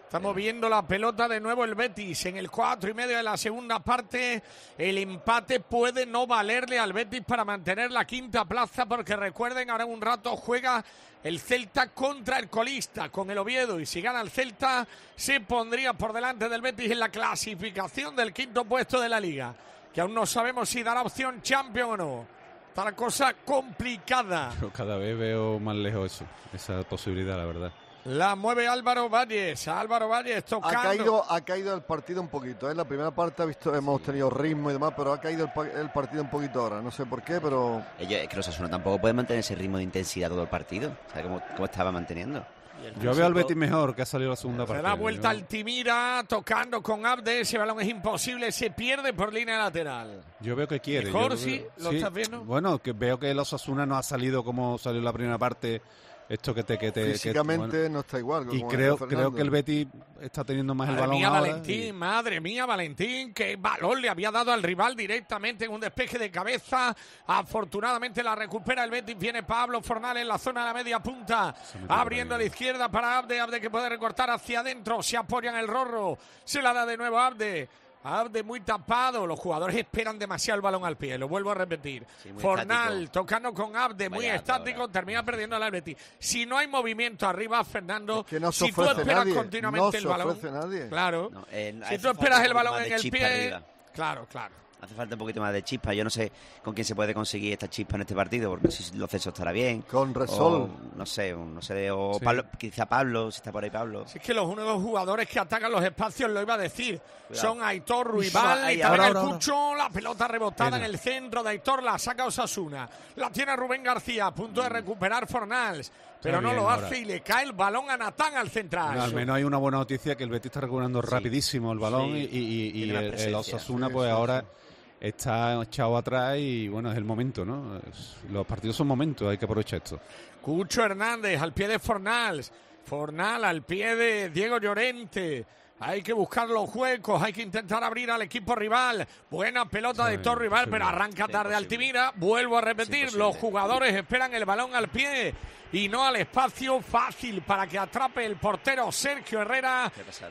A: Estamos viendo la pelota de nuevo el Betis en el cuatro y medio de la segunda parte. El empate puede no valerle al Betis para mantener la quinta plaza, porque recuerden, ahora en un rato juega el Celta contra el colista con el Oviedo, y si gana el Celta se pondría por delante del Betis en la clasificación del quinto puesto de la Liga, que aún no sabemos si dará opción Champions o no. Está la cosa complicada.
E: Yo cada vez veo más lejos eso, esa posibilidad, la verdad.
A: La mueve Álvaro Valles, Álvaro Valles tocando.
C: Ha caído, ha caído el partido un poquito, ¿eh? La primera parte ha visto, hemos tenido ritmo y demás, pero ha caído el, el partido un poquito ahora, no sé por qué, pero...
I: Ellos, es que los Osasuna tampoco pueden mantener ese ritmo de intensidad todo el partido, ¿sabes cómo, cómo estaba manteniendo?
E: Yo veo al Betis mejor, que ha salido la segunda parte.
A: Se da vuelta Altimira, tocando con Abde, ese balón es imposible, se pierde por línea lateral.
E: Yo veo que quiere.
A: Mejor,
E: yo
A: sí,
E: veo,
A: ¿lo
E: sí,
A: estás viendo?
E: Bueno, que veo que el Osasuna no ha salido como salió en la primera parte. Esto que te... Que te
C: Físicamente
E: que, bueno,
C: no está igual.
E: Y creo, creo que el Betis está teniendo más
A: madre
E: el balón
A: mía,
E: ahora.
A: Valentín,
E: Y...
A: madre mía, Valentín, qué balón le había dado al rival directamente en un despeje de cabeza. Afortunadamente la recupera el Betis. Viene Pablo Fornal en la zona de la media punta, abriendo a la izquierda para Abde. Abde que puede recortar hacia adentro, se apoya en el Rorro, se la da de nuevo a Abde. Abde muy tapado, los jugadores esperan demasiado el balón al pie, lo vuelvo a repetir. Sí, Fornal estático. Tocando con Abde, muy Vaya, estático, ahora. Termina perdiendo al Betis. Si no hay movimiento arriba, Fernando,
C: es que no
A: si tú esperas
C: nadie.
A: continuamente
C: no
A: el balón,
C: nadie.
A: claro,
I: no, eh,
A: si tú esperas el balón en el pie,
I: arriba.
A: claro, claro.
I: Hace falta un poquito más de chispa. Yo no sé con quién se puede conseguir esta chispa en este partido, porque no sé si Lo Celso estará bien.
C: Con Resol.
I: O, no sé, no sé, o
E: sí.
I: Pablo, quizá Pablo, si está por ahí Pablo.
A: Si es que los únicos jugadores que atacan los espacios, lo iba a decir,
I: Cuidado.
A: son Aitor, Ruibal y también
E: ahora,
A: el
E: ahora,
A: Cucho.
E: ahora.
A: La pelota rebotada
E: Pena.
A: en el centro de Aitor, la saca Osasuna. La tiene Rubén García, a punto de recuperar Fornals, pero no
E: bien,
A: lo hace
E: ahora.
A: y le cae el balón a Natán al central.
E: Bueno, al menos hay una buena noticia, que el Betis está recuperando
I: Sí.
E: rapidísimo el balón
I: Sí.
E: y, y, y el, el Osasuna
C: sí,
E: pues
C: sí,
E: ahora...
C: sí.
E: Está echado atrás y bueno, es el momento, ¿no? Es, los partidos son momentos, hay que aprovechar esto.
A: Cucho Hernández al pie de Fornals. Fornal al pie de Diego Llorente. Hay que buscar los huecos, hay que intentar abrir al equipo rival. Buena pelota
E: Sí,
A: de todo rival,
E: sí,
A: pero arranca
I: sí,
A: tarde
I: imposible.
A: Altimira. Vuelvo a repetir,
I: Sí,
A: los jugadores esperan el balón al pie y no al espacio, fácil para que atrape el portero Sergio Herrera.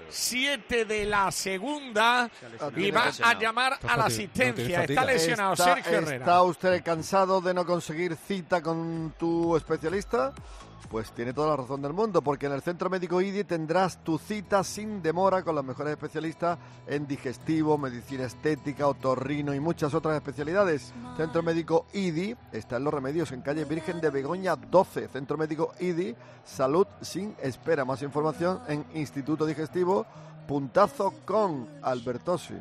A: Siete de la segunda y va a llamar a la asistencia. Está lesionado
C: ¿Está,
A: Sergio Herrera.
C: ¿Está usted cansado de no conseguir cita con tu especialista? Pues tiene toda la razón del mundo, porque en el Centro Médico I D I tendrás tu cita sin demora con los mejores especialistas en digestivo, medicina estética, otorrino y muchas otras especialidades. Centro Médico I D I está en Los Remedios, en calle Virgen de Begoña doce. Centro Médico I D I, salud sin espera. Más información en Instituto Digestivo puntazo con Albertosi.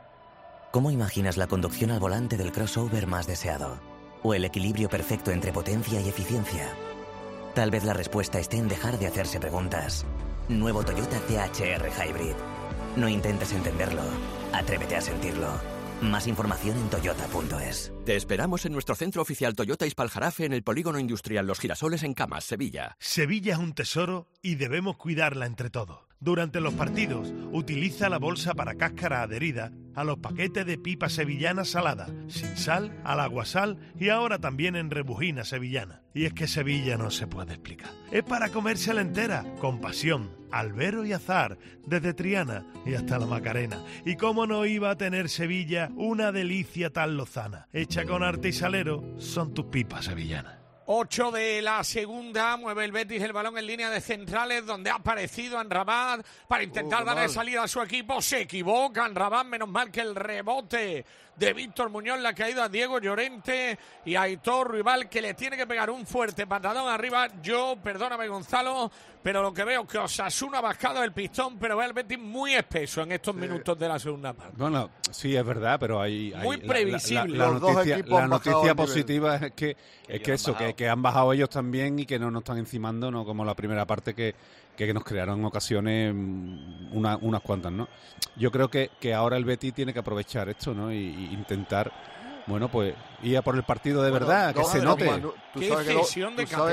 P: ¿Cómo imaginas la conducción al volante del crossover más deseado? ¿O el equilibrio perfecto entre potencia y eficiencia? Tal vez la respuesta esté en dejar de hacerse preguntas. Nuevo Toyota T H R Hybrid. No intentes entenderlo, atrévete a sentirlo. Más información en toyota punto es.
L: Te esperamos en nuestro centro oficial Toyota Ispaljarafe en el Polígono Industrial Los Girasoles en Camas, Sevilla.
Q: Sevilla es un tesoro y debemos cuidarla entre todos. Durante los partidos, utiliza la bolsa para cáscara adherida a los paquetes de pipa sevillana salada, sin sal, al aguasal y ahora también en rebujina sevillana. Y es que Sevilla no se puede explicar. Es para comérsela entera, con pasión, albero y azar, desde Triana y hasta la Macarena. Y cómo no iba a tener Sevilla una delicia tan lozana. Hecha con arte y salero, son tus pipas sevillanas.
A: Ocho de la segunda, mueve el Betis el balón en línea de centrales, donde ha aparecido Amrabat para intentar
C: Uh,
A: darle
C: mal.
A: salida a su equipo. Se equivoca Amrabat, menos mal que el rebote de Víctor Muñoz le ha caído a Diego Llorente y a Aitor Ruibal, que le tiene que pegar un fuerte patadón arriba. Yo, perdóname Gonzalo, pero lo que veo que Osasuna ha bajado el pistón, pero ve al Betis muy espeso en estos
C: Sí.
A: minutos de la segunda parte.
E: Bueno, sí, es verdad, pero hay... hay
A: Muy
E: la-
A: previsible.
E: La, la, la
C: Los dos
E: noticia,
C: equipos
E: la
C: han bajado
E: noticia
C: el nivel.
E: positiva es que, es que
I: han
E: eso,
I: bajado.
E: que, que han bajado ellos también y que no nos están encimando, no como la primera parte que, que nos crearon ocasiones, mm, una, unas cuantas, ¿no? Yo creo que, que ahora el Betis tiene que aprovechar esto, ¿no? Y, y intentar, bueno, pues ir a por el partido de
C: Bueno,
E: verdad, que
C: dos
E: se
C: de los
E: note.
C: Manu- tú
A: Qué
C: sabes que lo-
A: cesión de
C: tú sabes-
A: Catena.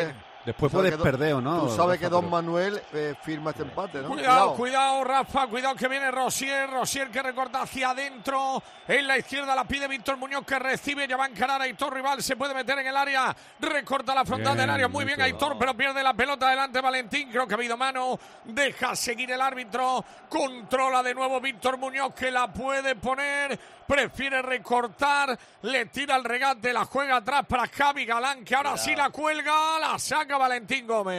E: Después
C: Tú sabes
E: puedes
C: que Don-
E: perder o no.
C: Tú sabes que
E: Rafa,
C: Don
E: pero-
C: Manuel eh, firma este empate, ¿no?
A: Cuidado, cuidado, Rafa, cuidado que viene Rosier, Rosier que recorta hacia adentro, en la izquierda la pide Víctor Muñoz que recibe, ya va a encarar a Aitor Rival, se puede meter en el área, recorta la frontal
E: Bien,
A: del área, muy bien
E: Víctor.
A: Aitor, pero pierde la pelota adelante Valentín, creo que ha habido mano, deja seguir el árbitro, controla de nuevo Víctor Muñoz que la puede poner, prefiere recortar, le tira el regate, la juega atrás para Javi Galán, que ahora sí la cuelga, la saca Valentín Gómez.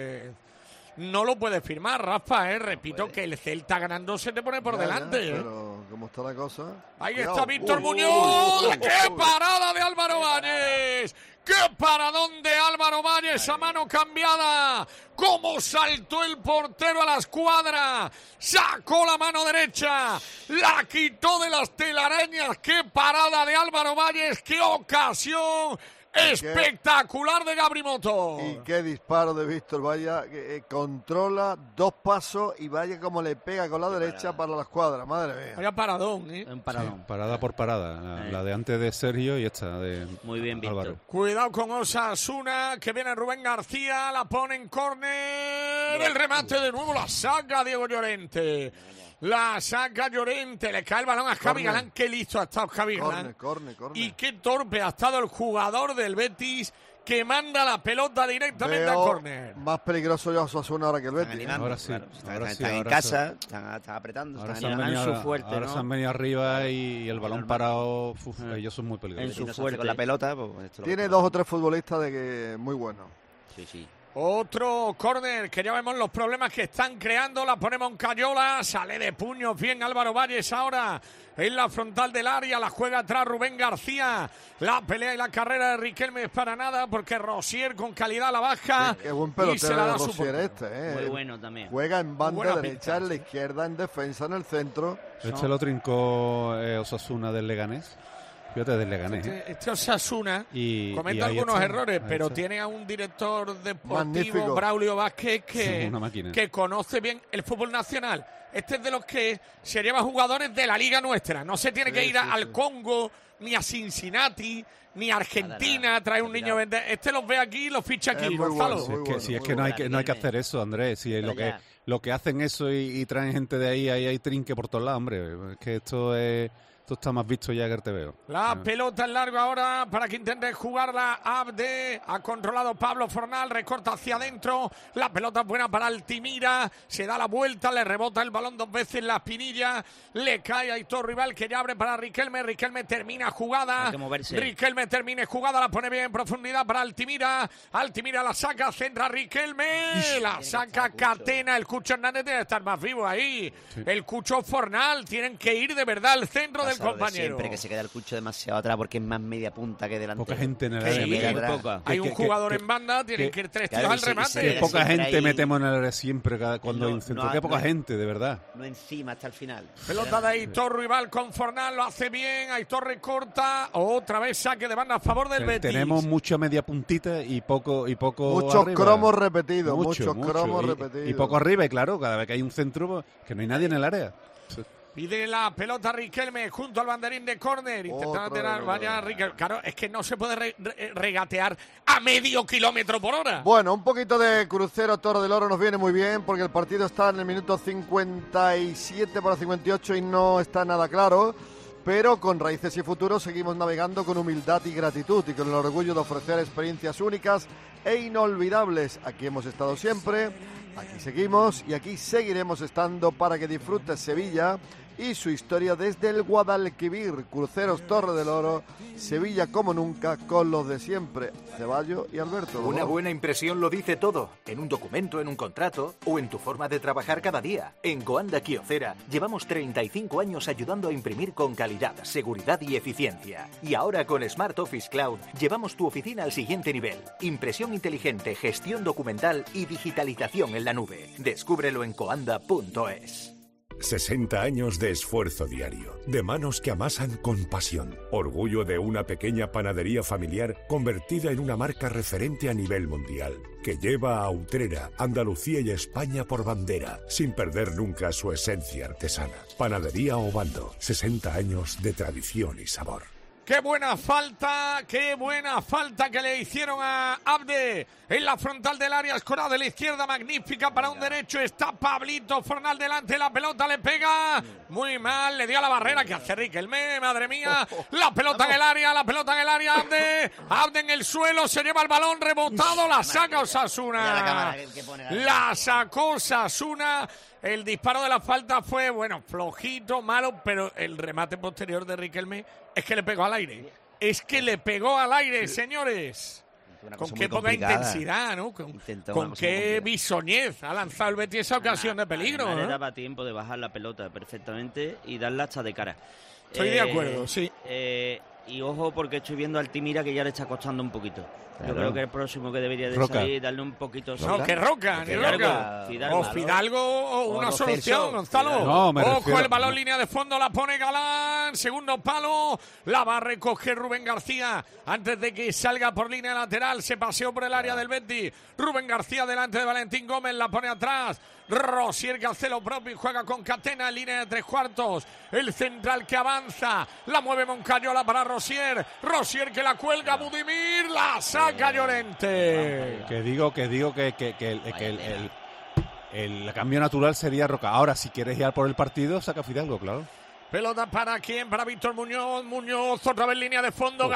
A: No lo puede firmar, Rafa, ¿eh? Repito que el Celta ganando se te pone por
C: Ya,
A: delante.
C: ya,
A: ¿eh?
C: pero ¿cómo está la cosa?
A: Ahí
C: Cuidado.
A: está Víctor
C: Uy,
A: Muñoz.
C: uy, uy,
A: ¡Qué
C: uy.
A: parada de Álvaro Báñez! ¡Qué paradón de Álvaro Báñez a mano cambiada! ¡Cómo saltó el portero a la escuadra! Sacó la mano derecha, la quitó de las telarañas. ¡Qué parada de Álvaro Báñez! ¡Qué ocasión! Espectacular de Gabri Motor.
C: Y qué disparo de Víctor, vaya, que, eh, controla dos pasos y vaya como le pega con la derecha para la escuadra, madre mía.
A: Vaya paradón, ¿eh?
F: Un paradón.
E: Sí, parada por parada. La, la de antes de Sergio y esta de
F: Muy bien, Víctor.
E: Álvaro.
A: Cuidado con Osasuna, que viene Rubén García, la pone en córner, el remate de nuevo, la saca Diego Llorente. La saca Llorente, le cae el balón a Javi
C: Córner.
A: Galán. Qué listo ha estado Javi Galán.
C: Corne, corne, corne.
A: Y qué torpe ha estado el jugador del Betis que manda la pelota directamente
C: Veo
A: a córner.
C: más peligroso yo a Osasuna ahora que el Betis.
E: Ahora sí,
I: Están,
E: ahora sí,
I: están en
E: ahora
I: casa,
E: sí.
I: están, están apretando.
E: Ahora,
I: están
E: se han,
I: en
E: venido,
I: su fuerte,
E: ahora
I: ¿no?
E: se han venido arriba y, y el balón parado, uf, ellos son muy
I: En
E: peligrosos.
I: su fuerte con la pelota. Pues, esto lo
C: Tiene
I: que-
C: dos o tres futbolistas de que muy buenos.
I: Sí, sí.
A: Otro córner que ya vemos los problemas que están creando. La ponemos en Cayola. Sale de puños bien Álvaro Valles ahora en la frontal del área. La juega atrás Rubén García. La pelea y la carrera de Riquelme es para nada porque Rosier con calidad la baja.
C: Qué, qué buen
A: y se
C: pelotero
A: la
C: de
A: da a su
C: Rosier
A: portero.
C: este, ¿eh?
F: Muy bueno también.
C: Juega en banda
A: buena
C: derecha,
A: pinta,
C: en la izquierda, en defensa, en el centro.
E: Este lo trincó eh, Osasuna del Leganés. Fíjate, del Leganés. ¿eh?
A: Este, este Osasuna
E: Y,
A: comete
E: y ahí
A: algunos
E: está,
A: errores,
E: ahí
A: pero
E: está.
A: tiene a un director deportivo,
C: Magnífico.
A: Braulio Vázquez,
E: Sí,
A: que,
E: una máquina.
A: que conoce bien el fútbol nacional. Este es de los que se lleva jugadores de la liga nuestra. No se tiene
C: Sí,
A: que ir
C: sí,
A: a- al
C: sí.
A: Congo, ni a Cincinnati, ni a Argentina, a traer un niño a vender. Este los ve aquí y los ficha
C: Es
A: aquí,
C: muy
A: Gonzalo.
C: bueno,
E: Si es
C: muy
E: que,
C: bueno,
E: si es
C: muy
E: que no, hay
C: bueno.
E: que no hay que hacer eso, Andrés. Si es lo que
F: allá.
E: lo que hacen eso y, y traen gente de ahí, ahí hay trinque por todos lados, hombre. Es que esto es esto está más visto ya que el T V O.
A: La
E: Ah.
A: pelota en largo ahora para que intente jugarla Abde. Ha controlado Pablo Fornal, recorta hacia adentro. La pelota es buena para Altimira. Se da la vuelta, le rebota el balón dos veces en la espinilla. Le cae a Aitor Rival que ya abre para Riquelme. Riquelme termina jugada.
F: Hay que moverse.
A: Riquelme termina jugada, la pone bien en profundidad para Altimira. Altimira la saca, centra Riquelme. La saca Catena. El Cucho Hernández debe estar más vivo ahí. El Cucho Fornal. Tienen que ir de verdad al centro del
I: Pasa lo de
A: compañero.
I: siempre, que se queda el Cucho demasiado atrás porque es más media punta que delante.
E: Poca gente en el
A: Que
E: área.
A: sí,
E: mira,
A: muy
E: atrás.
F: poca.
A: Hay
E: Que-
A: un
E: que-
A: jugador
E: que-
A: en banda, tienen
E: que-
A: que ir tres
I: claro,
A: tíos al
I: y se- y
A: remate.
I: se-
E: Que
I: Sí,
E: poca
I: siempre
E: gente
I: ahí-
E: metemos en el área siempre cada, cuando
I: No,
E: hay un centro.
I: no,
E: que poca
I: no.
E: gente, de verdad.
I: No encima hasta el final.
A: Pelota de Aitor Rival con Fornal, lo hace bien. Aitor recorta. Otra vez saque de banda a favor del
E: Ten-
A: Betis.
E: Tenemos mucha media puntita y poco y poco
C: Muchos
E: arriba.
C: cromos repetidos,
E: Mucho,
C: muchos
E: mucho.
C: cromos
E: y,
C: repetidos.
E: y poco arriba, y claro, cada vez que hay un centro, pues, que no hay nadie en el área.
A: Pide la pelota Riquelme junto al banderín de córner. Intentando
C: Otra
A: tirar.
C: vez.
A: Vaya Riquelme. Claro, es que no se puede re- re- regatear a medio kilómetro por hora.
C: Bueno, un poquito de crucero Toro del Oro nos viene muy bien porque el partido está en el minuto cincuenta y siete para cincuenta y ocho y no está nada claro. Pero con Raíces y Futuro seguimos navegando con humildad y gratitud y con el orgullo de ofrecer experiencias únicas e inolvidables. Aquí hemos estado siempre, aquí seguimos y aquí seguiremos estando para que disfrutes Sevilla y su historia desde el Guadalquivir. Cruceros Torre del Oro, Sevilla como nunca, con los de siempre, Ceballos y Alberto.
R: Una buena impresión lo dice todo, en un documento, en un contrato o en tu forma de trabajar cada día. En Coanda Kyocera llevamos treinta y cinco años ayudando a imprimir con calidad, seguridad y eficiencia. Y ahora con Smart Office Cloud llevamos tu oficina al siguiente nivel. Impresión inteligente, gestión documental y digitalización en la nube. Descúbrelo en coanda punto es.
M: sesenta años de esfuerzo diario, de manos que amasan con pasión. Orgullo de una pequeña panadería familiar convertida en una marca referente a nivel mundial, que lleva a Utrera, Andalucía y España por bandera, sin perder nunca su esencia artesana. Panadería Obando, sesenta años de tradición y sabor.
A: Qué buena falta, qué buena falta que le hicieron a Abde en la frontal del área, escorada de la izquierda, magnífica para un derecho, está Pablito Fornal delante, la pelota le pega muy mal, le dio a la barrera, que hace Riquelme, madre mía, la pelota en el área, la pelota en el área, Abde, Abde en el suelo, se lleva el balón rebotado, la saca Osasuna, la sacó Osasuna. El disparo de la falta fue, bueno, flojito, malo, pero el remate posterior de Riquelme es que le pegó al aire. Es que le pegó al aire, señores. Con qué poca intensidad, ¿no? Con, con qué bisoñez ha lanzado el Betis esa ocasión de peligro,
F: no le
A: ¿no?
F: daba tiempo de bajar la pelota perfectamente y darla hasta de cara.
A: Estoy
F: eh,
A: de acuerdo, sí.
F: Eh, y ojo, porque estoy viendo a Altimira que ya le está costando un poquito.
A: Claro.
F: Yo creo que el próximo que debería de
A: Roca.
F: salir, darle un poquito...
A: No, que Roca, ni Roca.
F: Fidalgo,
A: o Fidalgo o una
F: Lo
A: solución,
F: Celso.
A: Gonzalo.
E: No, me
A: Ojo,
E: refiero-
A: el balón, línea de fondo, la pone Galán. Segundo palo, la va a recoger Rubén García. Antes de que salga por línea lateral, se paseó por el área del Betis. Rubén García delante de Valentín Gómez, la pone atrás. Rosier que hace lo propio y juega con Catena en línea de tres cuartos. El central que avanza, la mueve Moncayola para Rosier. Rosier que la cuelga, Budimir, la saca Llorente.
E: Que digo, que digo que, que, que el, que el, el, el cambio natural sería Roca. Ahora, si quieres ir por el partido, saca Fidalgo, claro.
A: Pelota para quién, para Víctor Muñoz. Muñoz, otra vez línea de fondo.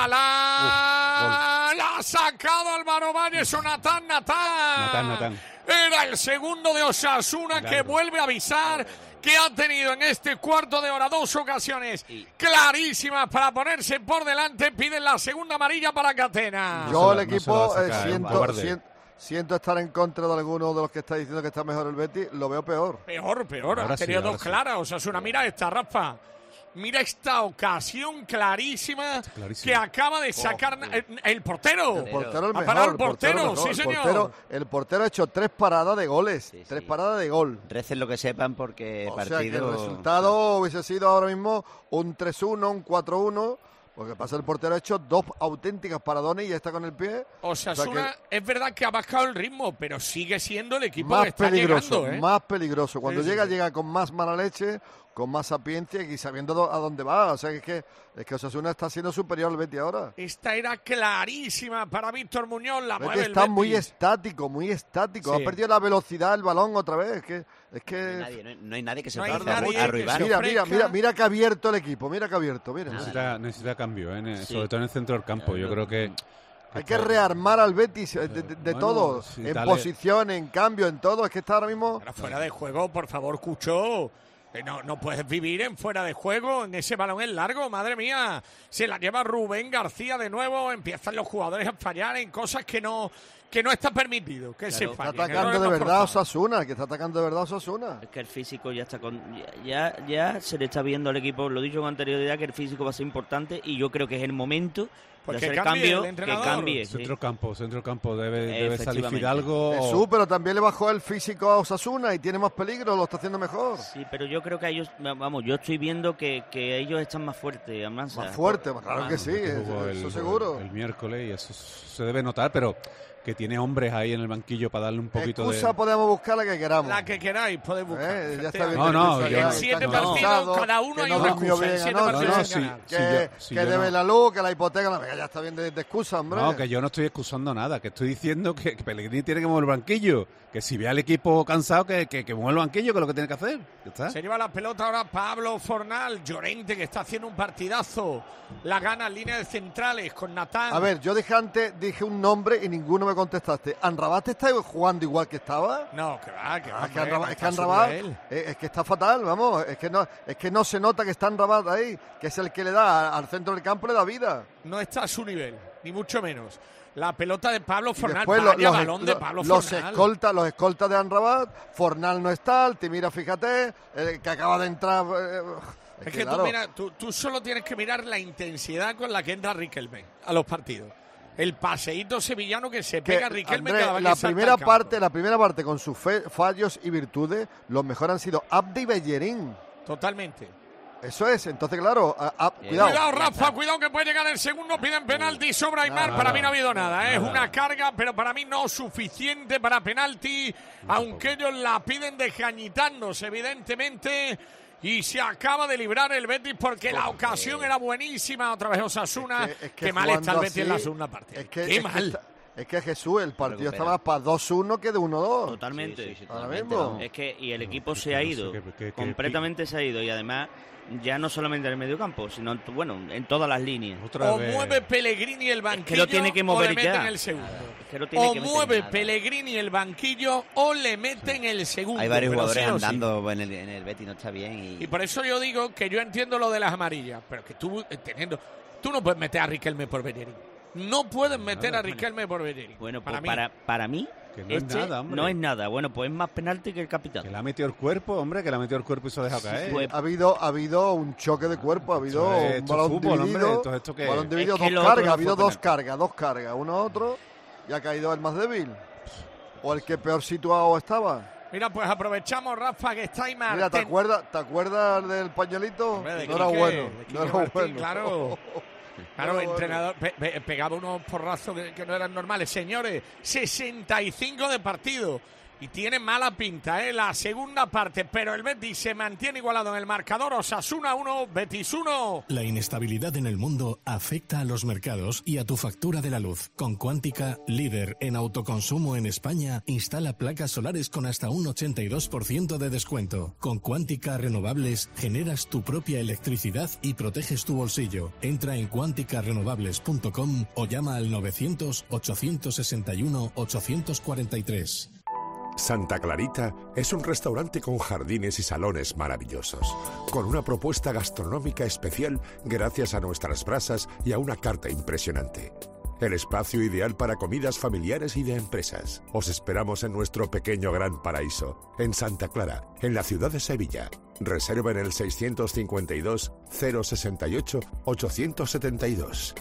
A: Galán. La ha sacado Álvaro Valles o Natán, Natán.
E: Natán, Natán.
A: Era el segundo de Osasuna que vuelve a avisar que ha tenido en este cuarto de hora dos ocasiones clarísimas para ponerse por delante. Piden la segunda amarilla para Catena.
C: Yo, el
E: no
C: equipo,
E: se la va a
C: eh,
E: sacar,
C: siento,
E: cobarde.
C: siento, siento estar en contra de alguno de los que está diciendo que está mejor el Betis. Lo veo peor.
A: Peor, peor.
C: Ahora
A: Ha tenido
C: sí, ahora
A: dos
C: sí.
A: claras. Osasuna, mira esta, Rafa. Mira esta ocasión clarísima que acaba de sacar el, el portero.
C: El portero el
A: Ha
C: mejor.
A: parado el
C: el
A: portero,
C: mejor,
A: sí
C: el
A: señor.
C: portero- el portero ha hecho tres paradas de goles. tres paradas de gol.
I: Recen lo que sepan porque
C: O
I: partido...
C: sea que el resultado hubiese sido ahora mismo un tres uno, un cuatro uno. Porque pasa el portero ha hecho dos auténticas paradones y ya está con el pie.
A: Osasuna,
C: O sea
A: es verdad que ha bajado el ritmo, pero sigue siendo el
C: que
A: equipo
C: más
A: que está
C: peligroso,
A: llegando, ¿eh?
C: más peligroso. Cuando
A: Sí, sí,
C: llega,
A: sí.
C: llega con más mala leche, con más sapiencia y sabiendo do- a dónde va. O sea que es que, es que Osasuna está siendo superior al Betis ahora.
A: Esta era clarísima para Víctor Muñoz, la
C: El
A: mueve
C: Betis
A: el
C: está
A: Betis.
C: muy estático, muy estático.
A: Sí.
C: Ha perdido la velocidad del balón otra vez. Es que, es que...
I: Nadie, no, hay, no hay nadie que se
A: No hay
I: ofrezca
A: nadie
I: a
A: que
I: arribar.
A: se
C: Mira, mira,
A: ofrezca.
C: mira, mira que ha abierto el equipo, mira que ha abierto, mira.
E: Necesita, necesita cambio, ¿eh? En el-
F: Sí.
E: sobre todo en el centro del campo. Yo creo que...
C: Hay que rearmar al Betis eh, de, de- de
E: Bueno,
C: todo,
E: sí,
C: en
E: dale.
C: posición, en cambio, en todo. Es que está ahora mismo...
A: Ahora fuera de juego, por favor, Cucho. Eh, No, no puedes vivir en fuera de juego, en ese balón en largo, madre mía. Se la lleva Rubén García de nuevo, empiezan los jugadores a fallar en cosas que no que no está permitido, que se
C: Está
A: fallen.
C: atacando de
A: errores
C: verdad a
A: forzados.
C: Osasuna, que está atacando de verdad a Osasuna.
F: Es que el físico ya está con... Ya, ya, ya se le está viendo al equipo, lo he dicho con anterioridad, que el físico va a ser importante y yo creo que es el momento
A: Pues
F: de
A: que
F: hacer
A: cambie
F: cambio,
A: el
F: que
A: entrenador.
F: cambie. sí.
E: Centro campo, centro campo. Debe, debe salir
F: Efectivamente.
E: Fidalgo. o-
C: Jesús, pero también le bajó el físico a Osasuna y tiene más peligro, lo está haciendo mejor.
F: Sí, pero yo creo que ellos, vamos, yo estoy viendo que, que ellos están más fuertes, Almanza.
C: Más fuerte, claro que sí,
E: que
C: eso,
E: jugó
C: eso
E: el,
C: seguro.
E: el miércoles y eso se debe notar, pero que tiene hombres ahí en el banquillo para darle un poquito
C: Excusa
E: de...
C: podemos buscar la que queramos.
A: La que queráis, podéis buscar.
C: Eh, ya está
A: efectivamente.
C: bien.
E: No, no,
C: que
E: yo-
A: En
C: está
A: siete
C: cansado,
A: partidos, cada uno
C: que
A: hay
C: no
A: una
C: durmió
A: excusa. En
C: bien
A: siete
C: anoche,
A: partidos
E: no,
A: sin
E: sí.
A: ganar.
C: que,
E: yo- si
C: que
E: yo
C: debe
E: no-
C: la luz, que la hipoteca, la- ya está bien de, de excusa, hombre.
E: No, que yo no estoy excusando nada, que estoy diciendo que, que Pellegrini tiene que mover el banquillo, que si ve al equipo cansado, que, que, que mueva el banquillo, que es lo que tiene que hacer. Ya está.
A: Se lleva la pelota ahora Pablo Fornal, Llorente que está haciendo un partidazo. La gana en línea de centrales con Natán.
C: A ver, yo dije antes, dije un nombre y ninguno me contestaste. ¿Anrabat está jugando igual que estaba?
A: No, que va, que va.
C: Ah, es que
A: hombre,
C: Anrabat,
A: no
C: es que
A: está a su
C: Anrabat,
A: nivel.
C: eh, es que está fatal, vamos, es que no, es que no se nota que está Anrabat ahí, que es el que le da al centro del campo, le da vida.
A: No está a su nivel, ni mucho menos. La pelota de Pablo
C: Y
A: Fornal,
C: después
A: vaya
C: los,
A: balón de
C: los-
A: Pablo
C: los
A: Fornal.
C: escoltas, los escoltas de Anrabat, Fornal no está, Altimira, fíjate, el que acaba de entrar. eh,
A: Es,
C: es
A: que,
C: claro,
A: tú, mira, tú, tú solo tienes que mirar la intensidad con la que entra Riquelme a los partidos. El paseíto sevillano que se
C: que,
A: pega Riquelme
C: Andrés,
A: cada vez
C: la
A: que salta
C: primera
A: al campo.
C: parte, la primera parte con sus fe- fallos y virtudes, los mejores han sido Abde y Bellerín.
A: Totalmente.
C: Eso es, entonces claro, a- a- cuidado.
A: Cuidado, Rafa, cuidado que puede llegar el segundo. Piden penalti sobre Aimar.
C: Nada,
A: para mí no ha
C: nada,
A: habido nada. ¿eh? Es
C: nada.
A: una carga, pero para mí no suficiente para penalti. Aunque ellos la piden desgañitándose, evidentemente. y se acaba de librar el Betis porque la ocasión era buenísima. Otra vez Osasuna.
C: Es que, es que
A: Qué mal está el
C: jugando
A: Betis en la
C: así,
A: segunda parte.
C: Es que,
A: Qué
C: es
A: mal.
C: Que está- es que Jesús, el partido
F: Recupera.
C: estaba para dos uno que de uno dos.
F: Totalmente.
C: Sí, sí, sí,
F: Ahora
C: totalmente,
F: mismo.
C: vamos.
F: Es que y el equipo se ha ido.
E: qué- qué- qué-
F: completamente se ha ido. Y además, ya no solamente en el medio campo, sino en, bueno, en todas las líneas.
A: O mueve Pellegrini el banquillo
F: que lo tiene que
A: o
F: mover
A: le meten
F: ya.
A: el segundo.
F: Es que lo tiene
A: O
F: que meter
A: mueve
F: ya.
A: Pellegrini el banquillo o le meten el segundo.
I: Hay varios
A: pero
I: jugadores
A: sí o sí.
I: andando en el, en el Betis, no está bien. Y...
A: Y por eso yo digo que yo entiendo lo de las amarillas, pero que tú eh, teniendo, tú no puedes meter a Riquelme por Bellerín. No puedes meter a Riquelme por Bellerín.
F: Bueno,
A: para
F: pues
A: mí.
F: para, para mí,
E: Que no es
F: este
E: nada, hombre.
F: no es nada. Bueno, pues es más penalti que el capitán.
E: Que le ha metido el cuerpo, hombre, que le ha metido el cuerpo y se ha dejado caer.
F: Pues-
C: Ha habido, ha habido un choque de cuerpo, ha habido
E: Esto es-
C: un
E: esto es
C: balón
E: fútbol, hombre,
C: dividido,
E: esto- esto qué
C: balón
E: es.
C: dividido,
F: Es que
C: dos
F: lo otro
C: cargas,
F: no
C: ha habido
F: fue
C: dos
F: penalti.
C: cargas, dos cargas, uno a otro y ha caído el más débil. O el que peor situado estaba.
A: Mira, pues aprovechamos, Rafa, que está ahí Martín.
C: Mira, ¿te acuerdas, ¿te acuerdas del pañuelito?
A: Hombre, de
C: no era
A: Quique,
C: bueno,
A: de Quique
C: no era
A: Martín,
C: bueno.
A: claro. Claro,
C: No era
A: entrenador pe- pe- pegaba unos porrazos que, que no eran normales. Señores, sesenta y cinco de partido. Y tiene mala pinta, ¿eh? La segunda parte, pero el Betis se mantiene igualado en el marcador. Osasuna uno, Betis uno.
M: La inestabilidad en el mundo afecta a los mercados y a tu factura de la luz. Con Cuántica, líder en autoconsumo en España, instala placas solares con hasta un ochenta y dos por ciento de descuento. Con Cuántica Renovables generas tu propia electricidad y proteges tu bolsillo. Entra en cuántica renovables punto com o llama al novecientos, ochocientos sesenta y uno, ochocientos cuarenta y tres.
S: Santa Clarita es un restaurante con jardines y salones maravillosos, con una propuesta gastronómica especial gracias a nuestras brasas y a una carta impresionante. El espacio ideal para comidas familiares y de empresas. Os esperamos en nuestro pequeño gran paraíso, en Santa Clara, en la ciudad de Sevilla. Reserva en el seiscientos cincuenta y dos, cero sesenta y ocho, ochocientos setenta y dos.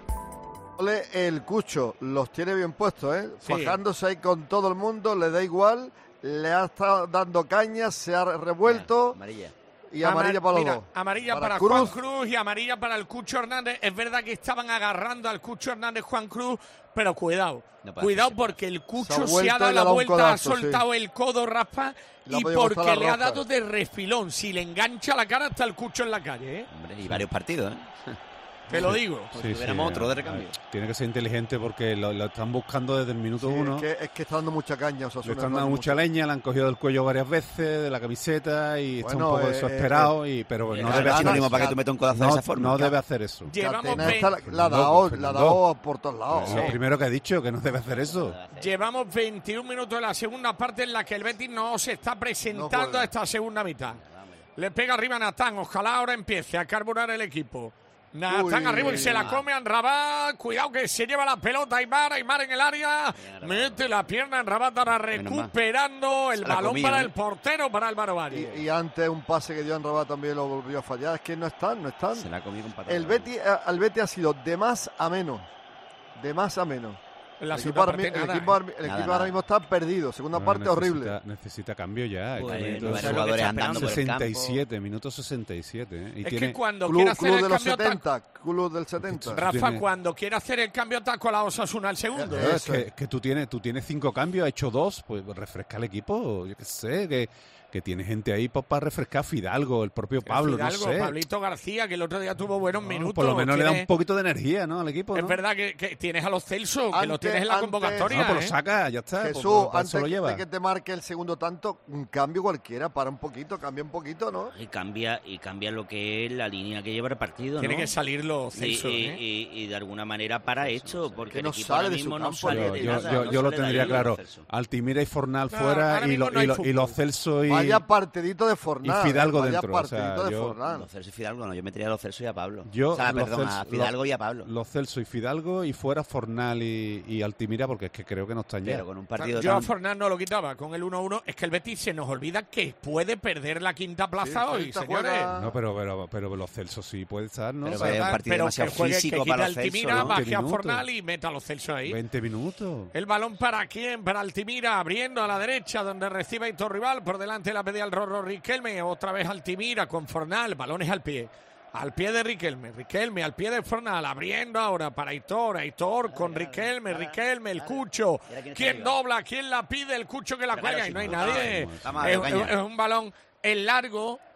C: Ole, el Cucho los tiene bien puestos, ¿eh?
A: Sí.
C: Fajándose ahí con todo el mundo, le da igual, le ha estado dando caña, se ha revuelto
I: Amarilla.
C: y amarilla
A: Amar-
C: para los
A: mira,
C: dos.
A: Amarilla para,
C: Cruz.
A: Juan Cruz y amarilla para el Cucho Hernández. Es verdad que estaban agarrando al Cucho Hernández Juan Cruz, pero cuidado.
I: No puede
A: Cuidado
I: hacerse
A: porque el Cucho
C: Se ha
A: se,
C: vuelto
A: ha
C: y
A: dado
C: le
A: la
C: ha dado un
A: vuelta, ha
C: codazo, sí.
A: soltado el codo, Rafa,
C: Le ha
A: y
C: podido
A: porque
C: costar la
A: le ha
C: rosca.
A: dado de refilón. Si le engancha la cara, está el Cucho en la calle, ¿eh?
I: Hombre, y varios partidos, ¿eh?
A: Te lo digo.
I: Pues tuviéramos otro de recambio.
E: Tiene que ser inteligente porque lo, lo están buscando desde el minuto
C: Sí,
E: uno.
C: es, que, es que está dando mucha caña, Osasuna.
E: Le están
C: está
E: dando mucha leña, le han cogido del cuello varias veces, de la camiseta y está
C: Bueno,
E: un poco
C: eh,
E: desesperado,
C: eh,
E: y, pero
I: eh,
E: no
I: claro,
E: debe hacer
I: sinónimo
E: eso.
I: para que tú metas un codazo de
E: no,
I: esa forma.
E: no
I: Claro.
E: debe hacer eso.
A: Llevamos,
C: Catena
A: vein-
C: esta la, la
E: Fernando,
C: dao, la
E: Fernando.
C: dao por todos lados.
E: Es lo primero que he dicho, que no debe hacer eso.
A: llevamos veintiún minutos de la segunda parte en la que el Betis no se está
C: No
A: presentando
C: juega.
A: a esta segunda mitad. Le pega arriba Natán, ojalá ahora empiece a carburar el equipo. Natán
C: Uy,
A: arriba y
C: uy,
A: se la
C: uy.
A: come a Rabat. Cuidado que se lleva la pelota Aymar, Aymar en el área. Mete la pierna en Rabat ahora
I: Menos mal.
A: recuperando el
I: Se la
A: balón
I: comió,
A: para
I: ¿eh?
A: el portero, para Álvaro Valle.
C: Y, y antes un pase que dio en Rabat también lo volvió a fallar. Es que no están, no están.
I: Se la ha comido con patata.
C: El Betis, eh, al Betis ha sido de más a menos. De más a menos.
A: En la
C: el
A: segunda
C: equipo, ahora, mi-
A: parte
C: el
A: nada,
C: equipo,
A: ¿eh?
C: ahora- el
I: Nada,
C: equipo
I: nada.
C: ahora mismo está perdido. Segunda
E: No,
C: parte
E: necesita,
C: horrible.
E: Necesita cambio ya.
F: Pues,
E: Hay que-
F: no
I: Varios
F: sé lo que
I: jugadores
F: está
I: andando por el campo.
E: sesenta y siete, minuto sesenta y siete. ¿eh? Y
A: Es
E: tiene,
A: que cuando
C: Club,
A: quiere hacer
C: club
A: el
C: de los
A: cambio taco,
C: setenta. Club del setenta.
A: Rafa,
E: tiene-
A: cuando quiere hacer el cambio taco a la Osasuna al segundo.
C: Eh,
E: es
C: Eso
E: que,
C: es.
E: que tú tienes tú tienes cinco cambios, ha hecho dos, pues refresca el equipo. Yo qué sé, que, que tiene gente ahí pues, para refrescar. Fidalgo, el propio Pablo,
A: Fidalgo,
E: no sé.
A: Pablito García, que el otro día tuvo buenos
E: No,
A: minutos.
E: por lo menos le da
A: Tiene-
E: un poquito de energía, ¿no? Al equipo,
A: Es
E: ¿no?
A: verdad que, que tienes a los Celso, que lo
C: Antes-
A: tienes en la
C: antes-
A: convocatoria.
E: No, pues lo
A: ¿eh?
E: saca, ya está. pues,
C: Jesús,
E: pues, para
C: antes
E: eso lo lleva.
C: de que te marque el segundo tanto, un cambio cualquiera, para un poquito, cambia un poquito, ¿no?
F: Y cambia, y cambia lo que es la línea que lleva el partido,
A: Tiene
F: ¿no?
A: que salir los
F: Y,
A: Celso.
F: y-
A: ¿eh?
F: y- y de alguna manera para esto, porque
C: que
F: el
C: no
F: equipo
C: sale
F: ahora
C: de su
F: mismo no
C: campo.
F: sale
E: Yo,
F: de
E: yo-
F: nada,
E: yo-
F: no
E: yo lo
F: sale de
E: tendría
F: ahí,
E: claro.
F: Celso.
E: Altimira y Fornal
A: No,
E: fuera
A: ahora
E: y,
A: mismo
E: lo-
A: no
E: y,
A: hay
E: lo- y
A: fútbol.
E: los Celso y,
C: Vaya partidito de Fornal.
E: y Fidalgo
C: vaya
E: dentro, o sea,
C: partidito de
E: yo-
C: Fornal.
I: Los Celso y Fidalgo, no, yo metería a los Celso y a Pablo.
E: Yo,
I: o sea,
E: los
I: perdón,
E: Celso-
I: a Fidalgo
E: los-
I: y a Pablo.
E: Los Celso y Fidalgo y fuera Fornal y, y Altimira, porque es que creo que no están ya.
I: Pero con un partido
A: Yo a
I: tan...
A: Fornán no lo quitaba con el uno uno. Es que el Betis se nos olvida que puede perder la quinta plaza
C: Sí,
A: hoy,
C: ahorita
A: señores.
C: juega-
E: No, pero, pero, pero los Celso sí puede estar, ¿no?
I: Pero
E: O sea,
I: vaya, un partido
A: pero
I: demasiado
A: que juegue,
I: físico
A: que quita
I: para
A: el
I: los Celso,
A: Altimira,
I: ¿no?
A: baje a
E: veinte minutos.
A: Fornal y meta a los Celso ahí.
E: veinte minutos.
A: El balón para quién, para Altimira, abriendo a la derecha, donde recibe Aitor Rival, por delante la pedía el Rorro Riquelme, otra vez Altimira con Fornal, balones al pie. Al pie de Riquelme, Riquelme al pie de Fornal, abriendo ahora para Aitor, Aitor con Riquelme, Riquelme, el Cucho. ¿Quién dobla? ¿Quién la pide? El Cucho que la cuelga y no hay nadie.
I: Vamos a
A: Es,
I: ver, caña.
A: es un balón en largo,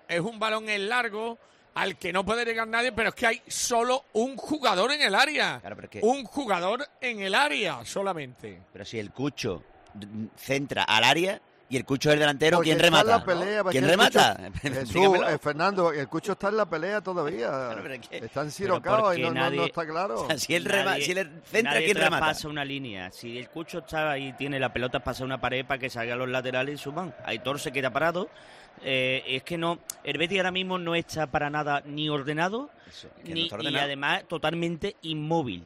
A: es un balón en largo al que no puede llegar nadie, pero es que hay solo un jugador en el área.
I: Claro, pero es que-
A: Un jugador en el área solamente.
I: Pero si el Cucho centra al área y el Cucho es el delantero,
C: Porque
I: ¿quién
C: está en
I: remata?
C: la pelea, porque
I: ¿Quién
C: el
I: remata?
C: Cucho- Jesús,
I: Explícamelo.
C: eh, Fernando, el Cucho está en la pelea todavía. Está encirocado y no, no- no está claro.
I: Si él rema-
F: Nadie-
I: si él centra,
F: nadie
I: ¿quién remata?
F: traspasa una línea. Si el Cucho está ahí, tiene la pelota, pasa una pared para que salgan los laterales y suban. Aitor se queda parado. Eh, es que no, el Betis ahora mismo no está para nada ni ordenado,
I: que no
F: ni,
I: está
F: y
I: ordenado.
F: además totalmente inmóvil.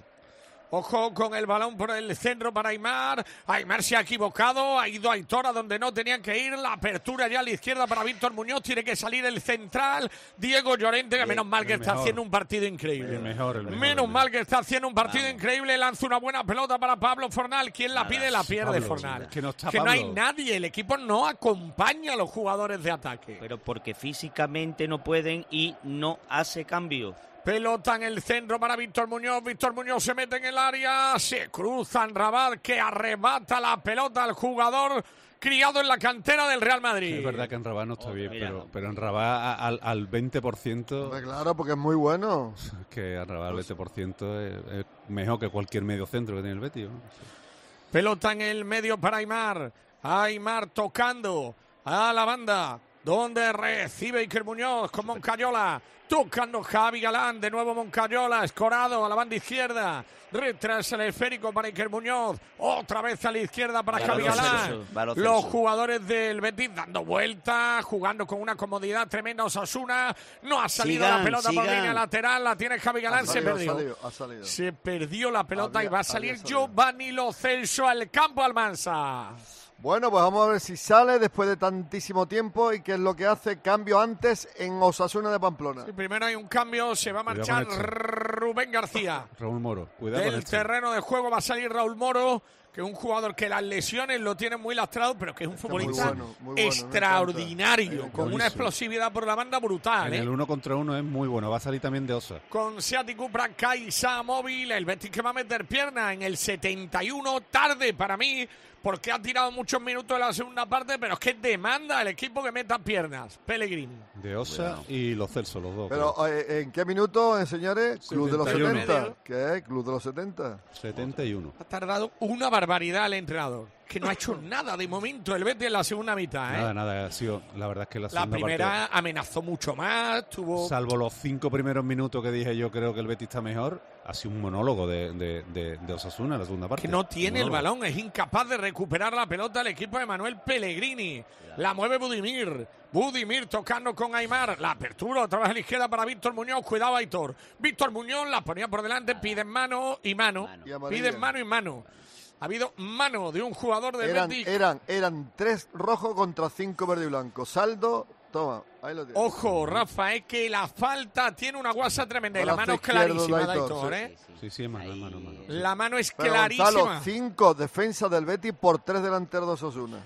A: Ojo con el balón por el centro para Aimar. Aimar se ha equivocado, ha ido Aitor a donde no tenían que ir. La apertura ya a la izquierda para Víctor Muñoz. Tiene que salir el central. Diego Llorente, que menos mal que
E: el
A: está
E: mejor.
A: haciendo un partido increíble.
E: El mejor, el mejor,
A: Menos
E: el
A: mal que está haciendo un partido increíble. Lanza una buena pelota para Pablo Fornal. ¿Quién la
E: Nada,
A: pide? La pierde
E: Pablo,
A: Fornal.
E: que no está
A: que no hay
E: Pablo.
A: nadie. El equipo no acompaña a los jugadores de ataque.
F: Pero porque físicamente no pueden y no hace cambio.
A: Pelota en el centro para Víctor Muñoz. Víctor Muñoz se mete en el área. Se cruza en Rabat, que arrebata la pelota al jugador criado en la cantera del Real Madrid.
E: Es verdad que en Rabat no está bien,
A: mira.
E: pero, pero en Rabat a- al, al veinte por ciento...
C: Hombre, claro, porque es muy bueno.
E: Que en Rabat al veinte por ciento es, es mejor que cualquier medio centro que tiene el Betis, ¿no?
A: Pelota en el medio para Aimar. Aimar tocando a la banda, donde recibe Iker Muñoz con Moncayola. Tocando Javi Galán, de nuevo Moncayola, escorado a la banda izquierda. Retrasa el esférico para Iker Muñoz. Otra vez a la izquierda para
I: Va
A: Javi
I: lo
A: Galán.
I: Celso, va lo
A: Los
I: Celso.
A: jugadores del Betis dando vuelta, jugando con una comodidad tremenda. Osasuna no ha salido
I: Sigan,
A: la pelota por
I: sigan.
A: línea lateral. La tiene Javi Galán,
C: Ha
A: se
C: salido,
A: perdió.
C: ha salido, ha salido.
A: Se perdió la pelota
C: Había-
A: y va a
C: había
A: salir
C: salido.
A: Giovanni Lo Celso al campo Almansa.
C: Bueno, pues vamos a ver si sale después de tantísimo tiempo y qué es lo que hace. Cambio antes en Osasuna de Pamplona.
A: Sí, primero hay un cambio, se va a
E: Cuidado
A: marchar
E: con este.
A: Rubén García.
E: Raúl Moro, cuidado con
A: Del
E: este.
A: terreno de juego va a salir Raúl Moro, que es un jugador que las lesiones lo tienen muy lastrado, pero que es un futbolista
C: bueno, muy bueno, me
A: extraordinario,
C: encanta.
A: con una
E: Buenísimo.
A: explosividad por la banda brutal.
E: En
A: ¿eh?
E: el uno contra uno es muy bueno, va a salir también de Osa.
A: Con Seati Cupra, Caixa Móvil, el Betis que va a meter pierna en el setenta y uno, tarde para mí, porque ha tirado muchos minutos en la segunda parte, pero es que demanda el equipo que meta piernas. Pellegrini.
E: De Osa y Los Celso, los dos.
C: Pero, eh, ¿en qué minuto, eh, señores? Club de los
E: setenta y uno.
C: setenta. ¿Qué es? Club de los setenta.
E: setenta y uno.
A: Ha tardado una barbaridad el entrenador, que no ha hecho nada de momento el Betis en la segunda mitad. ¿eh?
E: Nada, nada, ha sido, la verdad es que la
A: La
E: segunda
A: primera
E: parte,
A: amenazó mucho más, tuvo...
E: salvo los cinco primeros minutos que dije yo creo que el Betis está mejor, ha sido un monólogo de, de, de, de Osasuna la segunda parte.
A: que no tiene el
E: Monólogo.
A: balón, es incapaz de recuperar la pelota el equipo de Manuel Pellegrini. La mueve Budimir. Budimir tocando con Aimar. La apertura otra vez a la izquierda para Víctor Muñoz. Cuidado, Aitor. Víctor Muñoz la ponía por delante, pide en mano y mano.
C: Y amarilla.
A: Pide en mano y mano. Ha habido mano de un jugador del
C: Eran,
A: Betis.
C: eran, eran tres rojos contra cinco verde y blanco. Saldo, toma, ahí lo tienes.
A: Ojo, Rafa, es que la falta tiene una guasa tremenda y la
C: Brazo
A: mano es
C: izquierdo de
A: clarísima de
C: Aitor,
A: Aitor,
C: sí.
A: ¿eh?
E: Sí, sí, es mano, mano, mano.
A: La mano es
C: Pero
A: clarísima.
C: Gonzalo, cinco defensas del Betis por tres delanteros de Osasuna.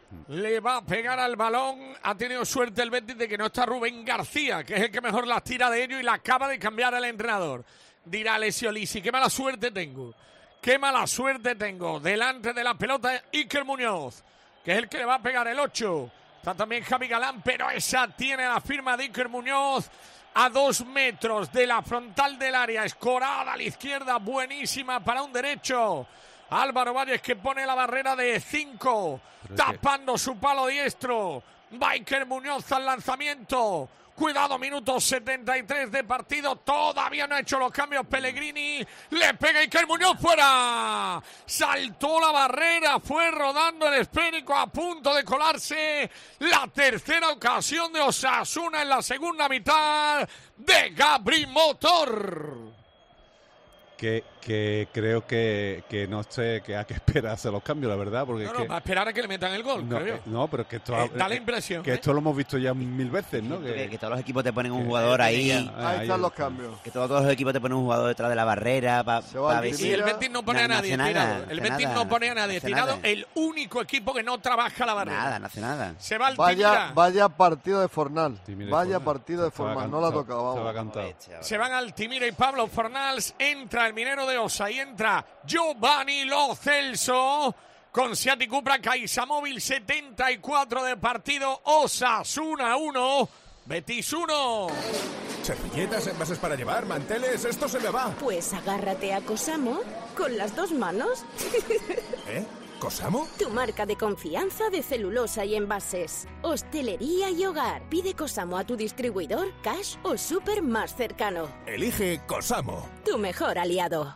A: Le va a pegar al balón. Ha tenido suerte el Betis de que no está Rubén García, que es el que mejor las tira de ello y la acaba de cambiar el entrenador. Dirá Alessio Lisi, qué mala suerte tengo. Qué mala suerte tengo. Delante de la pelota Iker Muñoz, que es el que le va a pegar el ocho. Está también Javi Galán, pero esa tiene la firma de Iker Muñoz. A dos metros de la frontal del área, escorada a la izquierda, buenísima para un derecho. Álvaro Valles que pone la barrera de cinco, tapando su palo diestro. Iker Muñoz al lanzamiento. Cuidado, minuto setenta y tres de partido. Todavía no ha hecho los cambios Pellegrini. Le pega Iker Muñoz fuera. Saltó la barrera. Fue rodando el esférico a punto de colarse. La tercera ocasión de Osasuna en la segunda mitad de Gabri Motor.
E: Que, que creo que, que no sé, que hay que esperarse los cambios, la verdad, porque
A: No,
E: es
A: no,
E: que...
A: va a esperar a que le metan el gol,
E: No,
A: creo
E: eh,
A: yo.
E: no, pero es que esto...
A: Eh, da la
E: eh,
A: impresión,
E: Que
A: ¿eh?
E: esto lo hemos visto ya mil veces, ¿no?
I: Que, que todos los equipos te ponen un jugador ahí.
C: Ahí están los cambios.
I: Que todos, todos los equipos te ponen un jugador detrás de la barrera para
C: va
I: ver
C: al
I: si...
A: Y el Betis no pone a nadie
I: hace
A: tirado.
I: nada,
A: El
I: hace
A: Betis
I: nada,
A: no pone a nadie
I: hace
A: tirado.
I: nada.
A: El único equipo que no trabaja la barrera.
I: Nada, no hace nada.
A: Se va al
C: Vaya,
A: Timira.
C: vaya partido de Fornal.
E: Timira y
C: Vaya
E: Fornal.
C: partido de
E: Estaba
C: Fornal. No la ha
E: cantado,
C: tocado,
E: estaba
C: vamos.
E: cantado.
A: Se van al Timira y Pablo Fornals. Entra el minero de Osa y entra Giovanni Lo Celso. Con Seati Cupra, Caixa Móvil, setenta y cuatro de partido. Osasuna uno, Betis uno.
M: Servilletas, envases para llevar, manteles, esto se me va.
D: Pues agárrate a Cosamo con las dos manos.
M: ¿Eh? ¿Cosamo?
D: Tu marca de confianza de celulosa y envases. Hostelería y hogar. Pide Cosamo a tu distribuidor, cash o súper más cercano.
M: Elige Cosamo.
D: Tu mejor aliado.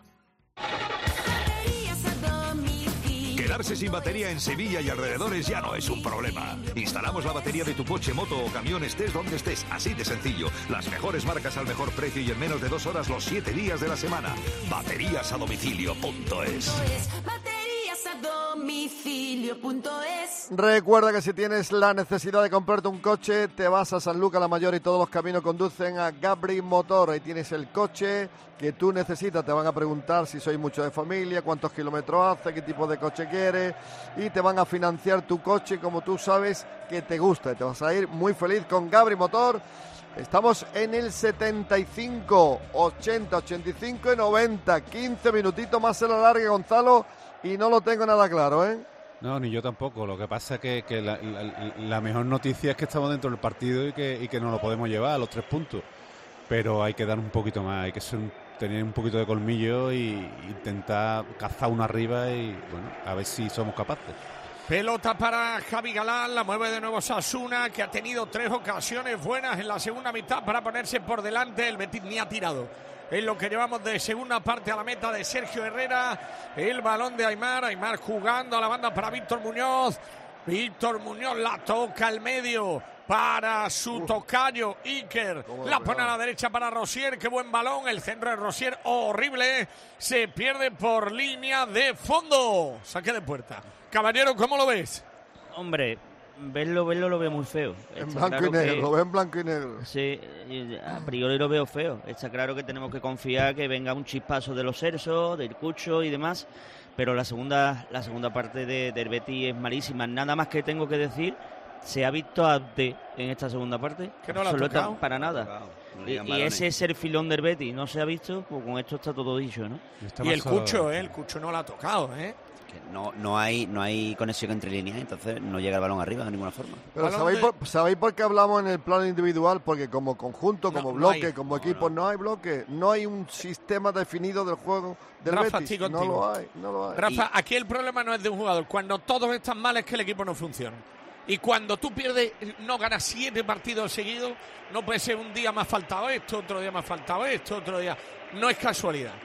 T: Quedarse sin batería en Sevilla y alrededores ya no es un problema. Instalamos la batería de tu coche, moto o camión estés donde estés, así de sencillo. Las mejores marcas al mejor precio y en menos de dos horas los siete días de la semana. Baterías a domicilio punto es.
D: Baterías a domicilio punto es.
C: Recuerda que si tienes la necesidad de comprarte un coche, te vas a Sanlúcar la Mayor y todos los caminos conducen a Gabri Motor. Ahí tienes el coche que tú necesitas. Te van a preguntar si sois mucho de familia, cuántos kilómetros hace, qué tipo de coche quieres y te van a financiar tu coche como tú sabes que te gusta. Y te vas a ir muy feliz con Gabri Motor. Estamos en el setenta y cinco, ochenta, ochenta y cinco y noventa. quince minutitos más se lo alargue, Gonzalo, y no lo tengo nada claro, ¿eh?
E: No, ni yo tampoco. Lo que pasa es que, que la, la, la mejor noticia es que estamos dentro del partido y que, y que nos lo podemos llevar a los tres puntos. Pero hay que dar un poquito más, hay que ser un, tener un poquito de colmillo y intentar cazar uno arriba y, bueno, a ver si somos capaces.
A: Pelota para Javi Galán, la mueve de nuevo Osasuna, que ha tenido tres ocasiones buenas en la segunda mitad para ponerse por delante. El Betis ni ha tirado en lo que llevamos de segunda parte a la meta de Sergio Herrera. El balón de Aimar, Aimar jugando a la banda para Víctor Muñoz. Víctor Muñoz la toca al medio para su tocayo Iker, la pone a la derecha para Rosier, qué buen balón, el centro de Rosier horrible, se pierde por línea de fondo, saque de puerta. Caballero, ¿cómo lo ves?
F: Hombre, verlo, verlo lo veo muy feo.
C: En
F: Está
C: blanco
F: claro
C: y negro,
F: que-
C: lo ve en blanco y negro.
F: Sí, a priori lo veo feo. Está claro que tenemos que confiar que venga un chispazo de los Cersos, del Cucho y demás, pero la segunda la segunda parte de, del Betis es malísima. Nada más que tengo que decir, se ha visto a Abde en esta segunda parte.
A: Que no la ha
F: Absoluta-
A: tocado.
F: para nada.
I: No
F: Y,
I: llegan
F: y
I: balones.
F: ese es el filón del Betis, no se ha visto, pues con esto está todo dicho, ¿no?
A: Y el Cucho, ¿eh? El Cucho no la ha tocado, ¿eh?
I: Que no, no, hay, no hay conexión entre líneas, entonces no llega el balón arriba de ninguna forma.
C: Pero
A: Balón
C: ¿sabéis,
A: de-
C: por, ¿sabéis por qué hablamos en el plano individual? Porque como conjunto,
A: No,
C: como
A: no
C: bloque,
A: hay.
C: como equipo, no hay bloque. No hay un sistema definido del juego del
A: Rafa,
C: Betis.
A: estoy
C: No
A: contigo.
C: lo hay, no lo hay.
A: Rafa, aquí el problema no es de un jugador. Cuando todos están mal es que el equipo no funciona. Y cuando tú pierdes, no ganas siete partidos seguidos, no puede ser un día más faltado esto, otro día más faltado esto, otro día... No es casualidad.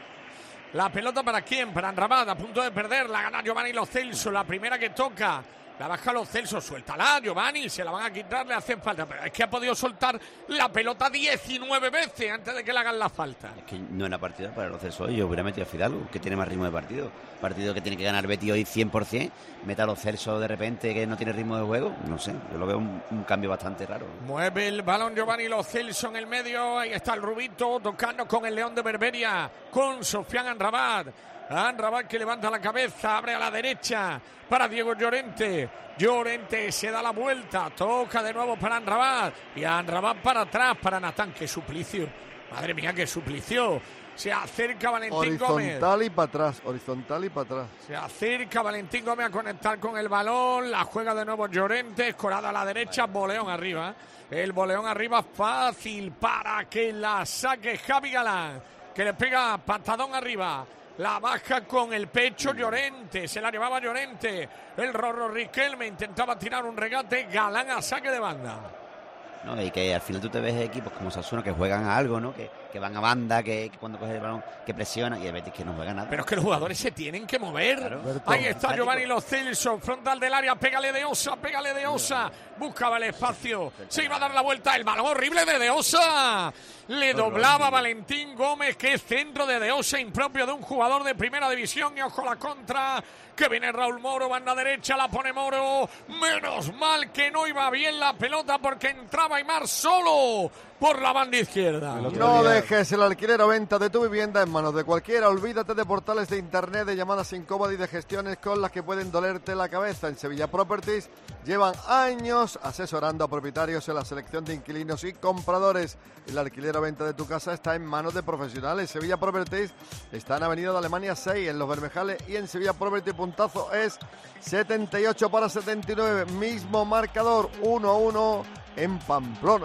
A: La pelota para quién, para Anrabat, a punto de perder, la gana Giovanni Lo Celso, la primera que toca, la baja Lo Celso, suéltala Giovanni, se la van a quitar, le hacen falta, pero es que ha podido soltar la pelota diecinueve veces antes de que le hagan la falta.
I: Es que no era partido para los Celso hoy, yo hubiera metido a Fidalgo, que tiene más ritmo de partido. Partido que tiene que ganar Betis hoy cien por ciento, meta a los Celso de repente que no tiene ritmo de juego, no sé, yo lo veo un, un cambio bastante raro.
A: Mueve el balón Giovanni Lo Celso en el medio. Ahí está el Rubito tocando con el León de Berberia, con Sofian Anrabat. Anrabat que levanta la cabeza, abre a la derecha para Diego Llorente. Llorente se da la vuelta, toca de nuevo para Anrabat. Y Anrabat para atrás para Natán. ¡Qué suplicio! Madre mía, qué suplicio. Se acerca Valentín Gómez.
C: Horizontal y para atrás, horizontal y para atrás.
A: Se acerca Valentín Gómez a conectar con el balón. La juega de nuevo Llorente. Escorada a la derecha. Boleón arriba. El boleón arriba fácil para que la saque Javi Galán. Que le pega patadón arriba. La baja con el pecho Llorente. Se la llevaba Llorente. El Rorro Riquelme intentaba tirar un regate. Galán a saque de banda.
I: ¿No? Y que al final tú te ves equipos como Osasuna que juegan a algo, ¿no? Que, que van a banda, que, que cuando coge el balón, que presionan, y el Betis que no juega nada.
A: Pero es que los jugadores se tienen que mover.
I: Claro.
A: Ahí está
I: Táctico.
A: Giovanni Lo Celso, frontal del área, pégale de Osa, pégale de Osa. Buscaba el espacio, se iba a dar la vuelta, el balón horrible de De Osa. Le doblaba Valentín Gómez, que es centro de De Osa, impropio de un jugador de primera división. Y ojo la contra, que viene Raúl Moro, banda derecha, la pone Moro. Menos mal que no iba bien la pelota porque entraba Aimar solo por la banda izquierda.
C: No dejes el alquiler o venta de tu vivienda en manos de cualquiera. Olvídate de portales de internet, de llamadas incómodas y de gestiones con las que pueden dolerte la cabeza. En Sevilla Properties llevan años asesorando a propietarios en la selección de inquilinos y compradores. El alquiler o venta de tu casa está en manos de profesionales. Sevilla Properties está en Avenida de Alemania seis, en Los Bermejales, y en Sevilla Property puntazo es setenta y ocho para setenta y nueve. Mismo marcador, uno a uno en Pamplona.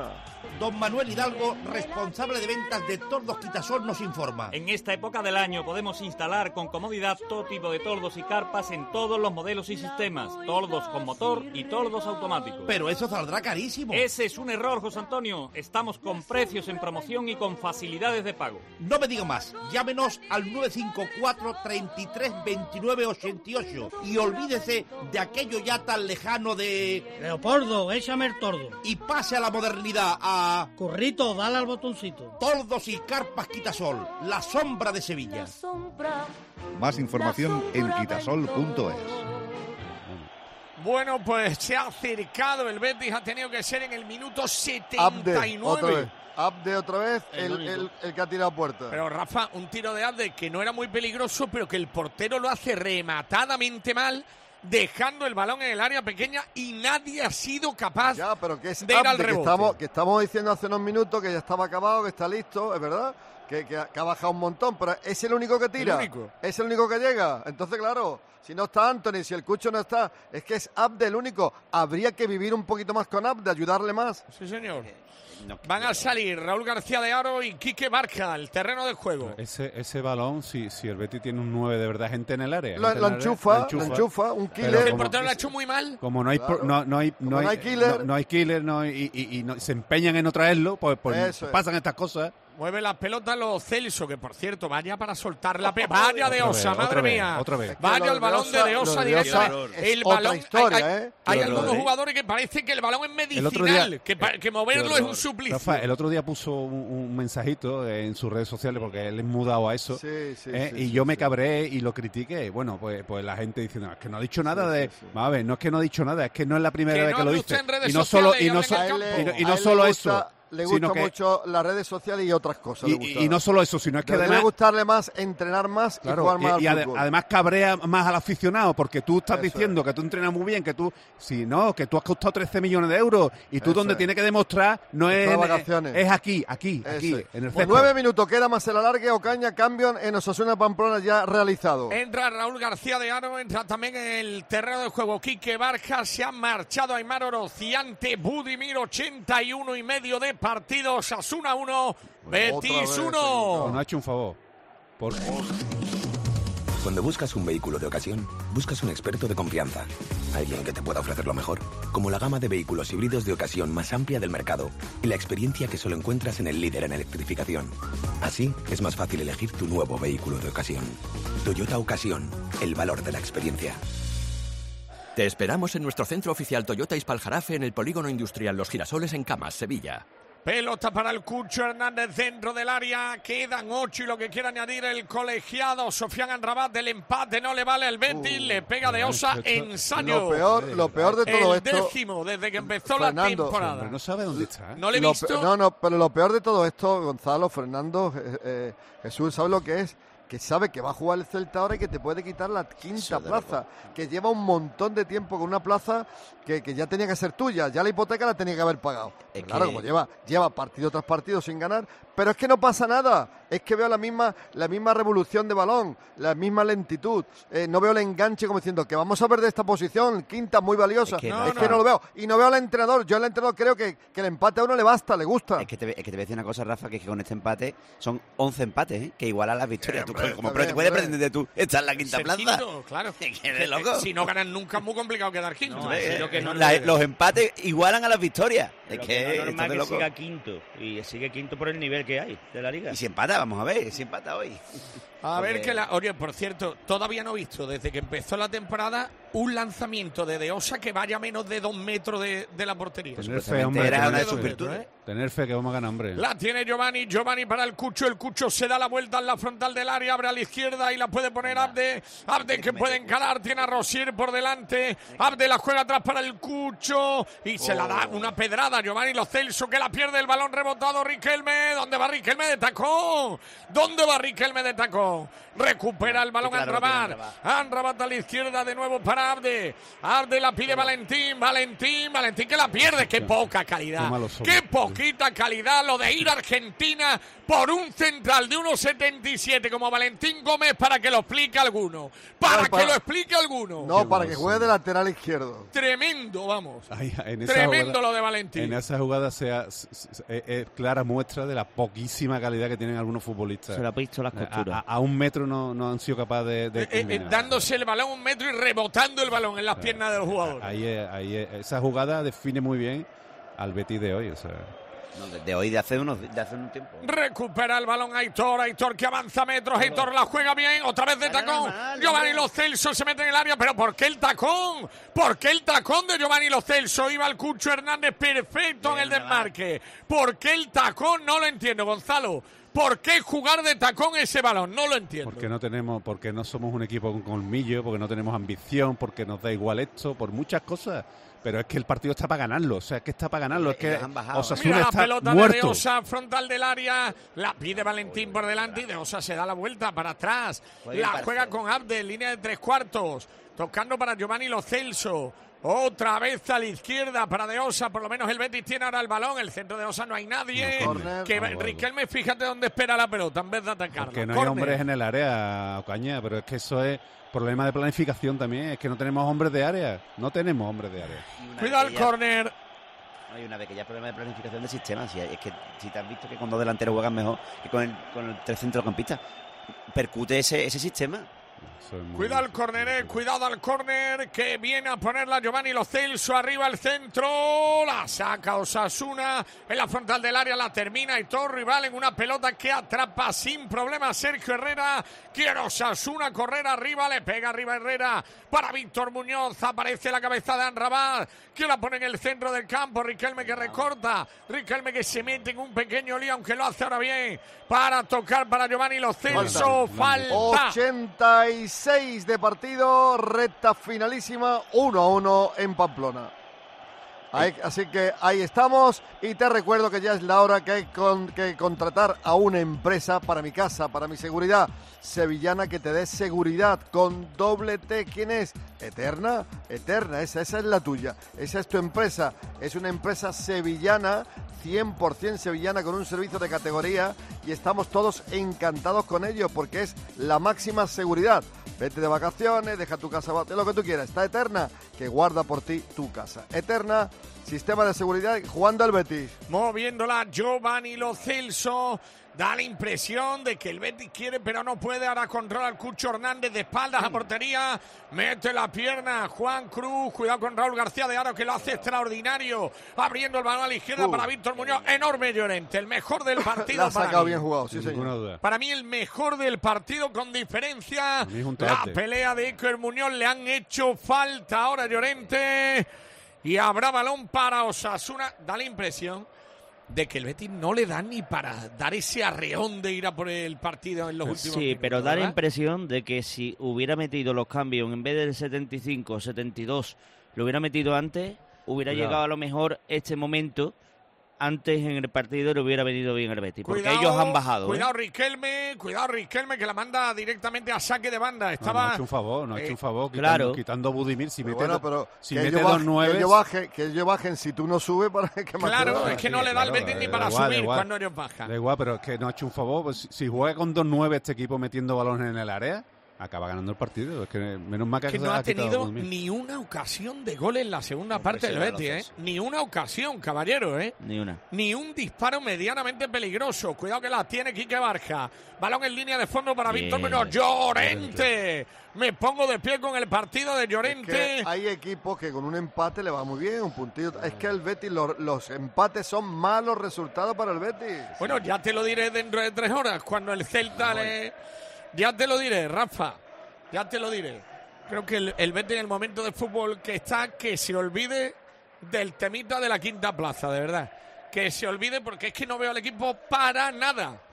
G: Don Manuel Hidalgo, responsable de ventas de Tordos Quitasol, nos informa.
U: En esta época del año podemos instalar con comodidad todo tipo de tordos y carpas en todos los modelos y sistemas. Tordos con motor y tordos automáticos.
G: Pero eso saldrá carísimo.
U: Ese es un error, José Antonio. Estamos con precios en promoción y con facilidades de pago.
G: No me diga más. Llámenos al nueve cinco cuatro, treinta y tres, veintinueve, ochenta y ocho y olvídese de aquello ya tan lejano de...
V: Leopoldo, échame el tordo.
G: Y pase a la modernidad, a...
V: Corrito, dale al botoncito.
G: Tordos y carpas Quitasol, la sombra de Sevilla.
W: Más información en quitasol punto es.
A: Bueno, pues se ha acercado el Betis, ha tenido que ser en el minuto setenta y nueve.
C: Abde, otra vez, Abde otra vez el, el, el, el que ha tirado a puerta.
A: Pero Rafa, un tiro de Abde que no era muy peligroso, pero que el portero lo hace rematadamente mal, dejando el balón en el área pequeña y nadie ha sido capaz
C: ya, pero que es
A: de ir
C: Abde,
A: al rebote.
C: Que estamos, que estamos diciendo hace unos minutos que ya estaba acabado, que está listo, es verdad, que, que, ha, que ha bajado un montón, pero es el único que tira,
A: el único.
C: es el único que llega. Entonces, claro, si no está Anthony, si el Cucho no está, es que es Abde el único. Habría que vivir un poquito más con Abde, ayudarle más.
A: Sí, señor. No, Van a salir Raúl García de Aro y Quique Barca al terreno de juego.
E: Ese ese balón, si, si el Betis tiene un nueve de verdad, gente en el área.
C: Lo, lo, enchufa, área, lo enchufa, un killer.
A: El portero lo ha hecho muy mal.
E: Como no hay claro. no, no hay no hay,
C: no hay killer,
E: no, no hay killer no hay, y, y, y no, se empeñan en no traerlo, pues, pues pasan estas cosas.
A: Mueve las pelotas los Celso, que por cierto, vaya para soltar la pe... Vaya de Osa, madre
E: vez,
A: mía.
E: Otra vez.
A: Vaya el balón de, de Osa directamente. El balón.
C: Historia,
A: hay
C: ¿eh?
A: hay algunos jugadores que parece que el balón es medicinal, día, que, que moverlo es un suplicio.
E: Rafa, el otro día puso un, un mensajito en sus redes sociales porque él es mudado a eso.
C: Sí, sí,
E: ¿eh?
C: sí,
E: y
C: sí,
E: yo me
C: sí.
E: cabré y lo critiqué. Bueno, pues, pues la gente diciendo, es que no ha dicho nada sí, de. Sí, sí. Vamos a ver, no es que no ha dicho nada, es que no es la primera
A: que
E: vez
A: no
E: que lo dice.
A: Y no solo,
E: y no, so, y no, y no solo eso.
C: Le gusta mucho las redes sociales y otras cosas.
E: Y, y no solo eso, sino es que
C: además... Debe gustarle más entrenar más
E: claro,
C: y jugar más
E: y,
C: al
E: y
C: fútbol.
E: Además cabrea más al aficionado, porque tú estás
C: eso
E: diciendo
C: es.
E: que tú entrenas muy bien, que tú... Si no, que tú has costado trece millones de euros y tú
C: eso
E: donde
C: es.
E: tienes que demostrar no es,
C: vacaciones.
E: es aquí, aquí,
C: eso
E: aquí,
C: es.
E: en el
C: pues
E: césped.
C: Nueve minutos, queda más el alargue. Ocaña, cambio en Osasuna Pamplona ya realizado.
A: Entra Raúl García de Aro, entra también en el terreno de juego Quique Barca, se ha marchado Aimar Orociante, Budimir, ochenta y uno y medio de partido, Osasuna uno, Betis uno.
E: No ha hecho un favor. Porque...
J: Cuando buscas un vehículo de ocasión, buscas un experto de confianza. Alguien que te pueda ofrecer lo mejor, como la gama de vehículos híbridos de ocasión más amplia del mercado y la experiencia que solo encuentras en el líder en electrificación. Así, es más fácil elegir tu nuevo vehículo de ocasión. Toyota Ocasión, el valor de la experiencia.
L: Te esperamos en nuestro centro oficial Toyota Ispaljarafe en el Polígono Industrial Los Girasoles en Camas, Sevilla.
A: Pelota para el Cucho Hernández dentro del área. Quedan ocho y lo que quiere añadir el colegiado Sofian Amrabat. Del empate no le vale el Betis. Uh, le pega de Osa ensayo.
C: Lo peor, lo peor de todo
A: el
C: esto.
A: El décimo desde que empezó
C: Fernando,
A: la temporada.
E: Hombre, no sabe dónde está. ¿eh?
A: No le he
C: lo
A: visto.
C: Pe- no, no, pero lo peor de todo esto, Gonzalo, Fernando, eh, eh, Jesús, ¿sabe lo que es? Que sabe que va a jugar el Celta ahora y que te puede quitar la quinta plaza, que lleva un montón de tiempo con una plaza que, que ya tenía que ser tuya, ya la hipoteca la tenía que haber pagado.
I: Es
C: claro,
I: que...
C: como lleva, lleva partido tras partido sin ganar, pero es que no pasa nada, es que veo la misma, la misma revolución de balón, la misma lentitud, eh, no veo el enganche como diciendo que vamos a ver de esta posición, quinta muy valiosa, es que no, es que no. no lo veo, y no veo al entrenador, yo al entrenador creo que, que el empate a uno le basta, le gusta.
I: Es que te, es que te voy a decir una cosa, Rafa, que es que con este empate son once empates, ¿eh? Que igualan las victorias.
C: Sí,
I: tú,
C: hombre,
I: como
C: hombre,
I: pero te puedes
C: hombre.
I: pretender tú estar en la quinta
A: Ser
I: plaza.
A: Quinto, claro.
I: ¿Qué loco?
A: Si no ganan nunca es muy complicado quedar quinto.
F: No, eh, lo que no
I: la, los empates igualan a las victorias. Es
F: que,
I: que,
F: que no es normal que
I: loco.
F: siga quinto y sigue quinto por el nivel que hay de la liga.
I: Y si empata, vamos a ver, si empata hoy.
A: A
I: Porque...
A: ver que la... Oye, por cierto, todavía no he visto desde que empezó la temporada un lanzamiento de De Osa que vaya a menos de dos metros de, de la portería.
E: Tener fe, hombre.
I: Era una de sus
A: metros,
I: virtudes.
A: ¿eh?
E: Tener fe que vamos a ganar, hombre.
A: La tiene Giovanni, Giovanni para el Cucho, el Cucho se da la vuelta en la frontal del área, abre a la izquierda y la puede poner Abde, Abde que puede encarar, tiene a Rosier por delante, Abde la juega atrás para el Cucho y se la da una pedrada Giovanni Lo Celso que la pierde, el balón rebotado Riquelme, ¿dónde va Riquelme de tacón? ¿Dónde va Riquelme de tacón? balón. Recupera el balón
I: Claro,
A: Amrabat.
I: Amrabat.
A: Amrabat a la izquierda de nuevo para Abde. Abde la pide Valentín. Valentín, Valentín que la pierde. Qué poca calidad.
E: Qué malos somos.
A: Qué poquita calidad lo de ir a Argentina por un central de uno setenta y siete como Valentín Gómez para que lo explique alguno. Para
C: No, para-
A: que lo explique alguno.
C: No, para que juegue de lateral izquierdo.
A: Tremendo, vamos.
E: Ahí, en esa
A: Tremendo
E: jugada-
A: lo de Valentín.
E: En esa jugada sea, s- s- es, es clara muestra de la poquísima calidad que tienen algunos futbolistas.
F: Se le ha visto las
E: A-
F: costuras.
E: A, a un metro no, no han sido capaces de... de
A: Eh, eh,
E: combinar.
A: dándose el balón un metro y rebotando el balón en las piernas del jugador.
E: Ahí, es- ahí es- esa jugada define muy bien al Betis de hoy. O sea,
I: No, de, de hoy, de hace, unos, de hace un tiempo.
A: Recupera el balón Aitor, Aitor que avanza metros, Aitor la juega bien, otra vez de tacón. Giovanni Lo Celso se mete en el área, pero ¿por qué el tacón? ¿Por qué el tacón de Giovanni Lo Celso? Iba el Cucho Hernández perfecto en el desmarque. ¿Por qué el tacón? No lo entiendo, Gonzalo. ¿Por qué jugar de tacón ese balón? No lo entiendo.
E: porque no tenemos, porque no somos un equipo con colmillo, porque no tenemos ambición, porque nos da igual esto, por muchas cosas. Pero es que el partido está para ganarlo, o sea, es que está para ganarlo, es que
I: Ellos han bajado.
E: Osasuna
A: Mira la
E: está
A: pelota de
E: muerto.
A: Osa, frontal del área, la pide Valentín por delante y de Osa se da la vuelta para atrás.
I: Juega
A: La
I: imparcial.
A: juega con Abde, línea de tres cuartos, tocando para Giovanni Lo Celso. Otra vez a la izquierda para De Osa, por lo menos el Betis tiene ahora el balón, el centro de Osa no hay nadie.
C: No, córner.
A: que
E: Ah, bueno.
A: Riquelme, fíjate dónde espera la pelota en vez de atacarla.
E: Que no hay
A: Córner.
E: hombres en el área, Ocaña, pero es que eso es problema de planificación también, es que no tenemos hombres de área, no tenemos hombres de área.
I: Y una
A: Cuidado
I: vez
A: el
I: que ya-
A: córner.
I: no, y una vez que ya es problema de planificación de sistema, si es que si te has visto que con dos delanteros juegan mejor que con el, con el tres centrocampistas, percute ese, ese sistema.
E: Eso es muy-
A: Cuidado al córner, eh, cuidado al córner que viene a ponerla Giovanni Lo Celso, arriba el centro, la saca Osasuna en la frontal del área, la termina y todo rival en una pelota que atrapa sin problema a Sergio Herrera. Quiere Osasuna correr arriba, le pega arriba Herrera para Víctor Muñoz, aparece la cabeza de Amrabat, que la pone en el centro del campo, Riquelme que recorta, Riquelme que se mete en un pequeño lío, aunque lo hace ahora bien, para tocar para Giovanni Lo Celso, falta.
C: ochenta y seis de partido, recta finalísima, uno a uno en Pamplona. Ahí- así que ahí estamos y te recuerdo que ya es la hora que hay con- que contratar a una empresa para mi casa, para mi seguridad, sevillana que te dé seguridad con doble T. ¿Quién es? Eterna, Eterna, esa, esa es la tuya, esa es tu empresa, es una empresa sevillana, cien por ciento sevillana con un servicio de categoría y estamos todos encantados con ello porque es la máxima seguridad. Vete de vacaciones, deja tu casa, de lo que tú quieras. Está Eterna, que guarda por ti tu casa. Eterna, sistema de seguridad jugando al Betis.
A: Moviéndola Giovanni Lo Celso. Da la impresión de que el Betis quiere, pero no puede. Ahora controla el Cucho Hernández de espaldas a portería. Mete la pierna Juan Cruz. Cuidado con Raúl García de Aro, que lo hace extraordinario. Abriendo el balón a la izquierda
C: Uh.
A: para Víctor Muñoz. Enorme Llorente. El mejor del partido.
C: La ha
A: para
C: sacado
A: mí.
C: bien jugado, sí,
E: Sin
C: señor.
E: ninguna duda.
A: Para mí el mejor del partido con diferencia.
E: A mí es un
A: La
E: toate.
A: pelea de Iker Muñoz, le han hecho falta ahora Llorente. Y habrá balón para Osasuna. Da la impresión de que el Betis no le da ni para dar ese arreón de ir a por el partido en los últimos
F: Sí,
A: minutos,
F: pero da la
A: ¿verdad?
F: impresión de que si hubiera metido los cambios en vez del setenta y cinco, setenta y dos, lo hubiera metido antes, hubiera
E: Cuidado.
F: llegado a lo mejor este momento antes en el partido y le hubiera venido bien el Betis. Porque
A: Cuidado,
F: ellos han bajado. ¿eh?
A: Cuidado Riquelme, cuidado Riquelme, que la manda directamente a saque de banda.
E: No, no
A: Estaba
E: ha hecho un favor, no ha
A: eh,
E: hecho un favor, quitando,
F: claro.
E: quitando a Budimir, si
C: Pero
E: mete,
C: bueno,
E: do-
C: pero
E: si
C: que,
E: mete
C: ellos
E: dos
C: bajen, que
E: nueves,
C: ellos bajen, que ellos bajen, si tú no subes, para que más
A: Claro,
C: te da.
A: es que no
E: Sí,
A: le da el
E: claro,
A: Betis ni
E: da
A: para
E: igual, da
A: subir
E: igual.
A: cuando ellos bajan.
E: Da igual, pero es que no ha hecho un favor. Pues, si- si juega con dos nueve este equipo metiendo balones en el área, acaba ganando el partido. Es que menos mal que,
A: Que
E: se
A: no ha
E: quitado
A: tenido
E: Budimir.
A: ni una ocasión de gol en la segunda parte del
I: Impresionante
A: Betis, ¿eh?
I: los
A: Ni una ocasión, caballero, ¿eh?
F: Ni una.
A: Ni un disparo medianamente peligroso. Cuidado que la tiene Quique Barja. Balón en línea de fondo para
F: Bien.
A: Víctor Muñoz. Llorente. Me pongo de pie con el partido de
C: Es
A: Llorente.
C: que hay equipos que con un empate le va muy bien, un puntito. Es que el Betis, los, los empates son malos resultados para el Betis.
A: Bueno, ya te lo diré dentro de tres horas, cuando el Celta le... Ya te lo diré, Rafa. Ya te lo diré. Creo que el, el Betis en el momento de fútbol que está, que se olvide del temita de la quinta plaza, de verdad. Que se olvide porque es que no veo al equipo para nada.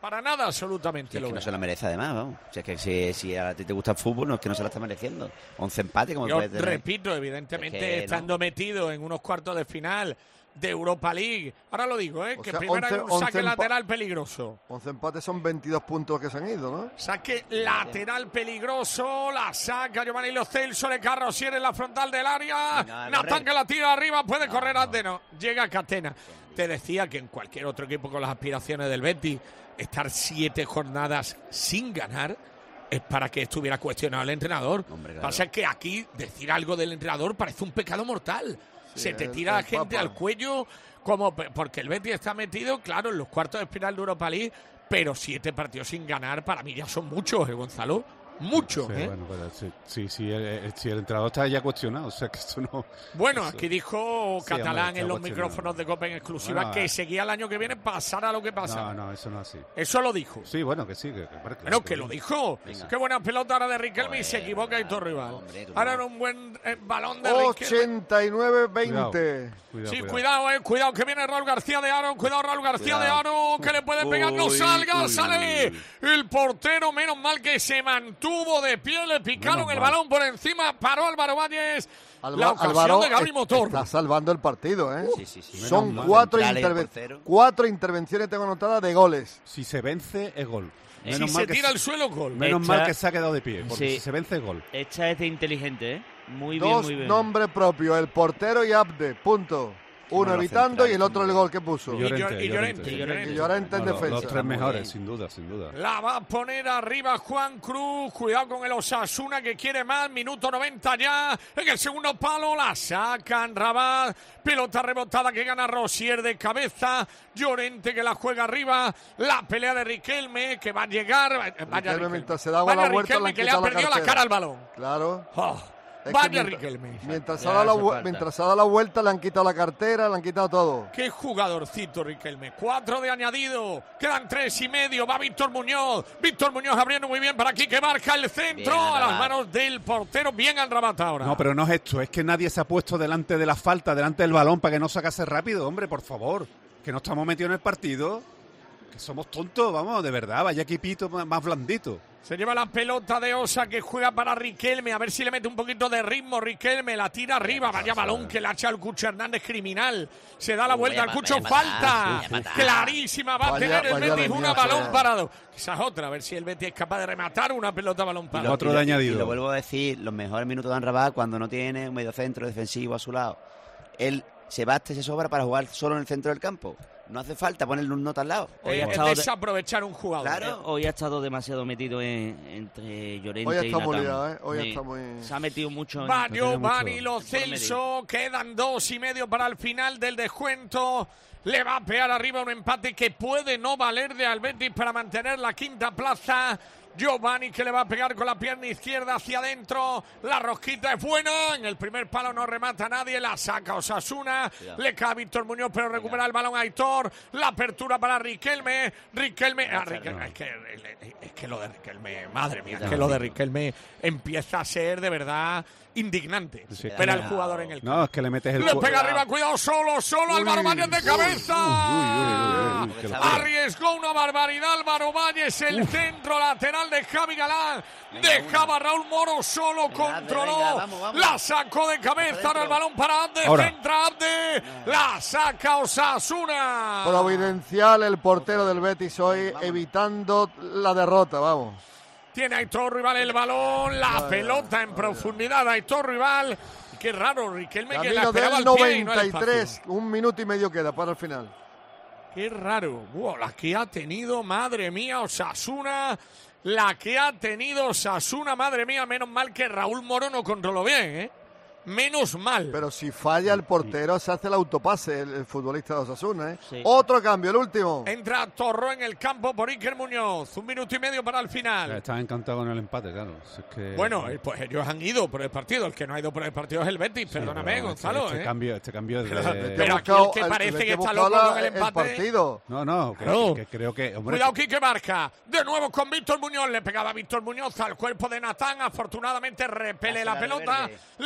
A: Para nada, absolutamente.
I: Si es
A: lo
I: que no
A: veo.
I: se lo merece además, vamos. Si es que si, si a ti te gusta el fútbol, no es que no se lo está mereciendo. once empates, como
A: Yo
I: puede tener.
A: repito, evidentemente,
I: Es que no.
A: estando metido en unos cuartos de final de Europa League. Ahora lo digo, ¿eh?
C: O
A: que
C: sea,
A: primero
C: once-
A: hay un
C: once
A: saque
C: empa-
A: lateral peligroso.
C: once empates son veintidós puntos que se han ido, ¿no?
A: Saque lateral peligroso, la saca Giovanni Lo Celso, le carga Rosier en la frontal del área.
I: Venga,
A: Natán
I: correr.
A: que la tira arriba, puede correr antes, no. Llega Catena. Te decía que en cualquier otro equipo con las aspiraciones del Betis, estar siete jornadas sin ganar es para que estuviera cuestionado el entrenador.
I: Hombre, claro.
A: Pasa que aquí decir algo del entrenador parece un pecado mortal.
C: Sí,
A: Se te
C: el-
A: tira la
C: el
A: gente
C: Papa.
A: al cuello como porque el Betis está metido, claro, en los cuartos de final de Europa League, pero siete partidos sin ganar para mí ya son muchos, ¿eh, Gonzalo? Muchos,
E: Sí,
A: ¿eh?
E: bueno, pero sí, sí, sí, el, el- si el entrenador está ya cuestionado, o sea que eso no...
A: Bueno,
E: eso-
A: aquí dijo
E: Sí, hombre,
A: Catalán
E: está
A: en los
E: cuestionado.
A: micrófonos de Copa en exclusiva
E: Bueno,
A: que
E: eh.
A: seguía el año que viene pasara lo que pasara.
E: No, no, eso no es así.
A: Eso lo dijo.
E: Sí, bueno, que sí, que, que, hombre, claro
A: Bueno, que
E: sí.
A: lo dijo.
E: Venga.
A: Qué buena pelota ahora de Riquelme y se
I: Joder,
A: equivoca y todo rival. Ahora era un buen eh, balón de Riquelme.
C: ochenta y nueve veinte.
E: Cuidado,
A: Sí,
E: cuidado.
A: cuidado, eh, cuidado que viene Raúl García de Aro, cuidado Raúl García
I: Cuidado.
A: de Aro, que le puede pegar, no
I: Uy,
A: salga,
I: uy,
A: sale
I: uy.
A: el portero, menos mal que se mantuvo de pie, le picaron
E: Menos
A: el
E: mal.
A: balón por encima, paró Álvaro Valles,
C: Alba-
A: la ocasión
C: Álvaro
A: de Gabri
C: es-
A: Motor.
C: está salvando el partido, ¿eh?
I: Sí, sí, sí.
C: Son
E: Menos mal.
C: cuatro,
I: Central y el
C: interven-
I: portero.
C: cuatro intervenciones tengo anotadas de goles.
E: Si se vence, es gol.
A: Si
E: Menos
A: se
E: mal que
A: tira
E: se-
A: al suelo, gol.
E: Menos
F: Esta-
E: mal que se ha quedado de pie, porque
F: Sí.
E: si se vence, es gol.
F: Esta es de inteligente, ¿eh? Muy bien,
C: Dos
F: muy bien.
C: nombres propios, el portero y Abde, punto. Uno
I: Bueno, los
C: evitando y el
I: centrales
C: otro el
I: son
C: gol que puso.
A: Y Llorente, y Llorente,
C: Y
A: Llorente.
C: Llorente en
E: No, los-
C: defensa.
E: Los tres
I: Muy
E: mejores,
I: bien.
E: sin duda, sin duda.
A: La va a poner arriba Juan Cruz. Cuidado con el Osasuna que quiere más. Minuto noventa ya. En el segundo palo la sacan Rabat. Pelota rebotada que gana Rosier de cabeza. Llorente que la juega arriba. La pelea de Riquelme que va a llegar. Vaya
C: Riquelme,
A: Riquelme,
C: mientras se daba
A: Vaya
C: la vuelta,
A: Riquelme
C: le
A: que
C: han
A: le ha
C: quitado la
A: perdido la
C: cartera.
A: cara al balón.
C: Claro.
A: Oh,
C: Es que
A: vaya
C: mientras-
A: Riquelme.
C: Mientras
F: Ya
C: ha, dado la,
F: hace
C: vu-
F: falta.
C: mientras ha dado la vuelta le han quitado la cartera, le han quitado todo.
A: Qué jugadorcito Riquelme. Cuatro de añadido. Quedan tres y medio. Va Víctor Muñoz. Víctor Muñoz abriendo muy bien para aquí que marca el centro.
I: Bien,
A: a las
I: Rabat.
A: manos del portero. Bien al Rabat ahora.
E: No, pero no es esto, es que nadie se ha puesto delante de la falta, delante del balón para que no sacase rápido, hombre, por favor. Que no estamos metidos en el partido. Que somos tontos, vamos, de verdad, vaya equipito más más blandito.
A: Se lleva la pelota de Osa que juega para Riquelme. A ver si le mete un poquito de ritmo. Riquelme la tira arriba. Vaya balón que le echa al Cucho Hernández criminal. Se da la
I: Uy,
A: vuelta al
I: vaya
A: Cucho.
I: matar, vaya
A: Falta.
I: matar, vaya matar.
A: Clarísima. Va a
C: Vaya-
A: tener el
C: vaya
A: Betis
C: de
A: una
C: mierda,
A: balón
C: eh.
A: parado. Esa es otra. A ver si el Betis es capaz de rematar una pelota balón
I: Y
A: parado.
I: lo-
E: Otro
I: y lo-
E: de añadido.
I: Y lo vuelvo a decir, los mejores minutos de Anrabat cuando no tiene un mediocentro defensivo a su lado. Él se basta y se sobra para jugar solo en el centro del campo. No hace falta ponerle un nota al lado.
F: Hoy ha
A: Es
F: estado de-
A: desaprovechar un jugador.
I: Claro.
F: Hoy ha estado demasiado metido en- entre Llorente
C: Hoy
F: y
C: está muy
F: Natán.
C: liado, ¿eh? Hoy
F: Sí.
C: está muy...
F: Se ha metido mucho en...
A: Va
E: tiene
A: Giovanni
E: mucho.
A: Lo Celso, quedan dos y medio para el final del descuento. Le va a pegar arriba un empate que puede no valer de al Betis para mantener la quinta plaza. Giovanni que le va a pegar con la pierna izquierda hacia adentro. La rosquita es buena. En el primer palo no remata nadie. La saca Osasuna.
I: Cuidado.
A: Le cae a Víctor Muñoz, pero recupera el balón Aitor. La apertura para Riquelme. Riquelme. ah, Riquelme. Es, que, es que lo de Riquelme, madre mía, es que lo de Riquelme empieza a ser de verdad indignante.
E: Sí,
A: Ver al
E: claro.
A: jugador en el
E: No, es que le metes el...
A: le
E: cu-
A: pega arriba, cuidado, solo, solo, Álvaro Valles de cabeza.
E: Uy, uy, uy, uy, qué locura.
A: Arriesgó una barbaridad Álvaro Valles, el centro lateral de Javi Galán. Dejaba a Raúl Moro solo, controló.
I: venga, vamos, vamos.
A: La sacó de cabeza, ahora el balón para Abde,
E: Ahora.
A: centra Abde. La saca Osasuna.
C: Providencial el portero del Betis hoy, evitando la derrota, vamos.
A: Tiene Aitor Rival el balón, la
C: Vaya,
A: pelota en profundidad. Aitor Rival. Qué raro, Riquelme que la
C: Camino
A: esperaba
C: del
A: al pie y no al
C: noventa y tres,
A: espacio.
C: un minuto y medio queda para el final.
A: Qué raro. Wow, la que ha tenido, madre mía, Osasuna. La que ha tenido Osasuna, madre mía. Menos mal que Raúl Moro no controló bien, ¿eh? Menos mal.
C: Pero si falla el portero, se hace el autopase, el, el futbolista de Osasuna, ¿eh?
F: Sí.
C: Otro cambio, el último.
A: Entra Torró en el campo por Iker Muñoz. Un minuto y medio para el final.
E: Estaba encantado con el empate, claro. Si es que...
A: Bueno, eh, pues ellos han ido por el partido. El que no ha ido por el partido es el Betis.
E: Sí,
A: Perdóname,
E: pero
A: Gonzalo.
E: Este, este
A: ¿eh?
E: cambio, este cambio es de...
A: Pero-
C: Vete a
A: pero
C: buscar
A: aquel que
C: el-
A: parece
C: vete
A: que
C: a
A: está
C: buscar
A: loco
C: la-
A: con el empate.
C: partido.
E: No, no, que,
A: Claro.
E: que creo que... Hombre,
A: Cuidado,
E: que-
A: Quique Barca. De nuevo con Víctor Muñoz. Le pegaba a Víctor Muñoz al cuerpo de Natán. Afortunadamente repele
I: Pásala
A: la
I: de
A: pelota.
I: verde.
A: Le cae a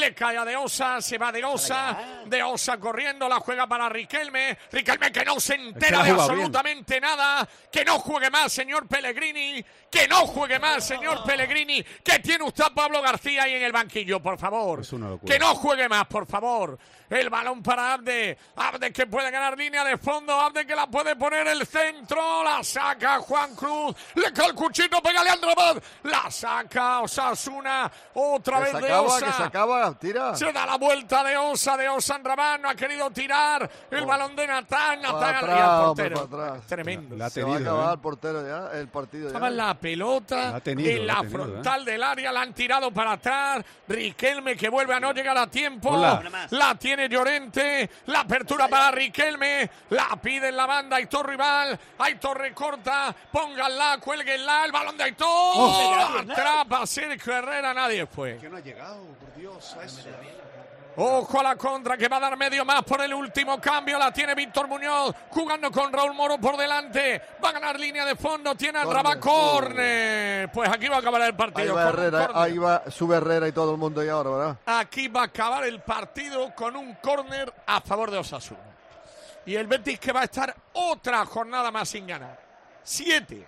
A: de Osa, se va de Osa, de Osa corriendo, la juega para Riquelme, Riquelme que no se entera de absolutamente bien. nada, que no juegue más, señor Pellegrini, que no juegue más, señor Pellegrini, que tiene usted a Pablo García ahí en el banquillo, por favor, que no juegue más, por favor. El balón para Abde, Abde que puede ganar línea de fondo, Abde que la puede poner el centro, la saca Juan Cruz, le cae el cuchito, pega Leandro Abad, la saca Osasuna, otra vez de Osa.
C: Que se acaba, tira.
A: Se da la vuelta de Osa, de Osa Andraván, no ha querido tirar el oh. balón de Natán, Natán
C: atrás,
A: y el portero.
C: Atrás.
A: Tremendo.
C: La ha tenido, se va a acabar ¿eh? el portero ya, el partido
A: Estaba
C: ya.
A: en la pelota, la tenido, en la, la tenido, frontal ¿eh? del área, la han tirado para atrás, Riquelme que vuelve a no llegar a tiempo, Hola. la tiene Llorente, la apertura para Riquelme, la pide en la banda Aitor Rival, Aitor recorta, pónganla, cuélguenla, el balón de Aitor, oh, atrapa Sergio Herrera, nadie fue.
E: Que no ha llegado, por Dios, a eso.
A: Ojo a la contra que va a dar medio más por el último cambio, la tiene Víctor Muñoz, jugando con Raúl Moro por delante, va a ganar línea de fondo, tiene al Rabat córner, pues aquí va a acabar el partido.
C: Ahí va Herrera, ahí va, sube Herrera y todo el mundo y ahora, ¿verdad?
A: Aquí va a acabar el partido con un córner a favor de Osasuna. Y el Betis que va a estar otra jornada más sin ganar. Siete.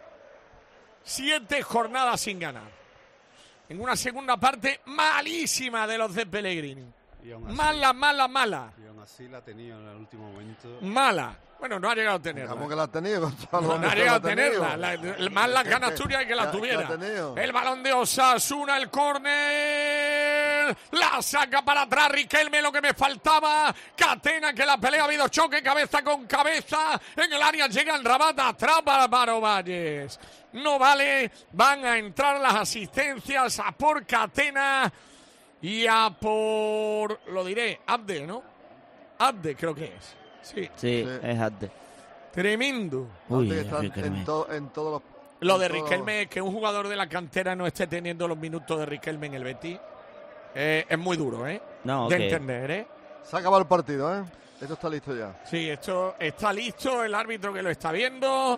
A: Siete jornadas sin ganar. En una segunda parte malísima de los de Pellegrini. Mala, mala, mala.
E: Y aún así la ha tenido en el último momento.
A: Mala. Bueno, no ha llegado a tenerla.
C: ¿Cómo que la ha tenido, Gonzalo?
A: No, no ha llegado a tenerla. La, la, más las ganas tuyas que la tuviera. El balón de Osasuna, el córner. La saca para atrás Riquelme, lo que me faltaba. Catena, que la pelea ha habido choque, cabeza con cabeza. En el área llega el Rabat, atrapa a Álvaro Valles. No vale, van a entrar las asistencias a por Catena. Y a por, lo diré, Abde, ¿no? Abde creo que es. Sí,
F: sí, sí. es Abde.
A: Tremendo.
C: Uy, está en, to, en todos los...
A: Lo de Riquelme, que un jugador de la cantera no esté teniendo los minutos de Riquelme en el Betis, eh, es muy duro, ¿eh?
F: No,
A: de
F: okay.
A: entender, ¿eh?
C: Se ha acabado el partido, ¿eh? Esto está listo ya.
A: Sí, esto está listo, el árbitro que lo está viendo.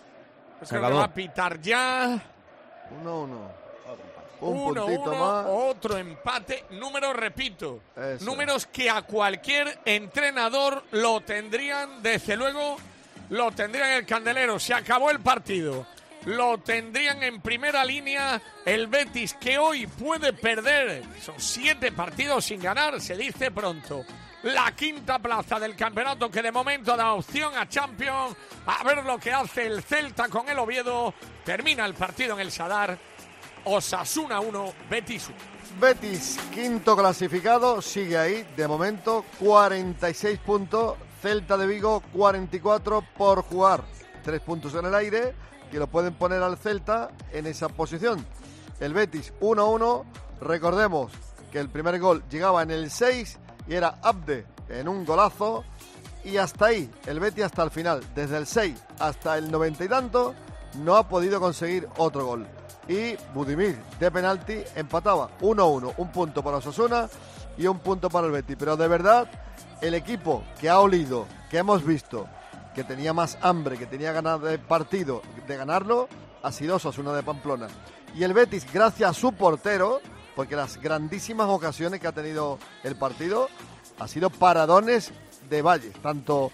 A: Creo que va a pitar ya.
C: Uno, uno. Un
A: uno,
C: puntito
A: uno,
C: más.
A: Otro empate. Números, repito.
C: Eso.
A: Números que a cualquier entrenador lo tendrían, desde luego, lo tendrían en el candelero. Se acabó el partido. Lo tendrían en primera línea el Betis, que hoy puede perder. Son siete partidos sin ganar, se dice pronto. La quinta plaza del campeonato, que de momento da opción a Champions. A ver lo que hace el Celta con el Oviedo. Termina el partido en el Sadar. Osasuna uno, Betis uno.
C: Betis, quinto clasificado, sigue ahí, de momento, cuarenta y seis puntos. Celta de Vigo, cuarenta y cuatro por jugar. Tres puntos en el aire, que lo pueden poner al Celta en esa posición. El Betis, uno a uno. Recordemos que el primer gol llegaba en el seis y era Abde en un golazo. Y hasta ahí, el Betis hasta el final, desde el seis hasta el noventa y tanto, no ha podido conseguir otro gol. Y Budimir de penalti empataba uno a uno, un punto para Osasuna y un punto para el Betis. Pero de verdad, el equipo que ha olido, que hemos visto, que tenía más hambre, que tenía ganas de partido, de ganarlo, ha sido Osasuna de Pamplona. Y el Betis, gracias a su portero, porque las grandísimas ocasiones que ha tenido el partido, ha sido paradones de Valles, tanto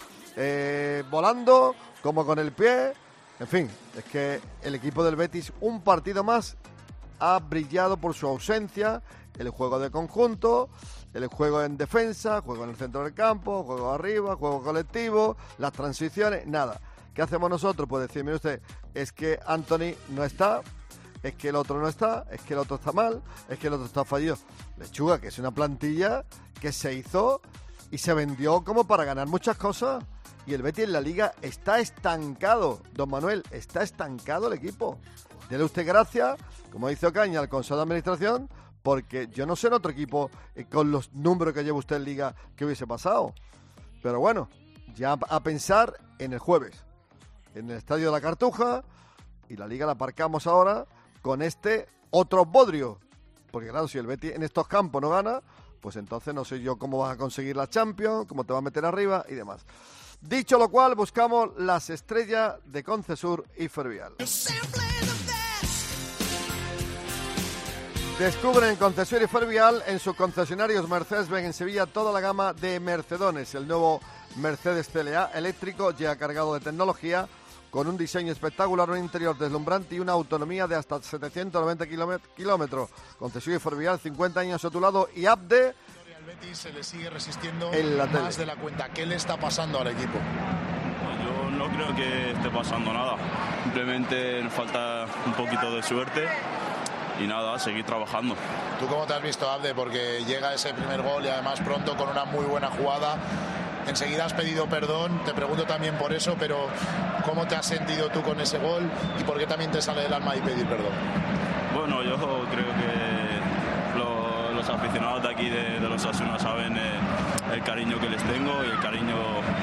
C: eh, volando como con el pie. En fin, es que el equipo del Betis, un partido más, ha brillado por su ausencia, el juego de conjunto, el juego en defensa, juego en el centro del campo, juego arriba, juego colectivo, las transiciones, nada. ¿Qué hacemos nosotros? Pues decir, mire usted, es que Anthony no está, es que el otro no está, es que el otro está mal, es que el otro está fallido. Lechuga, que es una plantilla que se hizo y se vendió como para ganar muchas cosas. Y el Betis en la Liga está estancado, don Manuel, está estancado el equipo. Dele usted gracias, como dice Ocaña, al Consejo de Administración, porque yo no sé en otro equipo eh, con los números que lleva usted en Liga que hubiese pasado. Pero bueno, ya a pensar en el jueves, en el Estadio de la Cartuja, y la Liga la aparcamos ahora con este otro bodrio. Porque claro, si el Betis en estos campos no gana, pues entonces no sé yo cómo vas a conseguir la Champions, cómo te va a meter arriba y demás. Dicho lo cual, buscamos las estrellas de Concesur y Fervial. Descubre en Concesionario Fervial, en sus concesionarios Mercedes-Benz en Sevilla, toda la gama de Mercedones. El nuevo Mercedes C L A eléctrico llega cargado de tecnología, con un diseño espectacular, un interior deslumbrante y una autonomía de hasta setecientos noventa kilómetros. Concesionario Fervial, cincuenta años a tu lado y app de...
B: Al Betis se le sigue resistiendo
C: en la
B: más
C: tele.
B: de la cuenta. ¿Qué le está pasando al equipo?
H: Yo no creo que esté pasando nada. Simplemente nos falta un poquito de suerte. Y nada, seguir trabajando.
B: ¿Tú cómo te has visto, Abde? Porque llega ese primer gol y además pronto con una muy buena jugada. Enseguida has pedido perdón, te pregunto también por eso, pero ¿cómo te has sentido tú con ese gol y por qué también te sale del alma y pedir perdón?
H: Bueno, yo creo que lo, los aficionados de aquí de, de los Osasuna saben eh, el cariño que les tengo y el cariño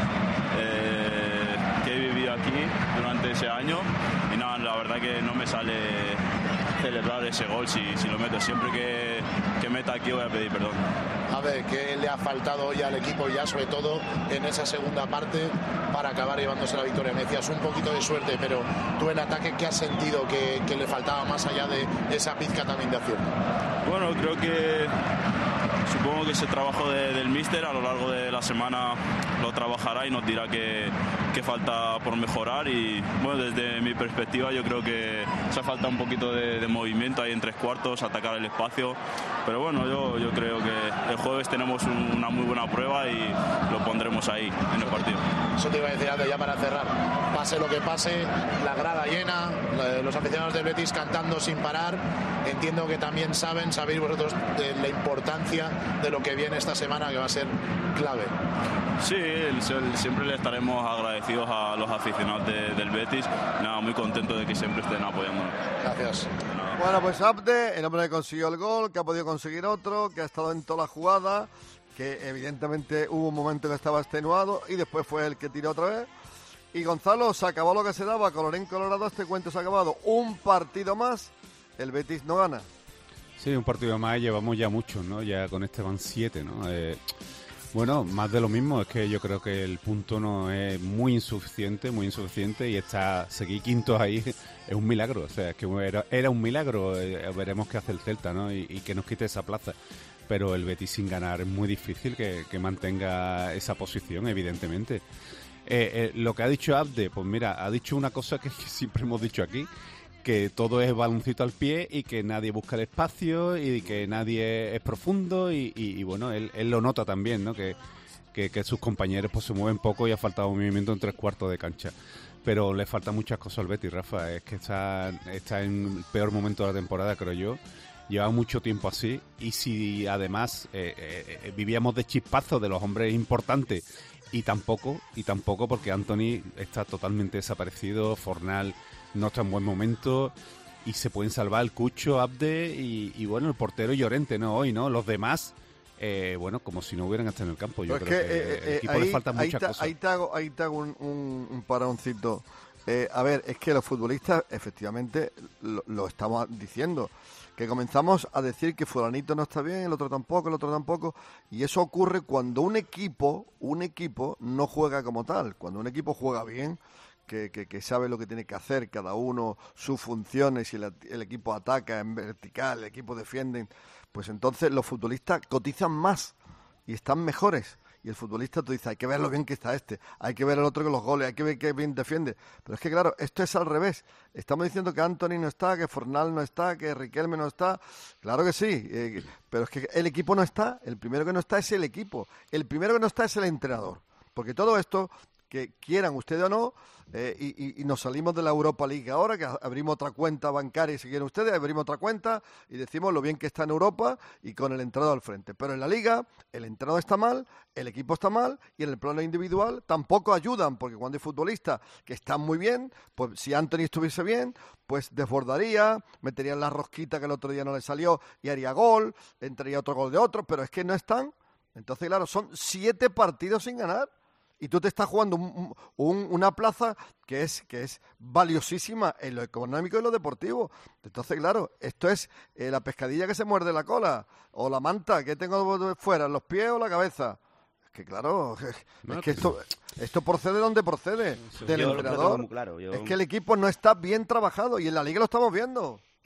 H: eh, que he vivido aquí durante ese año. Y nada, la verdad que no me sale celebrar ese gol si, si lo meto. Siempre que, que meta aquí voy a pedir perdón.
B: A ver, ¿qué le ha faltado hoy al equipo ya, sobre todo en esa segunda parte, para acabar llevándose la victoria? Me decías un poquito de suerte, pero tú en ataque, ¿qué has sentido que, que le faltaba más allá de esa pizca también de acción?
H: Bueno, creo que supongo que ese trabajo de, del míster a lo largo de la semana lo trabajará y nos dirá qué, qué falta por mejorar. Y bueno, desde mi perspectiva yo creo que hace falta un poquito de, de movimiento ahí en tres cuartos, atacar el espacio. Pero bueno, yo, yo creo que el jueves tenemos un, una muy buena prueba y lo pondremos ahí en el partido.
B: Eso te iba a decir, Aldo, ya para cerrar. Pase lo que pase, la grada llena, los aficionados del Betis cantando sin parar. Entiendo que también saben, sabéis vosotros de la importancia de lo que viene esta semana, que va a ser clave.
H: Sí, el, el, siempre le estaremos agradecidos a los aficionados de, del Betis. Nada, muy contento de que siempre estén apoyándonos.
B: Gracias.
C: Bueno, pues Abde, el hombre que consiguió el gol, que ha podido conseguir otro, que ha estado en toda la jugada, que evidentemente hubo un momento que estaba extenuado y después fue el que tiró otra vez. Y Gonzalo, se acabó lo que se daba, colorín colorado, este cuento se ha acabado. Un partido más, el Betis no gana.
E: Sí, un partido más, llevamos ya muchos, ¿no? Ya con este van siete, ¿no? Eh, bueno, más de lo mismo, es que yo creo que el punto no es muy insuficiente, muy insuficiente, y está seguir quintos ahí es un milagro, o sea, es que era, era un milagro, eh, veremos qué hace el Celta, ¿no? Y, y que nos quite esa plaza. Pero el Betis sin ganar es muy difícil que, que mantenga esa posición, evidentemente. Eh, eh, lo que ha dicho Abde, pues mira, ha dicho una cosa que, que siempre hemos dicho aquí, que todo es baloncito al pie y que nadie busca el espacio y que nadie es profundo y, y, y bueno, él, él lo nota también, ¿no? Que, que, que sus compañeros pues se mueven poco y ha faltado movimiento en tres cuartos de cancha. Pero le faltan muchas cosas al Betis, Rafa. Es que está, está en el peor momento de la temporada, creo yo. Lleva mucho tiempo así y si además eh, eh, vivíamos de chispazos de los hombres importantes y tampoco, y tampoco porque Antony está totalmente desaparecido, Fornal no está en buen momento y se pueden salvar el Cucho, Abde y, y bueno, el portero y Llorente, ¿no? Hoy, ¿no? Los demás, eh, bueno, como si no hubieran estado en el campo. Yo
C: Pero
E: creo
C: es que,
E: que
C: eh,
E: al
C: eh,
E: equipo
C: ahí,
E: le faltan
C: ahí
E: muchas
C: ta,
E: cosas.
C: Ahí te hago, ahí te hago un, un, un paroncito. Eh, a ver, es que los futbolistas, efectivamente, lo, lo estamos diciendo, que comenzamos a decir que fulanito no está bien, el otro tampoco, el otro tampoco, y eso ocurre cuando un equipo, un equipo no juega como tal. Cuando un equipo juega bien, que, que, que sabe lo que tiene que hacer cada uno, sus funciones, y el, el equipo ataca en vertical, el equipo defiende, pues entonces los futbolistas cotizan más y están mejores. Y el futbolista, tú dices, hay que ver lo bien que está este, hay que ver el otro que los goles, hay que ver qué bien defiende. Pero es que, claro, esto es al revés. Estamos diciendo que Antony no está, que Fornal no está, que Riquelme no está. Claro que sí, eh, pero es que el equipo no está. El primero que no está es el equipo. El primero que no está es el entrenador. Porque todo esto, que quieran ustedes o no, eh, y, y, y nos salimos de la Europa League ahora, que abrimos otra cuenta bancaria y si quieren ustedes, abrimos otra cuenta y decimos lo bien que está en Europa y con el entrenador al frente. Pero en la Liga, el entrenador está mal, el equipo está mal y en el plano individual tampoco ayudan, porque cuando hay futbolistas que están muy bien, pues si Antony estuviese bien, pues desbordaría, metería en la rosquita que el otro día no le salió y haría gol, entraría otro gol de otro, pero es que no están. Entonces, claro, son siete partidos sin ganar. Y tú te estás jugando un, un, una plaza que es que es valiosísima en lo económico y lo deportivo. Entonces, claro, esto es eh, la pescadilla que se muerde la cola o la manta que tengo fuera, los pies o la cabeza. Es que, claro, es, es que esto, esto procede de donde procede, del
F: yo
C: entrenador.
F: muy claro, yo...
C: Es que el equipo no está bien trabajado y en la Liga lo estamos viendo.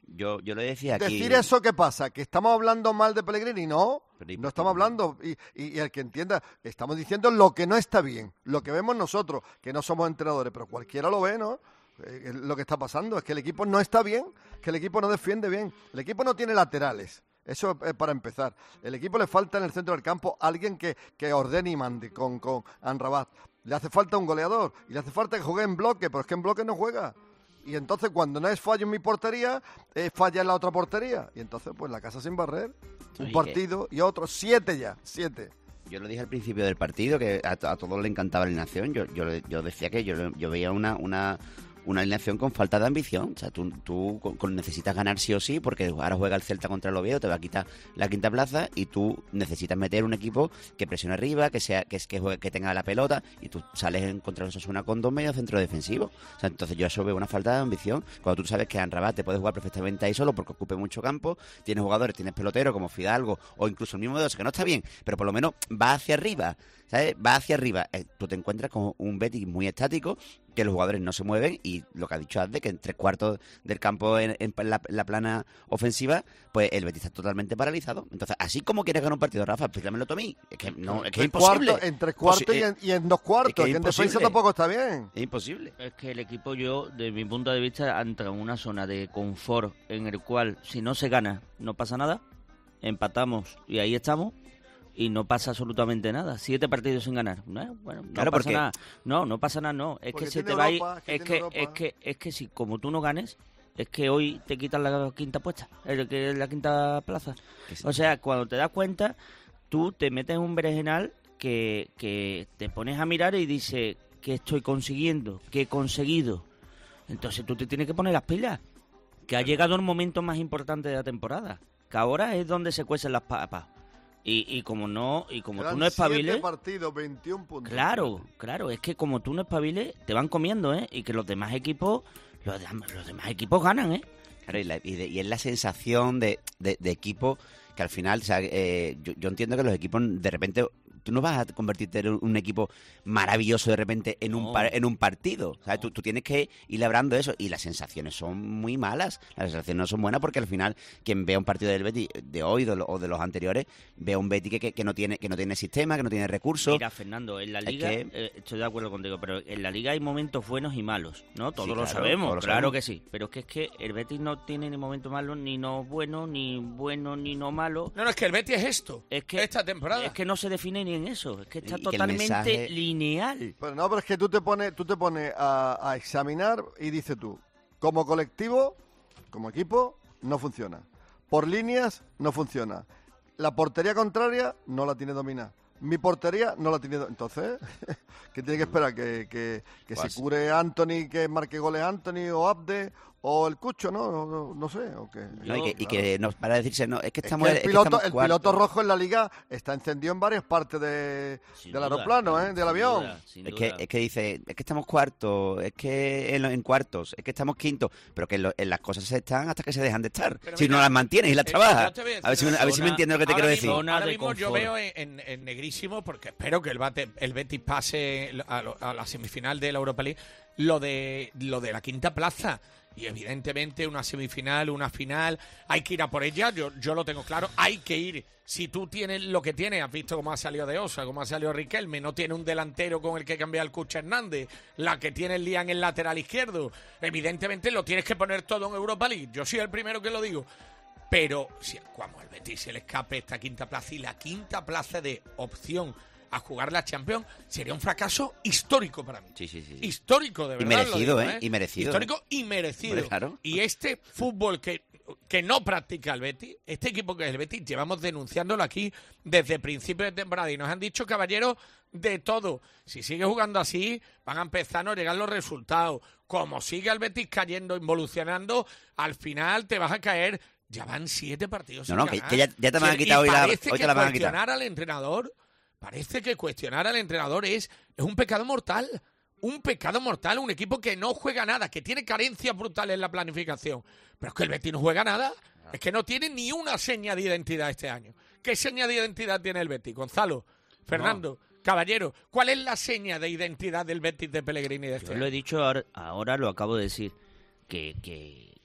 I: Yo, yo le decía aquí...
C: Decir eso, ¿qué pasa? ¿Que estamos hablando mal de Pellegrini? No, no estamos hablando. Y, y, y el que entienda, estamos diciendo lo que no está bien, lo que vemos nosotros, que no somos entrenadores, pero cualquiera lo ve, ¿no? Eh, lo que está pasando es que el equipo no está bien, que el equipo no defiende bien, el equipo no tiene laterales. Eso es para empezar. El equipo le falta en el centro del campo alguien que, que ordene y mande con, con Amrabat. Le hace falta un goleador y le hace falta que juegue en bloque, pero es que en bloque no juega. Y entonces cuando no es fallo en mi portería, es falla en la otra portería. Y entonces pues la casa sin barrer. Un
I: Oye,
C: partido y otro. Siete ya, siete.
I: Yo lo dije al principio del partido, que a, a todos le encantaba la alineación. Yo, yo, yo decía que yo, yo veía una... una una alineación con falta de ambición. O sea, tú, tú con, con necesitas ganar sí o sí, porque ahora juega el Celta contra el Oviedo, te va a quitar la quinta plaza, y tú necesitas meter un equipo que presione arriba, que sea que, que, juegue, que tenga la pelota, y tú sales en contra de Osasuna con dos medios centro defensivos. O sea, entonces yo eso veo una falta de ambición. Cuando tú sabes que Amrabat te puede jugar perfectamente ahí solo porque ocupe mucho campo, tienes jugadores, tienes pelotero como Fidalgo o incluso el mismo de Osa, que no está bien, pero por lo menos va hacia arriba, ¿sabes? Va hacia arriba. Eh, tú te encuentras con un Betis muy estático, que los jugadores no se mueven, y lo que ha dicho Adde, que en tres cuartos del campo en, en la, la plana ofensiva, pues el Betis está totalmente paralizado. Entonces, así como quieres ganar un partido, Rafa, explícamelo tú a mí. Es que, no, es, que es imposible.
C: Cuartos, en tres cuartos Posi- y, en, y en dos cuartos, es que, es que en defensa tampoco está bien.
I: Es imposible.
F: Es que el equipo, yo, desde mi punto de vista, entra en una zona de confort en el cual, si no se gana, no pasa nada, empatamos y ahí estamos, y no pasa absolutamente nada. Siete partidos sin ganar. ¿No? Bueno, no
I: claro,
F: pasa
I: porque...
F: nada. No, no pasa nada, no. Es
C: porque
F: que se te
C: Europa,
F: va a ir...
C: que
F: Es que,
C: Europa.
F: es que, es que si como tú no ganes, es que hoy te quitan la quinta puesta, el que es la quinta plaza.
I: Sí.
F: O sea, cuando te das cuenta, tú te metes en un berenjenal que, que te pones a mirar y dices, ¿qué estoy consiguiendo? ¿Qué he conseguido? Entonces tú te tienes que poner las pilas. Que ha llegado el momento más importante de la temporada. Que ahora es donde se cuecen las papas. Y, y como no y como
C: Quedan
F: tú no espabiles,
C: siete partidos, veintiún puntos.
F: claro, claro, es que como tú no espabiles, te van comiendo, ¿eh? Y que los demás equipos, los, de- los demás equipos ganan, ¿eh?
I: Claro, y, la- y de- y es la sensación de, de, de equipo que al final, o sea, eh, yo, yo entiendo que los equipos de repente... Tú no vas a convertirte en un equipo maravilloso de repente en un
F: No.
I: par- en un partido. ¿Sabes? Tú, tú tienes que ir labrando eso, y las sensaciones son muy malas. Las sensaciones no son buenas, porque al final quien vea un partido del Betis de hoy de lo- o de los anteriores, ve a un Betis que, que, que no tiene que no tiene sistema, que no tiene recursos.
F: Mira, Fernando, en la
I: Es
F: liga,
I: que-
F: eh, estoy de acuerdo contigo, pero en la liga hay momentos buenos y malos, ¿no? Todos
I: Sí,
F: lo
I: claro,
F: sabemos,
I: todos lo
F: claro
I: sabemos.
F: que sí. Pero es que es que el Betis no tiene ni momentos malos, ni no buenos, ni bueno, ni no malo.
A: No, no, es que el Betis es esto.
F: Es que
A: esta temporada.
F: Es que no se define ni en eso, es que está
I: Y que el
F: totalmente
I: mensaje-
F: lineal.
C: Pero no, pero es que tú te pones, tú te pones a, a examinar y dices tú, como colectivo, como equipo, no funciona. Por líneas, no funciona. La portería contraria no la tiene dominada. Mi portería no la tiene dominada. Entonces, ¿qué tiene que esperar? ¿Que, que, que se
I: Pues-
C: cure Anthony, que marque goles Anthony o Abde o el Cucho, ¿no? No, no, no sé. ¿O qué?
I: ¿no? y, que, y
C: Claro.
I: que nos para decirse, no, es que
C: Es
I: estamos...
C: que el
I: es que
C: piloto,
I: estamos
C: el
I: cuartos.
C: piloto rojo en la liga está encendido en varias partes de,
F: Sin
C: del
F: duda,
C: aeroplano, ¿eh?
F: sin
C: Del avión.
F: duda, sin
I: Es que,
F: duda.
I: es que dice, es que estamos cuartos, es que en, en cuartos, es que estamos quintos, pero que en, lo- en las cosas se están hasta que se dejan de estar.
A: Pero
I: si
A: mira,
I: no las mantienes y las
A: eh,
I: trabajas.
A: yo te voy a
I: A ver si,
A: decir
I: me- a ver si me
F: una-
I: entiendes lo que te
A: ahora
I: quiero
A: mismo,
I: decir.
F: Zona
A: ahora
F: de
A: mismo yo
F: confort.
A: veo en, en- en negrísimo, porque espero que el, bate, el Betis pase a, lo- a la semifinal de la Europa League, lo de, lo de la quinta plaza. Y evidentemente una semifinal, una final, hay que ir a por ella, yo, yo lo tengo claro, hay que ir. Si tú tienes lo que tienes, has visto cómo ha salido de Osa, cómo ha salido Riquelme, no tiene un delantero con el que cambiar el Cucha Hernández, la que tiene el Lian en el lateral izquierdo, evidentemente lo tienes que poner todo en Europa League, yo soy el primero que lo digo. Pero si como al Betis se le escape esta quinta plaza, y la quinta plaza de opción a jugar la Champions, sería un fracaso histórico para mí.
I: Sí, sí, sí.
A: Histórico, de
I: Y
A: verdad.
I: merecido,
A: lo digo,
I: ¿eh? Y merecido.
A: Histórico y merecido.
I: Hombre, claro.
A: Y este fútbol que, que no practica el Betis, este equipo que es el Betis, llevamos denunciándolo aquí desde principios de temporada, y nos han dicho, caballeros, de todo. Si sigue jugando así, van a empezar a no llegar los resultados. Como sigue el Betis cayendo, involucionando, al final te vas a caer. Ya van siete partidos
I: No,
A: sin
I: no, que-
A: ganar.
I: que ya- ya te van a
A: Y
I: quitar hoy la-
A: parece
I: hoy
A: que
I: te la van a quitar.
A: cuestionar al entrenador, parece que cuestionar al entrenador es, es un pecado mortal. Un pecado mortal, un equipo que no juega nada, que tiene carencias brutales en la planificación. Pero es que el Betis no juega nada. Es que no tiene ni una seña de identidad este año. ¿Qué seña de identidad tiene el Betis? Gonzalo, Fernando, Caballero, ¿cuál es la seña de identidad del Betis de Pellegrini de este
F: Yo
A: año?
F: lo he dicho ahora, ahora lo acabo de decir, que, que,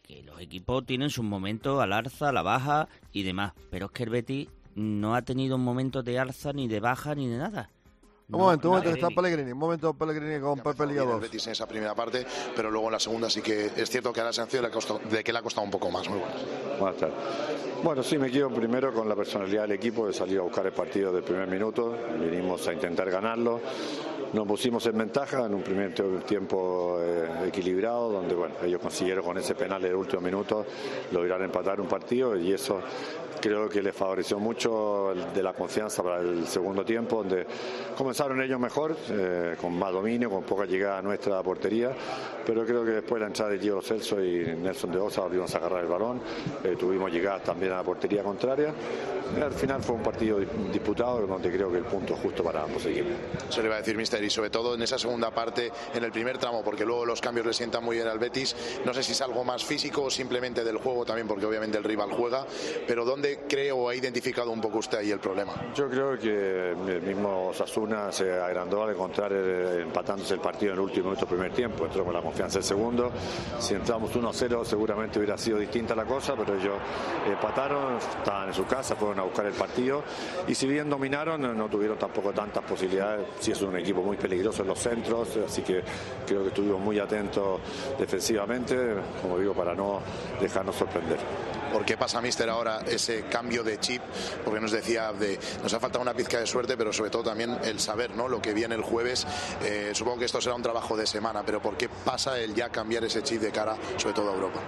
F: que los equipos tienen sus momentos al alza, a la baja y demás, pero es que el Betis no ha tenido un momento de alza, ni de baja, ni de nada.
C: Un momento, un momento, está Pellegrini, un momento Pellegrini con Pepe Liga dos.
B: El Betis en esa primera parte, pero luego en la segunda sí que es cierto que a la sanción le ha costado, de que le ha costado un poco más. Muy buenas.
K: Buenas tardes. Bueno, sí, me quedo primero con la personalidad del equipo, de salir a buscar el partido del primer minuto, vinimos a intentar ganarlo, nos pusimos en ventaja en un primer tiempo eh, equilibrado, donde bueno, ellos consiguieron con ese penal del último minuto lograr empatar un partido, y eso creo que les favoreció mucho de la confianza para el segundo tiempo, donde comenzaron ellos mejor, eh, con más dominio, con poca llegada a nuestra portería, pero creo que después la entrada de Gio Celso y Nelson de Osa volvimos a agarrar el balón, eh, tuvimos llegadas también a la portería contraria. Al final fue un partido disputado, donde creo que el punto es justo para ambos equipos.
B: Eso le iba a decir, mister, y sobre todo en esa segunda parte, en el primer tramo, porque luego los cambios le sientan muy bien al Betis. No sé si es algo más físico o simplemente del juego también, porque obviamente el rival juega, pero ¿dónde cree o ha identificado un poco usted ahí el problema?
K: Yo creo que el mismo Osasuna se agrandó al encontrar el, empatándose el partido en el último minuto del primer tiempo, entró con la confianza del segundo. Si entramos uno a cero seguramente hubiera sido distinta la cosa, pero ellos empataron, estaban en su casa, fueron a buscar el partido, y si bien dominaron, no tuvieron tampoco tantas posibilidades. Sí, es un equipo muy peligroso en los centros, así que creo que estuvimos muy atentos defensivamente, como digo, para no dejarnos sorprender.
B: ¿Por qué pasa, mister, ahora ese cambio de chip? Porque nos decía, de, nos ha faltado una pizca de suerte, pero sobre todo también el saber, ¿no?, lo que viene el jueves. Eh, supongo que esto será un trabajo de semana, pero ¿por qué pasa el ya cambiar ese chip de cara, sobre todo a Europa?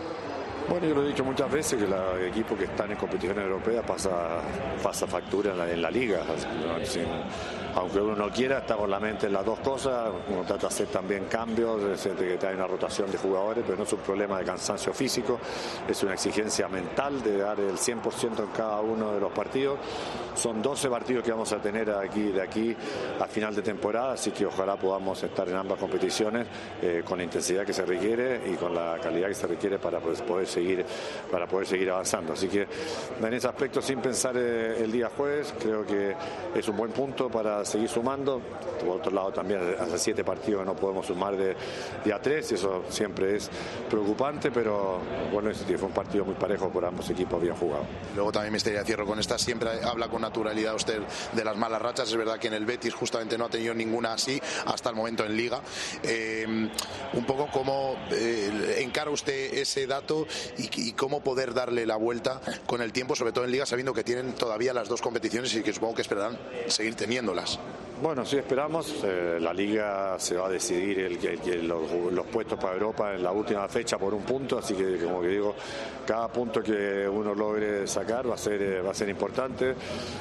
K: Bueno, yo lo he dicho muchas veces, que los equipos que están en competiciones europeas pasa, pasa factura en la, en la liga. Sin, aunque uno no quiera, está con la mente en las dos cosas. Uno trata de hacer también cambios, de que hay una rotación de jugadores, pero no es un problema de cansancio físico, es una exigencia mental de dar el cien por ciento en cada uno de los partidos. Son doce partidos que vamos a tener aquí de aquí a final de temporada, así que ojalá podamos estar en ambas competiciones eh, con la intensidad que se requiere y con la calidad que se requiere para pues, poder seguir para poder seguir avanzando. Así que en ese aspecto, sin pensar eh, el día jueves, creo que es un buen punto para seguir sumando. Por otro lado, también hace siete partidos que no podemos sumar de día tres, y eso siempre es preocupante, pero bueno, fue un partido muy parejo por ambos equipos, bien jugado.
B: Luego también, mister, ya cierro con esta, siempre habla con naturalidad usted de las malas rachas. Es verdad que en el Betis justamente no ha tenido ninguna así hasta el momento en Liga. Eh, un poco cómo eh, encara usted ese dato y, y cómo poder darle la vuelta con el tiempo, sobre todo en Liga, sabiendo que tienen todavía las dos competiciones y que supongo que esperarán seguir teniéndolas.
K: Bueno, sí esperamos. Eh, la Liga se va a decidir el, el, el, los, los puestos para Europa en la última fecha por un punto, así que, como que digo, cada punto que uno logre sacar va a ser, eh, va a ser importante.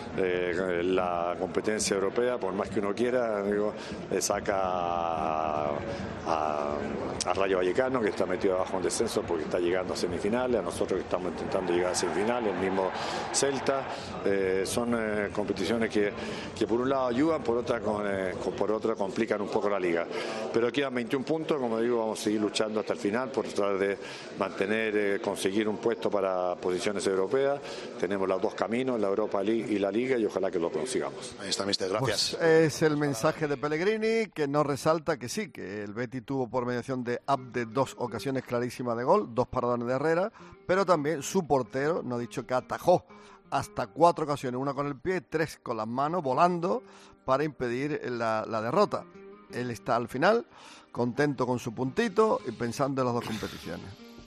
K: Eh, la competencia europea, por más que uno quiera, digo, le saca a, a, a Rayo Vallecano, que está metido abajo en descenso porque está llegando a semifinales, a nosotros que estamos intentando llegar a semifinales, el mismo Celta. Eh, son eh, competiciones que, que por un lado ayudan, por otro Con, eh, con, por otra complican un poco la liga, pero quedan veintiún puntos. Como digo, vamos a seguir luchando hasta el final por tratar de mantener, eh, conseguir un puesto para posiciones europeas. Tenemos los dos caminos, la Europa League y la Liga, y ojalá que lo consigamos.
B: Ahí está, mister, gracias.
C: Pues es el mensaje de Pellegrini, que nos resalta que sí, que el Betis tuvo por mediación de Abde dos ocasiones clarísimas de gol, dos paradones de Herrera, pero también su portero nos ha dicho que atajó hasta cuatro ocasiones, una con el pie, tres con las manos, volando, para impedir la, la derrota. Él está al final contento con su puntito y pensando en las dos competiciones.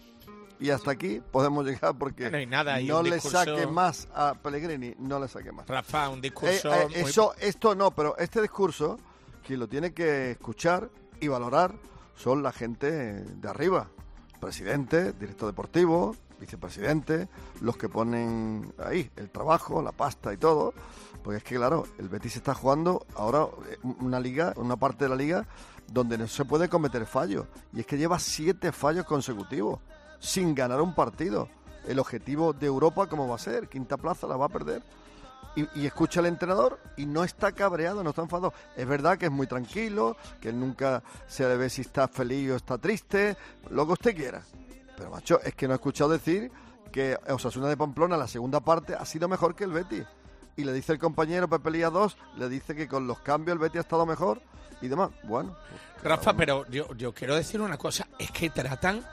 C: Y hasta aquí podemos llegar, porque
A: no hay nada, hay
C: no le
A: discurso...
C: saque más a Pellegrini, no le saque más.
A: Rafa, un discurso...
C: Eh, eh,
A: muy...
C: eso, esto no, pero este discurso, quien lo tiene que escuchar y valorar son la gente de arriba. Presidente, director deportivo, vicepresidente, los que ponen ahí el trabajo, la pasta y todo. Porque es que, claro, el Betis está jugando ahora una liga, una parte de la liga donde no se puede cometer fallos. Y es que lleva siete fallos consecutivos sin ganar un partido. El objetivo de Europa, ¿cómo va a ser? Quinta plaza, la va a perder. Y, y escucha al entrenador y no está cabreado, no está enfadado. Es verdad que es muy tranquilo, que nunca se le ve si está feliz o está triste, lo que usted quiera. Pero, macho, es que no he escuchado decir que Osasuna de Pamplona, la segunda parte, ha sido mejor que el Betis. Y le dice el compañero Pepe Lía dos, le dice que con los cambios el Betis ha estado mejor y demás. Bueno.
A: Rafa, pero yo, yo quiero decir una cosa, es que tratan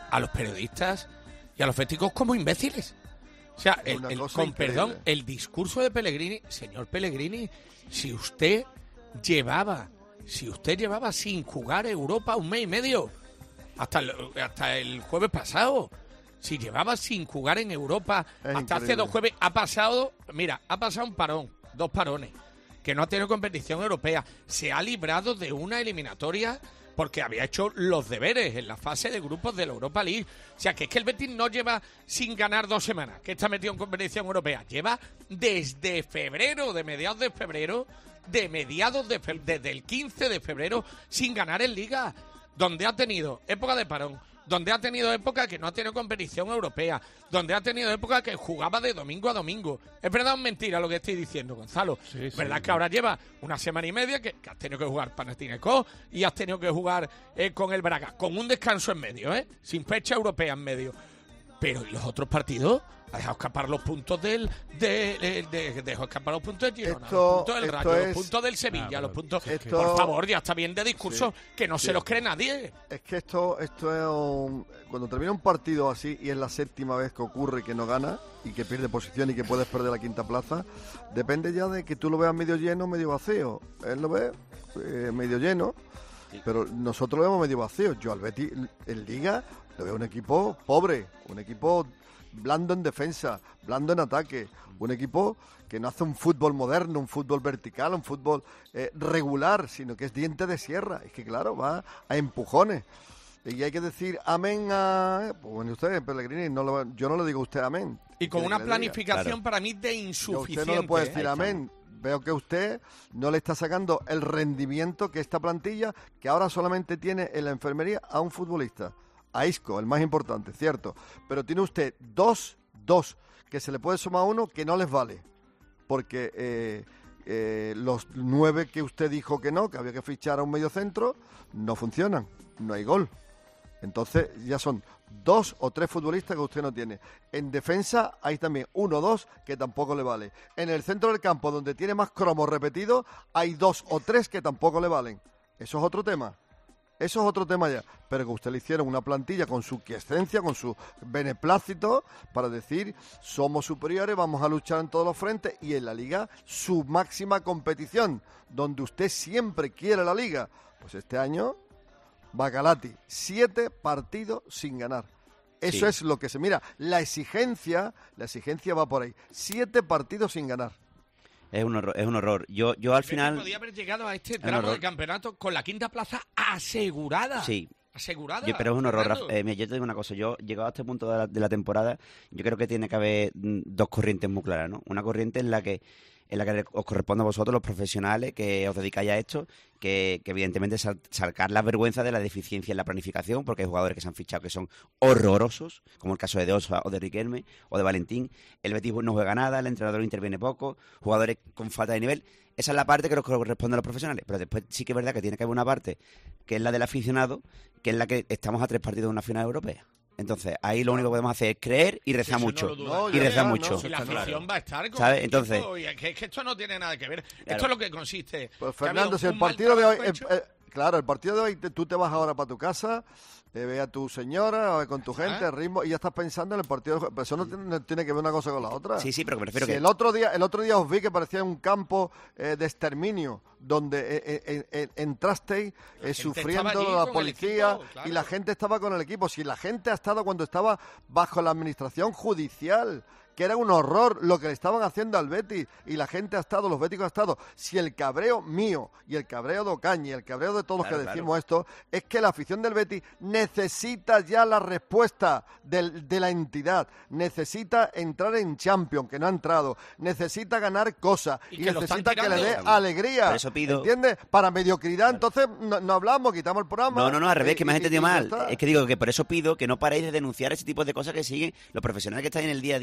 A: a los periodistas y a los béticos como imbéciles. O sea, el,
C: Una
A: el-
C: cosa
A: con
C: increíble.
A: perdón, el discurso de Pellegrini, señor Pellegrini, si usted llevaba, si usted llevaba sin jugar Europa un mes y medio, hasta el, hasta el jueves pasado, si llevaba sin jugar en Europa
C: Es
A: hasta hace
C: increíble.
A: dos jueves, ha pasado, mira, ha pasado un parón, dos parones, que no ha tenido competición europea, se ha librado de una eliminatoria porque había hecho los deberes en la fase de grupos de la Europa League. O sea, que es que el Betis no lleva sin ganar dos semanas, que está metido en competición europea. Lleva desde febrero, de mediados de febrero, de mediados de febrero, desde el quince de febrero, sin ganar en Liga, donde ha tenido época de parón, donde ha tenido época que no ha tenido competición europea, donde ha tenido época que jugaba de domingo a domingo. ¿Es verdad o es mentira lo que estoy diciendo, Gonzalo?
E: Sí, sí,
A: ¿Verdad
E: sí.
A: que ahora lleva una semana y media que, que has tenido que jugar Panathinaikos y has tenido que jugar eh, con el Braga, con un descanso en medio, ¿eh? Sin fecha europea en medio. Pero ¿y los otros partidos? Ha dejado escapar los puntos del... De, de, de- dejó escapar los puntos de Girona,
C: Esto-
A: los puntos del
C: esto
A: Rayo,
C: es-
A: los puntos del Sevilla,
C: Ah,
A: los puntos...
C: esto-
A: Por favor, ya está bien de discurso,
C: Sí.
A: que no
C: Sí.
A: se los cree nadie.
C: Es que esto, esto es un- cuando termina un partido así y es la séptima vez que ocurre que no gana y que pierde posición y que puedes perder la quinta plaza, depende ya de que tú lo veas medio lleno o medio vacío. Él lo ve eh, medio lleno, pero nosotros lo vemos medio vacío. Yo al Betis en Liga lo veo un equipo pobre, un equipo blando en defensa, blando en ataque, un equipo que no hace un fútbol moderno, un fútbol vertical, un fútbol eh, regular, sino que es diente de sierra. Es que claro, va a empujones. Y hay que decir amén a... Pues bueno, usted, Pellegrini, no lo- yo no le digo a usted amén.
A: Y con
C: ¿Quiere
A: una
C: que le diga?
A: planificación para mí de
C: Yo a
A: insuficiente.
C: usted no le puede
A: ¿eh?
C: decir amén. Veo que usted no le está sacando el rendimiento que esta plantilla, que ahora solamente tiene en la enfermería a un futbolista, a Isco, el más importante, cierto. Pero tiene usted dos, dos, que se le puede sumar uno que no les vale. Porque eh, eh, los nueve que usted dijo que no, que había que fichar a un mediocentro, no funcionan, no hay gol. Entonces ya son dos o tres futbolistas que usted no tiene. En defensa hay también uno o dos que tampoco le vale. En el centro del campo, donde tiene más cromos repetidos, hay dos o tres que tampoco le valen. Eso es otro tema. Eso es otro tema ya. Pero que usted le hicieron una plantilla con su quiescencia, con su beneplácito, para decir, somos superiores, vamos a luchar en todos los frentes, y en la Liga, su máxima competición, donde usted siempre quiere la Liga. Pues este año... Bacalati, siete partidos sin ganar. Eso
I: Sí.
C: es lo que se mira. La exigencia, la exigencia va por ahí. Siete partidos sin ganar.
I: Es un horror. Es un horror. Yo, yo al final...
A: Podía haber llegado a este
I: un
A: tramo
I: horror.
A: del campeonato con la quinta plaza asegurada.
I: Sí.
A: Asegurada.
I: Yo- pero es un horror.
A: Fernando.
I: Rafa. Eh, mira, yo te digo una cosa. Yo, llegado a este punto de la, de la temporada, yo creo que tiene que haber mm, dos corrientes muy claras, ¿no? Una corriente en la que en la que os corresponde a vosotros, los profesionales que os dedicáis a esto, que, que evidentemente sal- sacar la vergüenza de la deficiencia en la planificación, porque hay jugadores que se han fichado que son horrorosos, como el caso de De Osa o de Riquelme o de Valentín. El Betis no juega nada, el entrenador interviene poco, jugadores con falta de nivel. Esa es la parte que nos corresponde a los profesionales, pero después sí que es verdad que tiene que haber una parte que es la del aficionado, que es la que estamos a tres partidos de una final europea. Entonces, ahí lo único que podemos hacer es creer y rezar
A: Eso no
I: mucho.
A: lo dudo.
I: y
A: No,
I: rezar
A: no,
I: mucho.
A: Si la afición va a estar con
I: ¿Sabes?
A: el
I: Entonces-
A: equipo, y es que, es que esto no tiene nada que ver.
I: Claro.
A: Esto es lo que consiste.
C: Pues
A: que ha
C: Fernando,
A: habido
C: si el
A: un mal
C: partido de hoy...
A: trabajo
C: eh,
A: hecho.
C: eh, claro, el partido de hoy, te- tú te vas ahora para tu casa, eh, ve a tu señora, ve con tu gente, el ritmo, y ya estás pensando en el partido. de- Pero eso no tiene, no tiene que ver una cosa con la otra.
I: Sí, sí, pero me refiero
C: Si
I: que...
C: el otro día el otro día os vi que parecía un campo eh, de exterminio donde eh, eh, eh, entrasteis eh, sufriendo
A: estaba allí
C: la
A: con el
C: policía
A: equipo, claro.
C: y la gente estaba con el equipo. Si la gente ha estado cuando estaba bajo la administración judicial, que era un horror lo que le estaban haciendo al Betis, y la gente ha estado, los béticos han estado. Si el cabreo mío y el cabreo de Ocaña y el cabreo de todos
I: Claro,
C: los que
I: claro.
C: decimos esto, es que la afición del Betis necesita ya la respuesta del- de la entidad, necesita entrar en Champions, que no ha entrado, necesita ganar cosas
A: Y
C: y,
A: que lo están
C: necesita que le dé
I: tirando.
C: alegría.
I: Por eso pido-
C: ¿Entiendes? Para mediocridad, entonces no, no hablamos, quitamos el programa.
I: No, no, no, al revés,
C: y-
I: que me has
C: y-
I: entendido
C: y ya
I: mal.
C: está.
I: Es que digo que por eso pido que no paréis de denunciar ese tipo de cosas que siguen los profesionales que están en el día a día percutiendo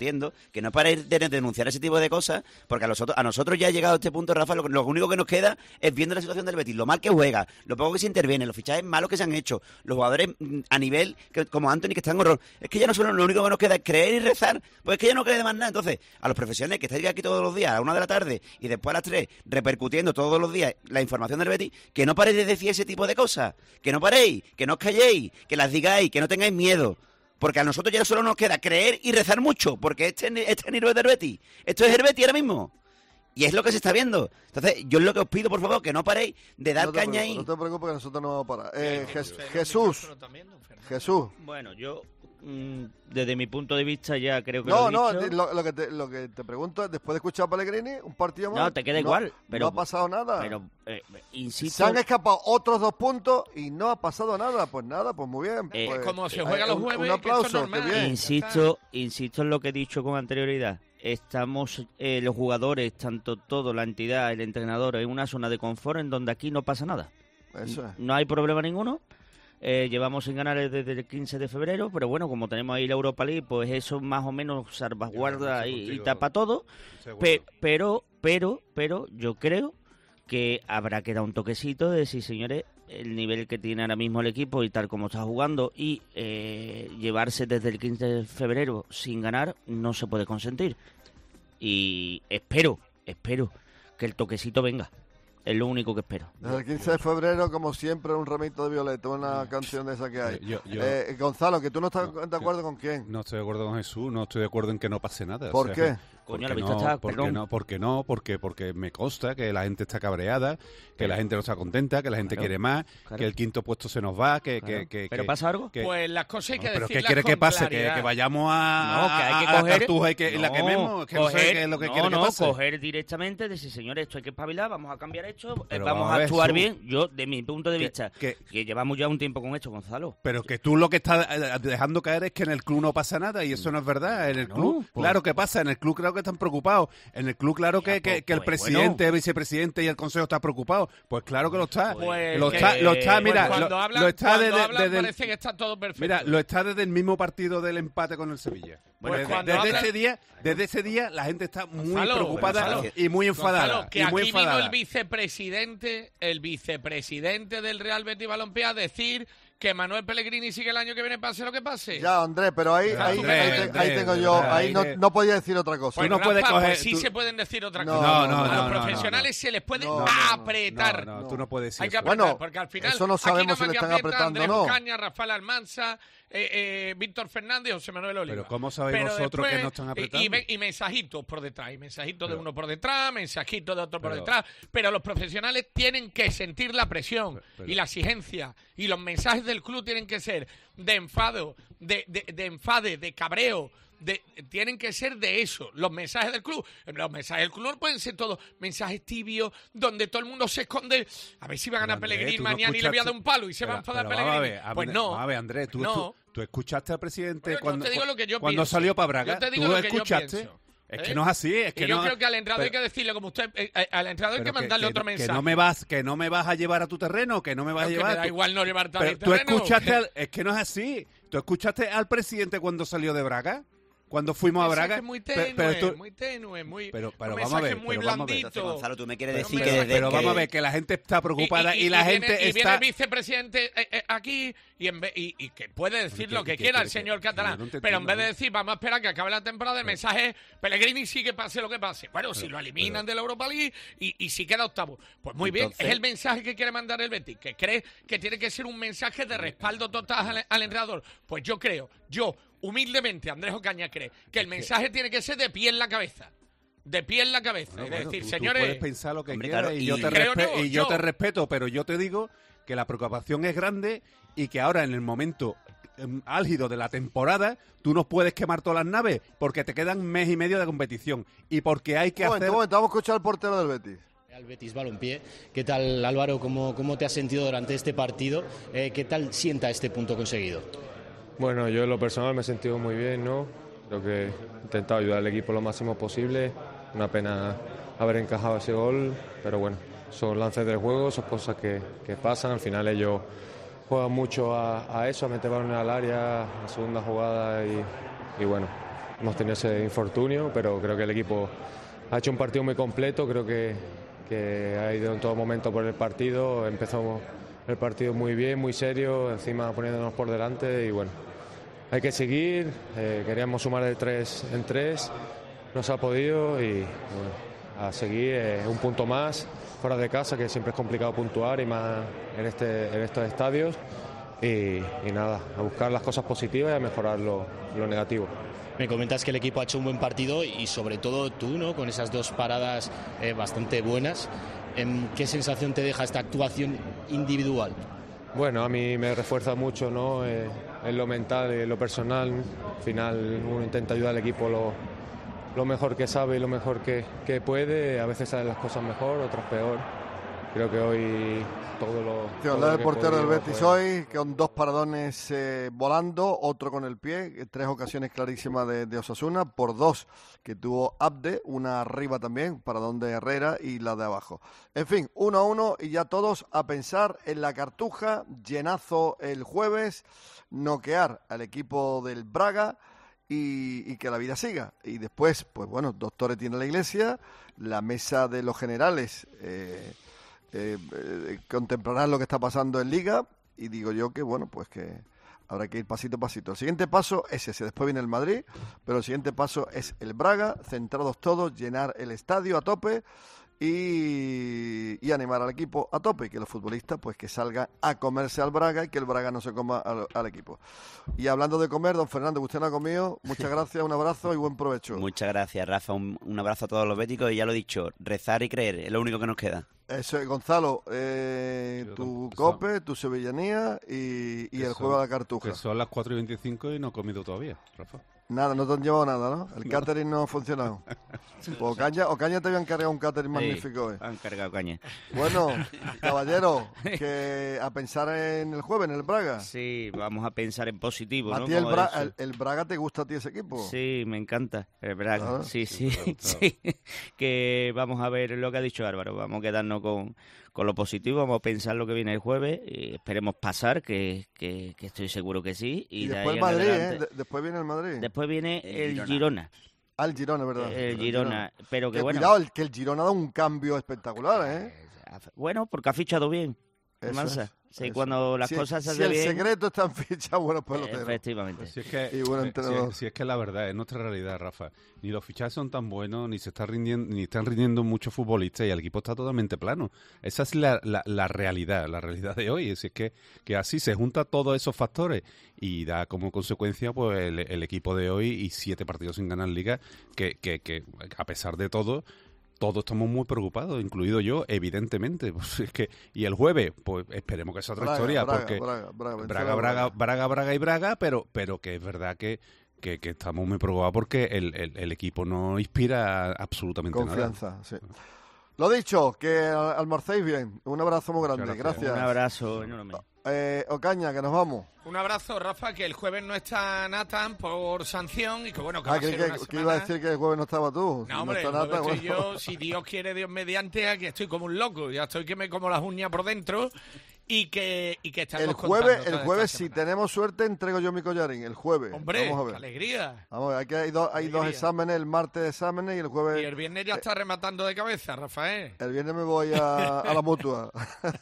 I: repercutiendo, que no paréis de denunciar ese tipo de cosas, porque a nosotros, a nosotros ya ha llegado a este punto, Rafa, lo, lo único que nos queda es viendo la situación del Betis, lo mal que juega, lo poco que se interviene, los fichajes malos que se han hecho, los jugadores a nivel que, como Anthony, que están en horror. Es que ya no solo lo único que nos queda es creer y rezar, pues es que ya no cree más nada. Entonces, a los profesionales que estáis aquí todos los días a la una de la tarde y después a las tres, repercutiendo todos los días la información del Betis, que no paréis de decir ese tipo de cosas, que no paréis, que no os calléis, que las digáis, que no tengáis miedo. Porque a nosotros ya solo nos queda creer y rezar mucho, porque este, este nivel del Betis, esto es el Betis ahora mismo. Y es lo que se está viendo. Entonces, yo es lo que os pido, por favor, que no paréis de dar
C: no
I: caña ahí.
C: No te preocupes, que nosotros no vamos a parar. Eh, Jes Jesús, Jesús.
F: Bueno, yo, mmm, desde mi punto de vista, ya creo que
C: no,
F: lo he
C: no,
F: dicho.
C: lo, lo, que te, lo que te pregunto es, después de escuchar a Pellegrini, un partido más...
F: No, te queda igual.
C: No,
F: pero,
C: no ha pasado nada.
F: Pero, eh, insisto...
C: Se han escapado otros dos puntos y no ha pasado nada. Pues nada, pues muy bien.
F: Eh,
C: pues,
A: como se juega los
C: un,
A: jueves,
C: un aplauso,
A: que
C: qué bien.
F: Insisto, insisto en lo que he dicho con anterioridad. Estamos eh, los jugadores, tanto todo, la entidad, el entrenador, en una zona de confort en donde aquí no pasa nada.
C: Eso es.
F: No hay problema ninguno. Eh, llevamos sin ganar desde el quince de febrero, pero bueno, como tenemos ahí la Europa League, pues eso más o menos salvaguarda y, y tapa todo. Pe pero, pero, pero yo creo que habrá que dar un toquecito de decir, señores, el nivel que tiene ahora mismo el equipo y tal como está jugando y eh, llevarse desde el quince de febrero sin ganar no se puede consentir. Y espero, espero que el toquecito venga. Es lo único que espero.
C: Desde el quince de febrero, como siempre, un ramito de violeta, una canción de esa que hay.
E: Yo, yo,
C: eh, Gonzalo, que tú no estás
E: no,
C: de acuerdo
E: yo,
C: con quién.
E: No estoy de acuerdo con Jesús, no estoy de acuerdo en que no pase nada.
C: ¿Por
E: o sea,
C: qué?
F: Coño,
E: porque
F: la vista
E: no,
F: está,
E: porque
F: perdón.
E: no, porque no, porque porque me consta que la gente está cabreada, que
F: pero,
E: la gente no está contenta, que la gente
F: claro,
E: quiere más,
F: claro.
E: que el quinto puesto se nos va, que...
F: Claro.
E: que, que
F: ¿Pero
E: que,
F: pasa algo?
E: Que,
A: pues las cosas hay que
E: no, pero
A: decirlas
E: ¿qué quiere
A: con
E: que pase? Que,
A: claridad.
E: que vayamos a,
F: No, que hay que
E: a, a
F: coger,
E: la cartuja y que
F: no,
E: la quememos, que
F: coger,
E: no sé qué es lo que
F: no,
E: quiere
F: no,
E: que pase.
F: coger directamente, decir, señores, esto hay que espabilar, vamos a cambiar esto,
E: Pero
F: vamos
E: vamos a
F: a
E: ver,
F: actuar
E: Jesús,
F: bien. Yo, de mi punto de
E: que,
F: vista,
E: que,
F: que llevamos ya un tiempo con esto, Gonzalo.
E: Pero que tú lo que estás dejando caer es que en el club no pasa nada y eso no es verdad. En el
F: No,
E: club,
F: pues,
E: claro que pasa, en el club claro que están preocupados. En el club claro que, que, que el
F: pues,
E: presidente,
F: bueno.
E: el vicepresidente y el consejo está preocupado. Pues claro que lo está.
A: Pues
E: lo
A: que-
E: está, lo está,
A: pues
E: mira,
A: cuando
E: lo,
A: hablan,
E: lo está
A: cuando
E: desde,
A: hablan
E: desde el-
A: parece que está todo perfecto.
E: mira, lo está desde el mismo partido del empate con el Sevilla.
A: Pues
E: desde
A: cuando
E: desde
A: hablan-
E: ese día, desde ese día la gente está muy
A: Gonzalo,
E: preocupada
A: Gonzalo,
E: y muy enfadada.
A: Gonzalo, que
E: y muy
A: aquí vino
E: enfadada.
A: el vicepresidente, el vicepresidente del Real Betis Balompié a decir que Manuel Pellegrini sigue el año que viene, pase lo que pase.
C: Ya, Andrés, pero ahí,
E: Pero
C: ahí,
E: Andrés,
C: ahí, te-
E: Andrés,
C: ahí tengo
E: de
C: yo,
E: verdad,
C: ahí
E: ahí
C: no,
E: de-
C: no podía decir otra cosa.
A: Pues
E: no
A: Rafa,
E: puedes coger-
A: pues sí
E: tú-
A: se pueden decir otra
C: No,
A: cosa.
E: no,
A: a
E: no,
A: los
E: no, no,
A: profesionales
E: no.
A: se les puede
C: No, no, no.
A: apretar.
E: No, no, tú no puedes decir
A: Hay que
E: eso.
A: apretar,
C: Bueno,
A: porque al final
C: eso no
A: aquí
C: sabemos
A: nada
C: si
A: más
C: le
A: que
C: están
A: aprieta
C: apretando o
A: Andrés
C: no.
A: Ocaña, Rafael Almansa, eh, eh, Víctor Fernández, José Manuel Oliva.
E: Pero ¿cómo sabéis
A: Pero
E: vosotros que
A: después,
E: no están
A: y-
E: apretando?
A: Y, me- y mensajitos por detrás, y mensajitos de
E: Pero-
A: uno por detrás, mensajitos de otro por
E: Pero-
A: detrás. Pero los profesionales tienen que sentir la presión
E: Pero-
A: y la exigencia. Y los mensajes del club tienen que ser de enfado, de, de, de enfade, de cabreo. De, tienen que ser de eso, los mensajes del club. Los mensajes del club no pueden ser todos mensajes tibios donde todo el mundo se esconde. A ver si va a ganar
E: Pero, Andrés,
A: Pellegrini
E: tú no
A: mañana y le voy a dar
E: escuchaste-
A: un palo y se va a
E: Pero-
A: enfadar
E: pero vamos a
A: Pellegrini.
E: ver,
A: Pues
E: Andrés,
A: no.
E: vamos a ver, Andrés, tú,
A: no.
E: tú, tú escuchaste al presidente
A: Bueno, yo
E: cuando,
A: te digo lo que yo
E: cuando
A: pienso.
E: salió para Braga.
A: Yo te digo
E: tú
A: lo que yo
E: escuchaste.
A: pienso.
E: Es
A: ¿Eh?
E: que no es así, es que
A: y yo
E: no.
A: creo que al entrenador hay
E: pero-
A: que decirle como usted, eh, eh, al entrenador hay que
E: pero
A: mandarle
E: que,
A: otro
E: que
A: mensaje.
E: no me vas, que no me vas a llevar a tu terreno, que no me vas
A: Pero
E: a
A: que
E: llevar.
A: me da
E: tú-
A: igual no llevarte a
E: pero
A: mi
E: tú
A: terreno.
E: escuchaste, al- es que no es así. ¿Tú escuchaste al presidente cuando salió de Braga? Cuando fuimos a
A: mensaje
E: Braga.
A: muy
E: Pe-
A: tenue,
E: pero tú-
A: muy tenue, muy,
E: Pero- pero
A: un
E: vamos a
A: mensaje
E: ver,
A: muy
E: pero vamos a ver.
A: blandito.
I: Entonces, Gonzalo, tú me quieres
A: Pero
I: decir
A: un
I: que
A: mensaje-
I: desde
E: Pero
I: que...
E: vamos a ver, que la gente está preocupada y,
A: y
E: la
A: viene,
E: gente
A: y viene
E: está.
A: el vicepresidente eh, eh, aquí y, en vez, y, y que puede decir
E: que-
A: lo que
E: que-
A: quiera
E: que-
A: el
E: que-
A: señor
E: que-
A: catalán,
E: yo no te
A: pero en
E: entiendo,
A: vez de
E: ¿no?
A: decir vamos a esperar que acabe la temporada, el mensaje Pellegrini sí que pase lo que pase. Bueno, si
E: pero-
A: lo eliminan
E: pero-
A: de la Europa League y, y si queda octavo, pues muy bien,
E: Entonces-
A: es el mensaje que quiere mandar el Betis, que cree que tiene que ser un mensaje de respaldo total al, al entrenador. Pues yo creo, yo humildemente, Andrés Ocaña cree que el mensaje tiene que ser de pie en la cabeza. De pie en la cabeza.
E: Bueno,
A: es
E: bueno,
A: decir,
E: tú- tú
A: señores.
E: puedes pensar lo que
I: Hombre,
E: quieras
I: claro,
E: y, yo
I: y-
E: te,
A: Creo
E: respe-
A: no,
E: y yo
A: yo.
E: te respeto, pero yo te digo que la preocupación es grande y que ahora en el momento em, álgido de la temporada tú no puedes quemar todas las naves porque te quedan mes y medio de competición y porque hay que
C: Un momento,
E: hacer...
C: un momento, vamos a escuchar al portero del Betis.
N: Al Betis Balompié. ¿Qué tal, Álvaro? ¿Cómo, cómo te has sentido durante este partido? Eh, ¿Qué tal sienta este punto conseguido?
O: Bueno, yo en lo personal me he sentido muy bien, ¿no? Creo que he intentado ayudar al equipo lo máximo posible. Una pena haber encajado ese gol, pero bueno, son lances del juego, son cosas que, que pasan. Al final ellos juegan mucho a, a eso, a meter balones al área, la segunda jugada y, y bueno, hemos tenido ese infortunio, pero creo que el equipo ha hecho un partido muy completo, creo que, que ha ido en todo momento por el partido, empezamos el partido muy bien, muy serio, encima poniéndonos por delante y bueno, hay que seguir, eh, queríamos sumar de tres en tres, no se ha podido y bueno, a seguir eh, un punto más fuera de casa, que siempre es complicado puntuar y más en, este, en estos estadios y, y nada, a buscar las cosas positivas y a mejorar lo, lo negativo.
N: Me comentas que el equipo ha hecho un buen partido y sobre todo tú, ¿no? Con esas dos paradas eh, bastante buenas. ¿Qué sensación te deja esta actuación individual?
O: Bueno, a mí me refuerza mucho, ¿no? Eh, en lo mental y en lo personal. Al final uno intenta ayudar al equipo lo, lo mejor que sabe y lo mejor que, que puede. A veces salen las cosas mejor, otras peor. Creo que hoy todo lo...
C: Tío,
O: todo
C: el
O: lo
C: portero del Betis
O: pues...
C: hoy, con dos paradones eh, volando, otro con el pie, tres ocasiones clarísimas de, de Osasuna, por dos que tuvo Abde, una arriba también, paradón de Herrera y la de abajo. En fin, uno a uno y ya todos a pensar en la Cartuja, llenazo el jueves, noquear al equipo del Braga y, y que la vida siga. Y después, pues bueno, doctores tiene la Iglesia, la mesa de los generales... Eh, Eh, eh, contemplarán lo que está pasando en Liga y digo yo que bueno, pues que habrá que ir pasito a pasito. El siguiente paso es ese, después viene el Madrid, pero el siguiente paso es el Braga, centrados todos, llenar el estadio a tope y, y animar al equipo a tope y que los futbolistas pues que salgan a comerse al Braga y que el Braga no se coma al, al equipo. Y hablando de comer, don Fernando, que usted no ha comido, muchas gracias, un abrazo y buen provecho.
I: Muchas gracias, Rafa, un, un abrazo a todos los béticos y ya lo he dicho, rezar y creer, es lo único que nos queda.
C: Eso es, Gonzalo, eh, tu cope, tu sevillanía y, y el juego de la Cartuja.
E: Que son las cuatro y veinticinco y no he comido todavía, Rafa.
C: Nada, no te han llevado nada, ¿no? El catering no ha funcionado. O Caña, o Caña te habían cargado un catering
I: Sí,
C: magnífico, ¿eh?
I: han cargado Caña.
C: Bueno, caballero, que a pensar en el jueves, en el Braga.
F: Sí, vamos a pensar en positivo,
C: ¿A
F: ¿no?
C: ti el,
F: Como
C: Bra-
F: eso.
C: el, el Braga te gusta a ti ese equipo?
F: Sí, me encanta el Braga.
C: Ah,
F: sí,
C: sí,
F: sí,
C: claro,
F: sí. Que vamos a ver lo que ha dicho Álvaro. Vamos a quedarnos con, con lo positivo, vamos a pensar lo que viene el jueves y esperemos pasar, que, que, que estoy seguro que sí. Y,
C: Y
F: de
C: después
F: ahí
C: el
F: en
C: Madrid, ¿eh?
F: adelante-
C: De- después viene el Madrid.
F: Después viene el,
C: Girona.
F: Girona.
C: Ah, el Girona, ¿verdad?
F: El Girona, pero que
C: Que
F: bueno.
C: Cuidado, el, que el Girona da un cambio espectacular, ¿eh?
F: Bueno, porque ha fichado bien.
C: Eso
F: Mansa.
C: es,
F: Sí,
C: eso.
F: cuando las
C: Si-
F: cosas se
C: si
F: hacen
C: el
F: bien.
C: secreto está en ficha, bueno, pelotero.
F: Efectivamente.
E: Si es que,
C: Y buen
E: eh, si
C: entrenador.
E: es, si es que la verdad, es nuestra realidad, Rafa. Ni los fichajes son tan buenos, ni se está rindiendo, ni están rindiendo muchos futbolistas y el equipo está totalmente plano. Esa es la, la, la realidad, la realidad de hoy. Es que, que así se juntan todos esos factores y da como consecuencia pues el, el equipo de hoy y siete partidos sin ganar liga, que, que, que a pesar de todo... Todos estamos muy preocupados, incluido yo, evidentemente. Pues es que, y el jueves, pues esperemos que sea otra
C: Braga,
E: historia,
C: Braga,
E: porque
C: Braga, Braga, vencer
E: Braga,
C: a
E: Braga,
C: Braga.
E: Braga, Braga y Braga, pero, pero que es verdad que, que, que estamos muy preocupados porque el, el, el equipo no inspira absolutamente
C: Confianza,
E: nada.
C: sí. Lo dicho, que al- almorcéis bien. Un abrazo muy grande.
E: Muchas
C: Gracias.
F: Un abrazo enorme.
C: Eh, Ocaña, que nos vamos.
A: Un abrazo, Rafa, que el jueves no está Nathan por sanción y que bueno, que va
C: Ah,
A: a
C: que,
A: ser
C: que,
A: una
C: que
A: semana...
C: iba a decir que el jueves no estaba tú. Si
A: No, hombre,
C: está
A: el jueves
C: nada,
A: estoy
C: bueno.
A: yo, si Dios quiere, Dios mediante, aquí estoy como un loco. Ya estoy que me como las uñas por dentro y que, y que estamos
C: El jueves,
A: contando
C: el
A: toda
C: jueves
A: esta
C: si
A: semana.
C: tenemos suerte, entrego yo mi collarín. El jueves.
A: Hombre,
C: vamos a
A: qué
C: ver.
A: alegría.
C: Vamos a ver, aquí hay, dos hay dos
A: Alegría.
C: exámenes, el martes exámenes y el jueves...
A: Y el viernes ya está rematando de cabeza, Rafael.
C: El viernes me voy a, a la mutua.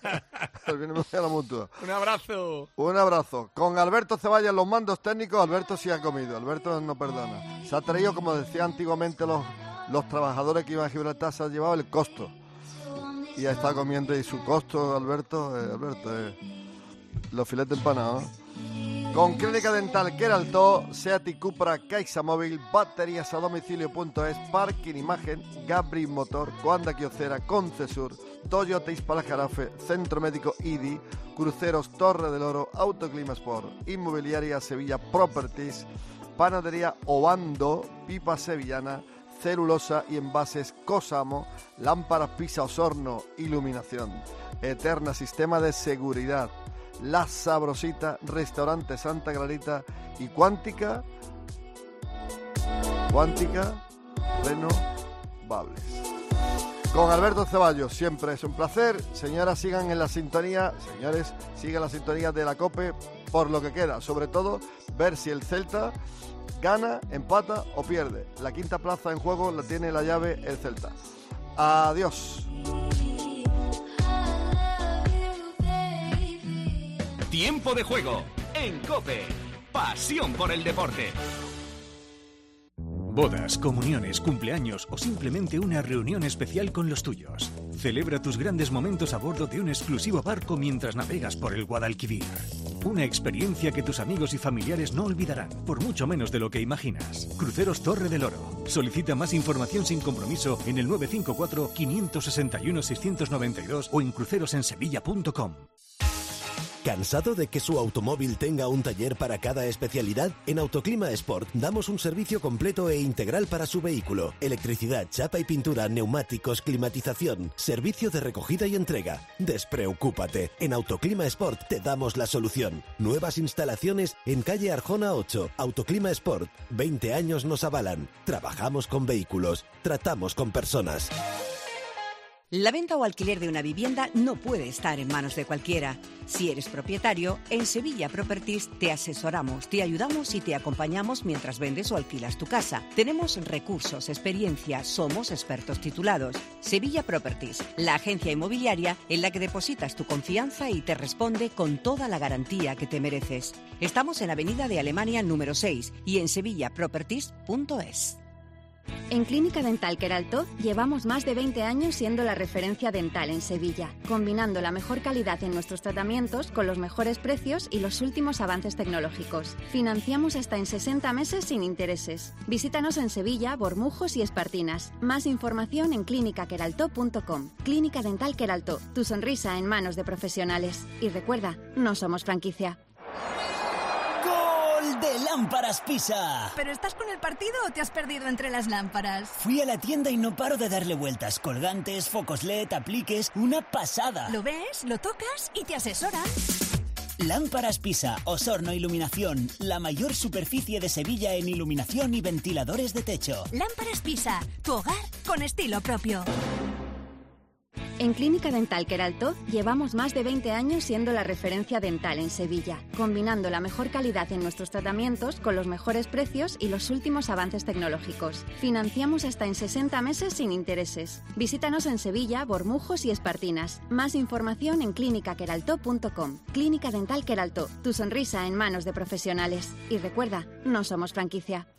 C: El viernes me voy a la mutua.
A: Un abrazo.
C: Un abrazo. Con Alberto Ceballos, los mandos técnicos, Alberto sí ha comido. Alberto no perdona. Se ha traído, como decía antiguamente los, los trabajadores que iban a Gibraltar, se ha llevado el costo. Y ha estado comiendo y su costo, Alberto, eh, Alberto, eh, los filetes empanados. Con Clínica Dental Queraltó, Seat y Cupra, Caixa Móvil, baterías a domicilio.es, Parking Imagen, Gabri Motor, Coanda Quiocera, Concesur, Toyota Ispalajarafe, Centro Médico I D I, Cruceros Torre del Oro, Autoclima Sport, Inmobiliaria Sevilla Properties, Panadería Obando, Pipa Sevillana, Celulosa y Envases Cosamo, Lámparas Pisa Osorno, Iluminación, Eterna Sistema de Seguridad, La Sabrosita, Restaurante Santa Clarita y Cuántica, Cuántica Renovables. Con Alberto Ceballos, siempre es un placer. Señoras, sigan en la sintonía, señores, sigan la sintonía de la COPE por lo que queda. Sobre todo, ver si el Celta Gana, empata o pierde. La quinta plaza en juego la tiene la llave el Celta. Adiós.
P: Tiempo de juego en COPE. Pasión por el deporte. Bodas, comuniones, cumpleaños o simplemente una reunión especial con los tuyos. Celebra tus grandes momentos a bordo de un exclusivo barco mientras navegas por el Guadalquivir. Una experiencia que tus amigos y familiares no olvidarán, por mucho menos de lo que imaginas. Cruceros Torre del Oro. Solicita más información sin compromiso en el nueve cinco cuatro, cinco seis uno, seis nueve dos o en crucerosensevilla punto com.
Q: ¿Cansado de que su automóvil tenga un taller para cada especialidad? En Autoclima Sport damos un servicio completo e integral para su vehículo. Electricidad, chapa y pintura, neumáticos, climatización, servicio de recogida y entrega. Despreocúpate, en Autoclima Sport te damos la solución. Nuevas instalaciones en calle Arjona ocho. Autoclima Sport, veinte años nos avalan. Trabajamos con vehículos, tratamos con personas.
R: La venta o alquiler de una vivienda no puede estar en manos de cualquiera. Si eres propietario, en Sevilla Properties te asesoramos, te ayudamos y te acompañamos mientras vendes o alquilas tu casa. Tenemos recursos, experiencia, somos expertos titulados. Sevilla Properties, la agencia inmobiliaria en la que depositas tu confianza y te responde con toda la garantía que te mereces. Estamos en Avenida de Alemania número seis y en sevilla properties punto es.
X: En Clínica Dental Queraltó llevamos más de veinte años siendo la referencia dental en Sevilla, combinando la mejor calidad en nuestros tratamientos con los mejores precios y los últimos avances tecnológicos. Financiamos hasta en sesenta meses sin intereses. Visítanos en Sevilla, Bormujos y Espartinas. Más información en clínica queraltó punto com. Clínica Dental Queraltó, tu sonrisa en manos de profesionales. Y recuerda, no somos franquicia.
Y: De Lámparas Pisa.
Z: ¿Pero estás con el partido o te has perdido entre las lámparas?
Y: Fui a la tienda y no paro de darle vueltas. Colgantes, focos L E D, apliques, una pasada.
Z: Lo ves, lo tocas y te asesoran.
Y: Lámparas Pisa, Osorno Iluminación, la mayor superficie de Sevilla en iluminación y ventiladores de techo.
Z: Lámparas Pisa, tu hogar con estilo propio.
X: En Clínica Dental Queraltó llevamos más de veinte años siendo la referencia dental en Sevilla, combinando la mejor calidad en nuestros tratamientos con los mejores precios y los últimos avances tecnológicos. Financiamos hasta en sesenta meses sin intereses. Visítanos en Sevilla, Bormujos y Espartinas. Más información en clínica queraltó punto com. Clínica Dental Queraltó, tu sonrisa en manos de profesionales. Y recuerda, no somos franquicia.